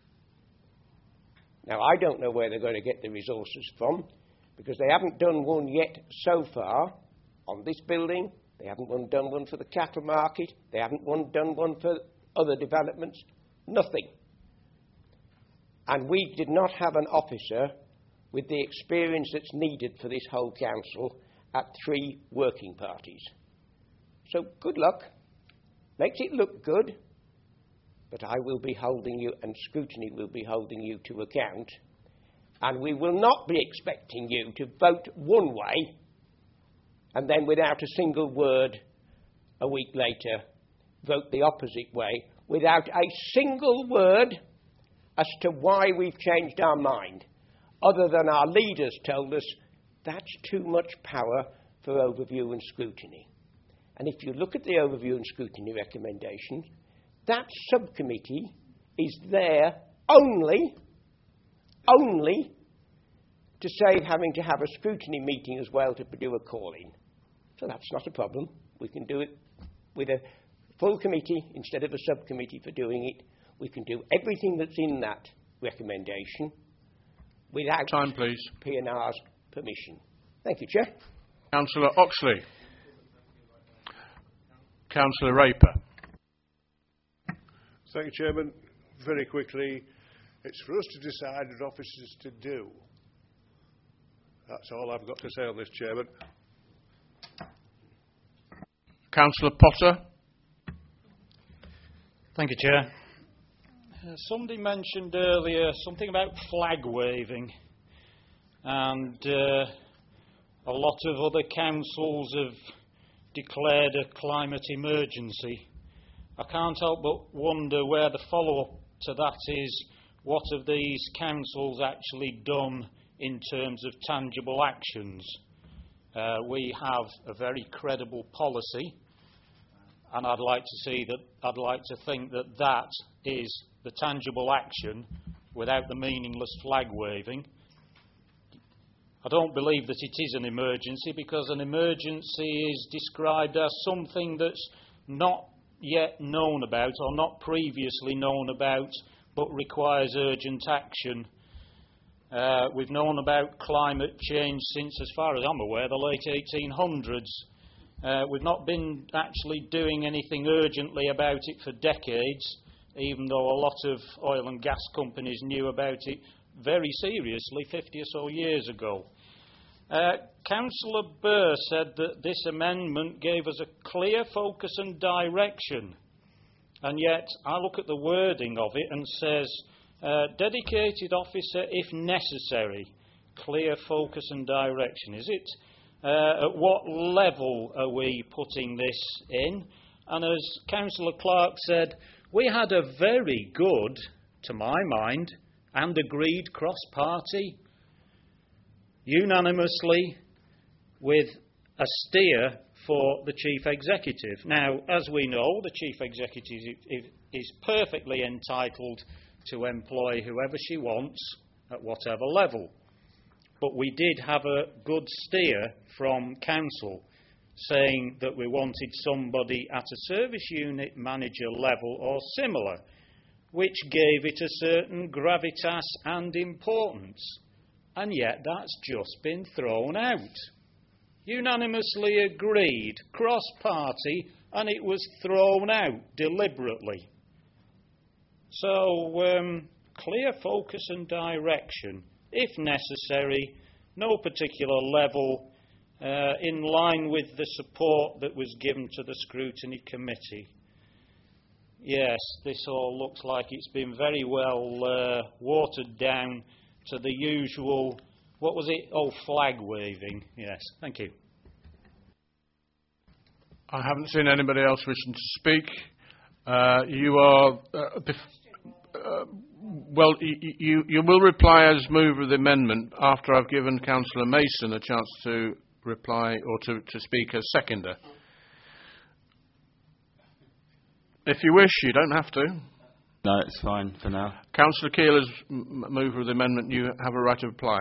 Now, I don't know where they're going to get the resources from, because they haven't done one yet so far on this building. They haven't done one for the cattle market. They haven't done one for other developments. Nothing. And we did not have an officer with the experience that's needed for this whole council at 3 working parties. So good luck. Makes it look good. But I will be holding you, and scrutiny will be holding you to account. And we will not be expecting you to vote one way and then without a single word a week later vote the opposite way, without a single word as to why we've changed our mind, other than our leaders told us that's too much power for overview and scrutiny. And if you look at the overview and scrutiny recommendations, that subcommittee is there only to save having to have a scrutiny meeting as well to do a call-in. So that's not a problem. We can do it with a full committee instead of a subcommittee for doing it. We can do everything that's in that recommendation without P&R's permission. Thank you, Chair. Councillor Oxley. Councillor Raper. Thank you, Chairman. Very quickly, it's for us to decide what officers to do. That's all I've got to say on this, Chairman. Councillor Potter. Thank you, Chair. Somebody mentioned earlier something about flag waving, and a lot of other councils have declared a climate emergency. I can't help but wonder where the follow-up to that is. What have these councils actually done in terms of tangible actions? We have a very credible policy, and I'd like to think that that is the tangible action without the meaningless flag waving. I don't believe that it is an emergency, because an emergency is described as something that's not yet known about or not previously known about, but requires urgent action. We've known about climate change since, as far as I'm aware, the late 1800s. We've not been actually doing anything urgently about it for decades, even though a lot of oil and gas companies knew about it very seriously 50 or so years ago. Councillor Burr said that this amendment gave us a clear focus and direction, and yet I look at the wording of it and says dedicated officer if necessary, clear focus and direction. Is it at what level are we putting this in? And as Councillor Clark said, we had a very good, to my mind, and agreed cross-party, unanimously, with a steer for the Chief Executive. Now, as we know, the Chief Executive is perfectly entitled to employ whoever she wants at whatever level. But we did have a good steer from Council saying that we wanted somebody at a service unit manager level or similar, which gave it a certain gravitas and importance. And yet that's just been thrown out. Unanimously agreed, cross-party, and it was thrown out deliberately. So, clear focus and direction, if necessary, no particular level, in line with the support that was given to the Scrutiny Committee. Yes, this all looks like it's been very well watered down to the usual, what was it? Oh, flag waving. Yes, thank you. I haven't seen anybody else wishing to speak. You are, well, you will reply as mover of the amendment after I've given Councillor Mason a chance to reply or to speak as seconder. If you wish, you don't have to. No, it's fine for now. Councillor Keel, as mover of the amendment, you have a right to reply.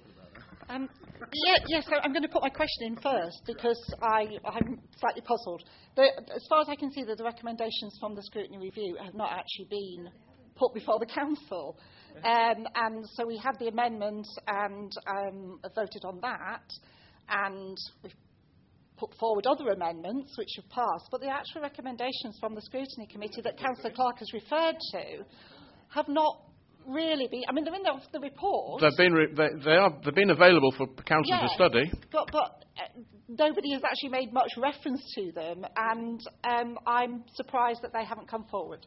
Yes, I'm going to put my question in first because I'm slightly puzzled. As far as I can see, the recommendations from the Scrutiny Review have not actually been put before the Council. And so we had the amendment and voted on that, and we've put forward other amendments which have passed, but the actual recommendations from the Scrutiny Committee that Councillor Clark has referred to have not really been. I mean, they're in the report. They've been available for Council to study. But nobody has actually made much reference to them, and I'm surprised that they haven't come forward.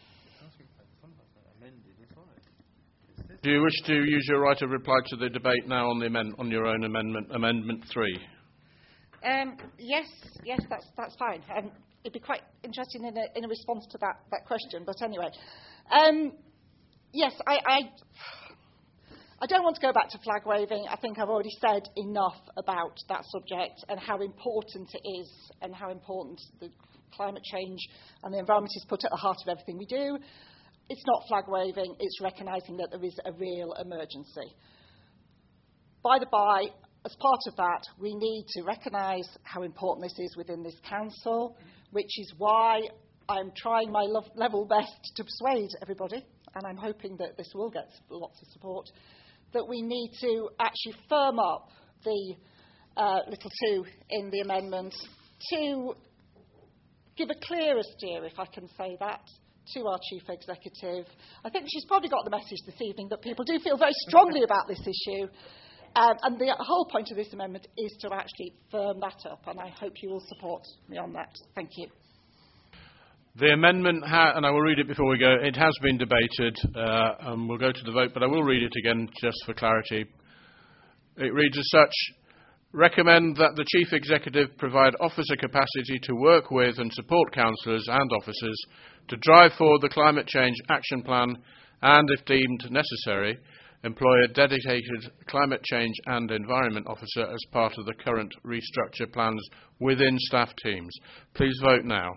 Do you wish to use your right of reply to the debate now on the on your own amendment, Amendment 3? Yes, that's fine. It'd be quite interesting in a response to that question. But anyway, yes, I don't want to go back to flag waving. I think I've already said enough about that subject and how important it is and how important the climate change and the environment is put at the heart of everything we do. It's not flag waving, it's recognising that there is a real emergency. By the by, as part of that, we need to recognise how important this is within this council, which is why I'm trying my level best to persuade everybody, and I'm hoping that this will get lots of support, that we need to actually firm up the little 2 in the amendment to give a clearer steer, if I can say that, to our Chief Executive. I think she's probably got the message this evening that people do feel very strongly about this issue, And the whole point of this amendment is to actually firm that up, and I hope you will support me on that. Thank you. The amendment, and I will read it before we go, it has been debated, and we'll go to the vote, but I will read it again just for clarity. It reads as such: recommend that the Chief Executive provide officer capacity to work with and support councillors and officers to drive forward the Climate Change Action Plan and, if deemed necessary, employ a dedicated Climate Change and Environment Officer as part of the current restructure plans within staff teams. Please vote now.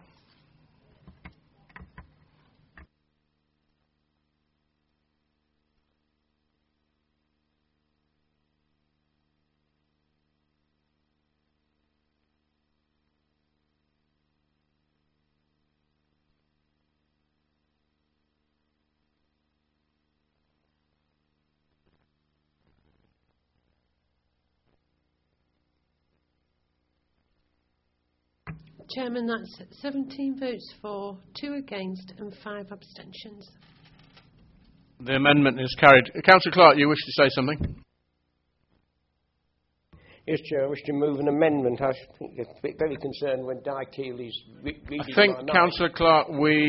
Chairman, that's 17 votes for, 2 against and 5 abstentions. The amendment is carried. Councillor Clark, you wish to say something? Yes, Chair, I wish to move an amendment. I think I'm a bit very concerned when Di Keeley's reading I think, Councillor Clark,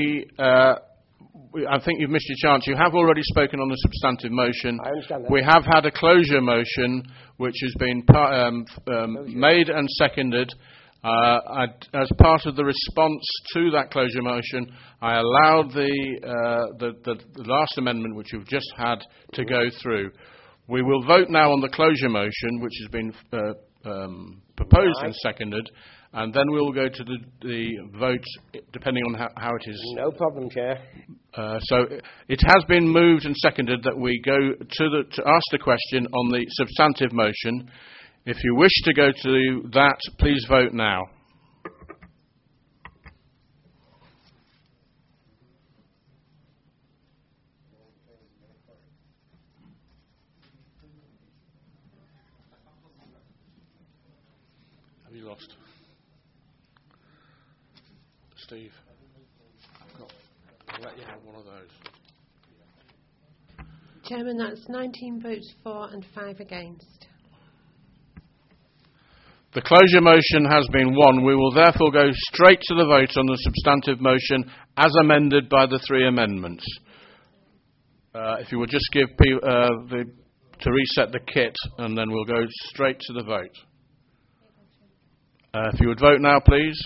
I think you've missed your chance. You have already spoken on the substantive motion. I understand that. We have had a closure motion which has been made and seconded. As part of the response to that closure motion, I allowed the last amendment, which you've just had, to go through. We will vote now on the closure motion, which has been proposed and seconded, and then we will go to the vote, depending on how it is. No problem, Chair. So it has been moved and seconded that we go to ask the question on the substantive motion. If you wish to go to that, please vote now. Have you lost? Steve, I'll let you have one of those. Chairman, that's 19 votes for and 5 against. The closure motion has been won. We will therefore go straight to the vote on the substantive motion as amended by the 3 amendments. If you would just give to reset the kit, and then we'll go straight to the vote. If you would vote now, please.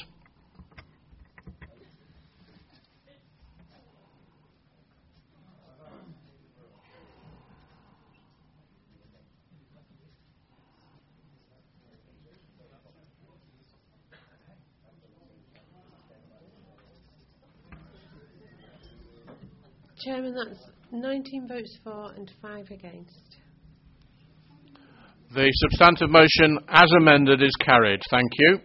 Chairman, that's 19 votes for and 5 against. The substantive motion as amended is carried. Thank you.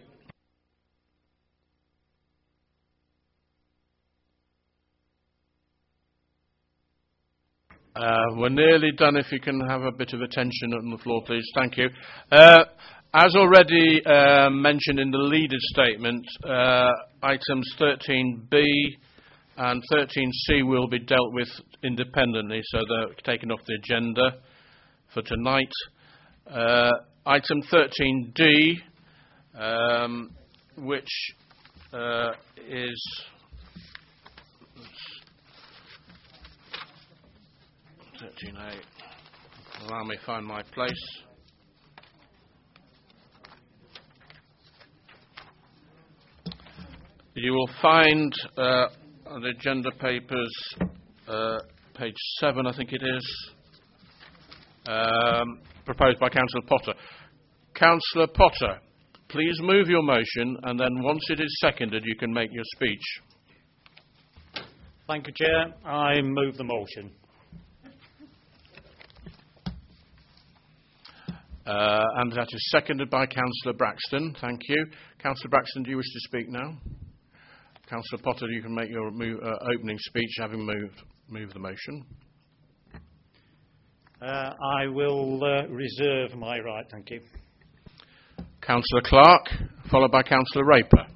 We're nearly done. If you can have a bit of attention on the floor, please. Thank you. As already mentioned in the leader's statement, items 13B and 13C will be dealt with independently, so they're taken off the agenda for tonight. Item 13D, which is 13A. Allow me to find my place. You will find the agenda papers, page 7, I think it is, proposed by Councillor Potter. Councillor Potter, please move your motion, and then once it is seconded, you can make your speech. Thank you, Chair. I move the motion. And that is seconded by Councillor Braxton. Thank you. Councillor Braxton, do you wish to speak now? Councillor Potter, you can make your opening speech, having moved the motion. I will reserve my right, thank you. Councillor Clark, followed by Councillor Raper.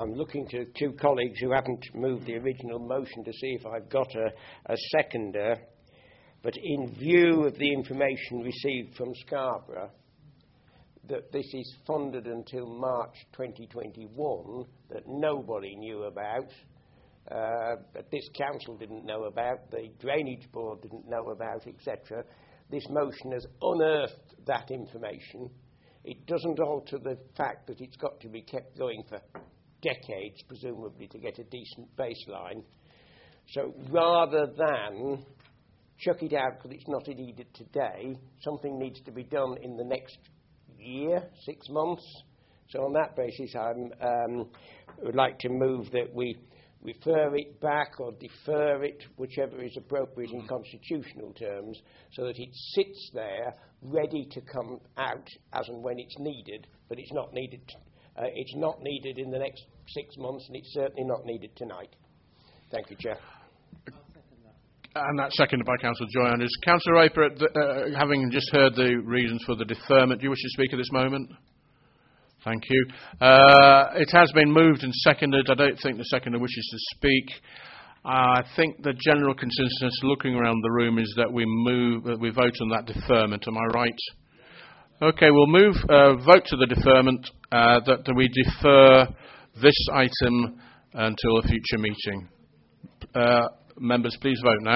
I'm looking to two colleagues who haven't moved the original motion to see if I've got a seconder. But in view of the information received from Scarborough, that this is funded until March 2021, that nobody knew about, that this council didn't know about, the Drainage Board didn't know about, etc. This motion has unearthed that information. It doesn't alter the fact that it's got to be kept going for decades, presumably, to get a decent baseline. So rather than chuck it out because it's not needed today, something needs to be done in the next year, 6 months. So on that basis, I would like to move that we refer it back or defer it, whichever is appropriate in constitutional terms, so that it sits there ready to come out as and when it's needed, but it's not needed. It's not needed in the next 6 months, and it's certainly not needed tonight. Thank you, Chair. And that's seconded by Councillor Joy Andrews. Councillor Raper, having just heard the reasons for the deferment, do you wish to speak at this moment? Thank you. It has been moved and seconded. I don't think the seconder wishes to speak. I think the general consensus looking around the room is that we vote on that deferment. Am I right? Okay, we'll vote to the deferment, that we defer this item until a future meeting. Members, please vote now.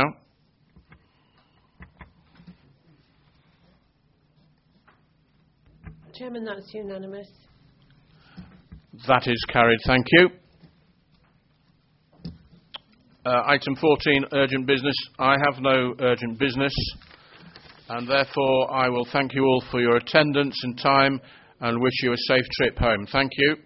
Chairman, that's unanimous. That is carried. Thank you. Item 14, urgent business. I have no urgent business, and therefore I will thank you all for your attendance and time and wish you a safe trip home. Thank you.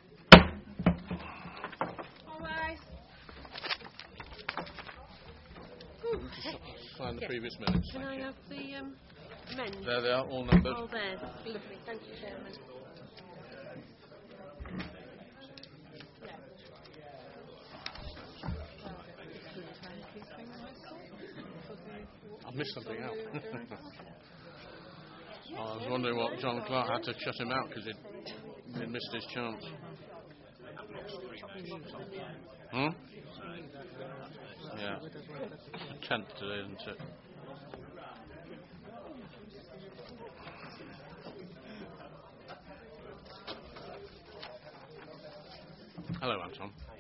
Sign the previous minutes. Can I have the men? There they are, all numbered. All there. Lovely. Thank you, Chairman. I missed something out. I was wondering what John Clark had to shut him out because he'd missed his chance. Yeah. 10th today, isn't it? Hello, Anton.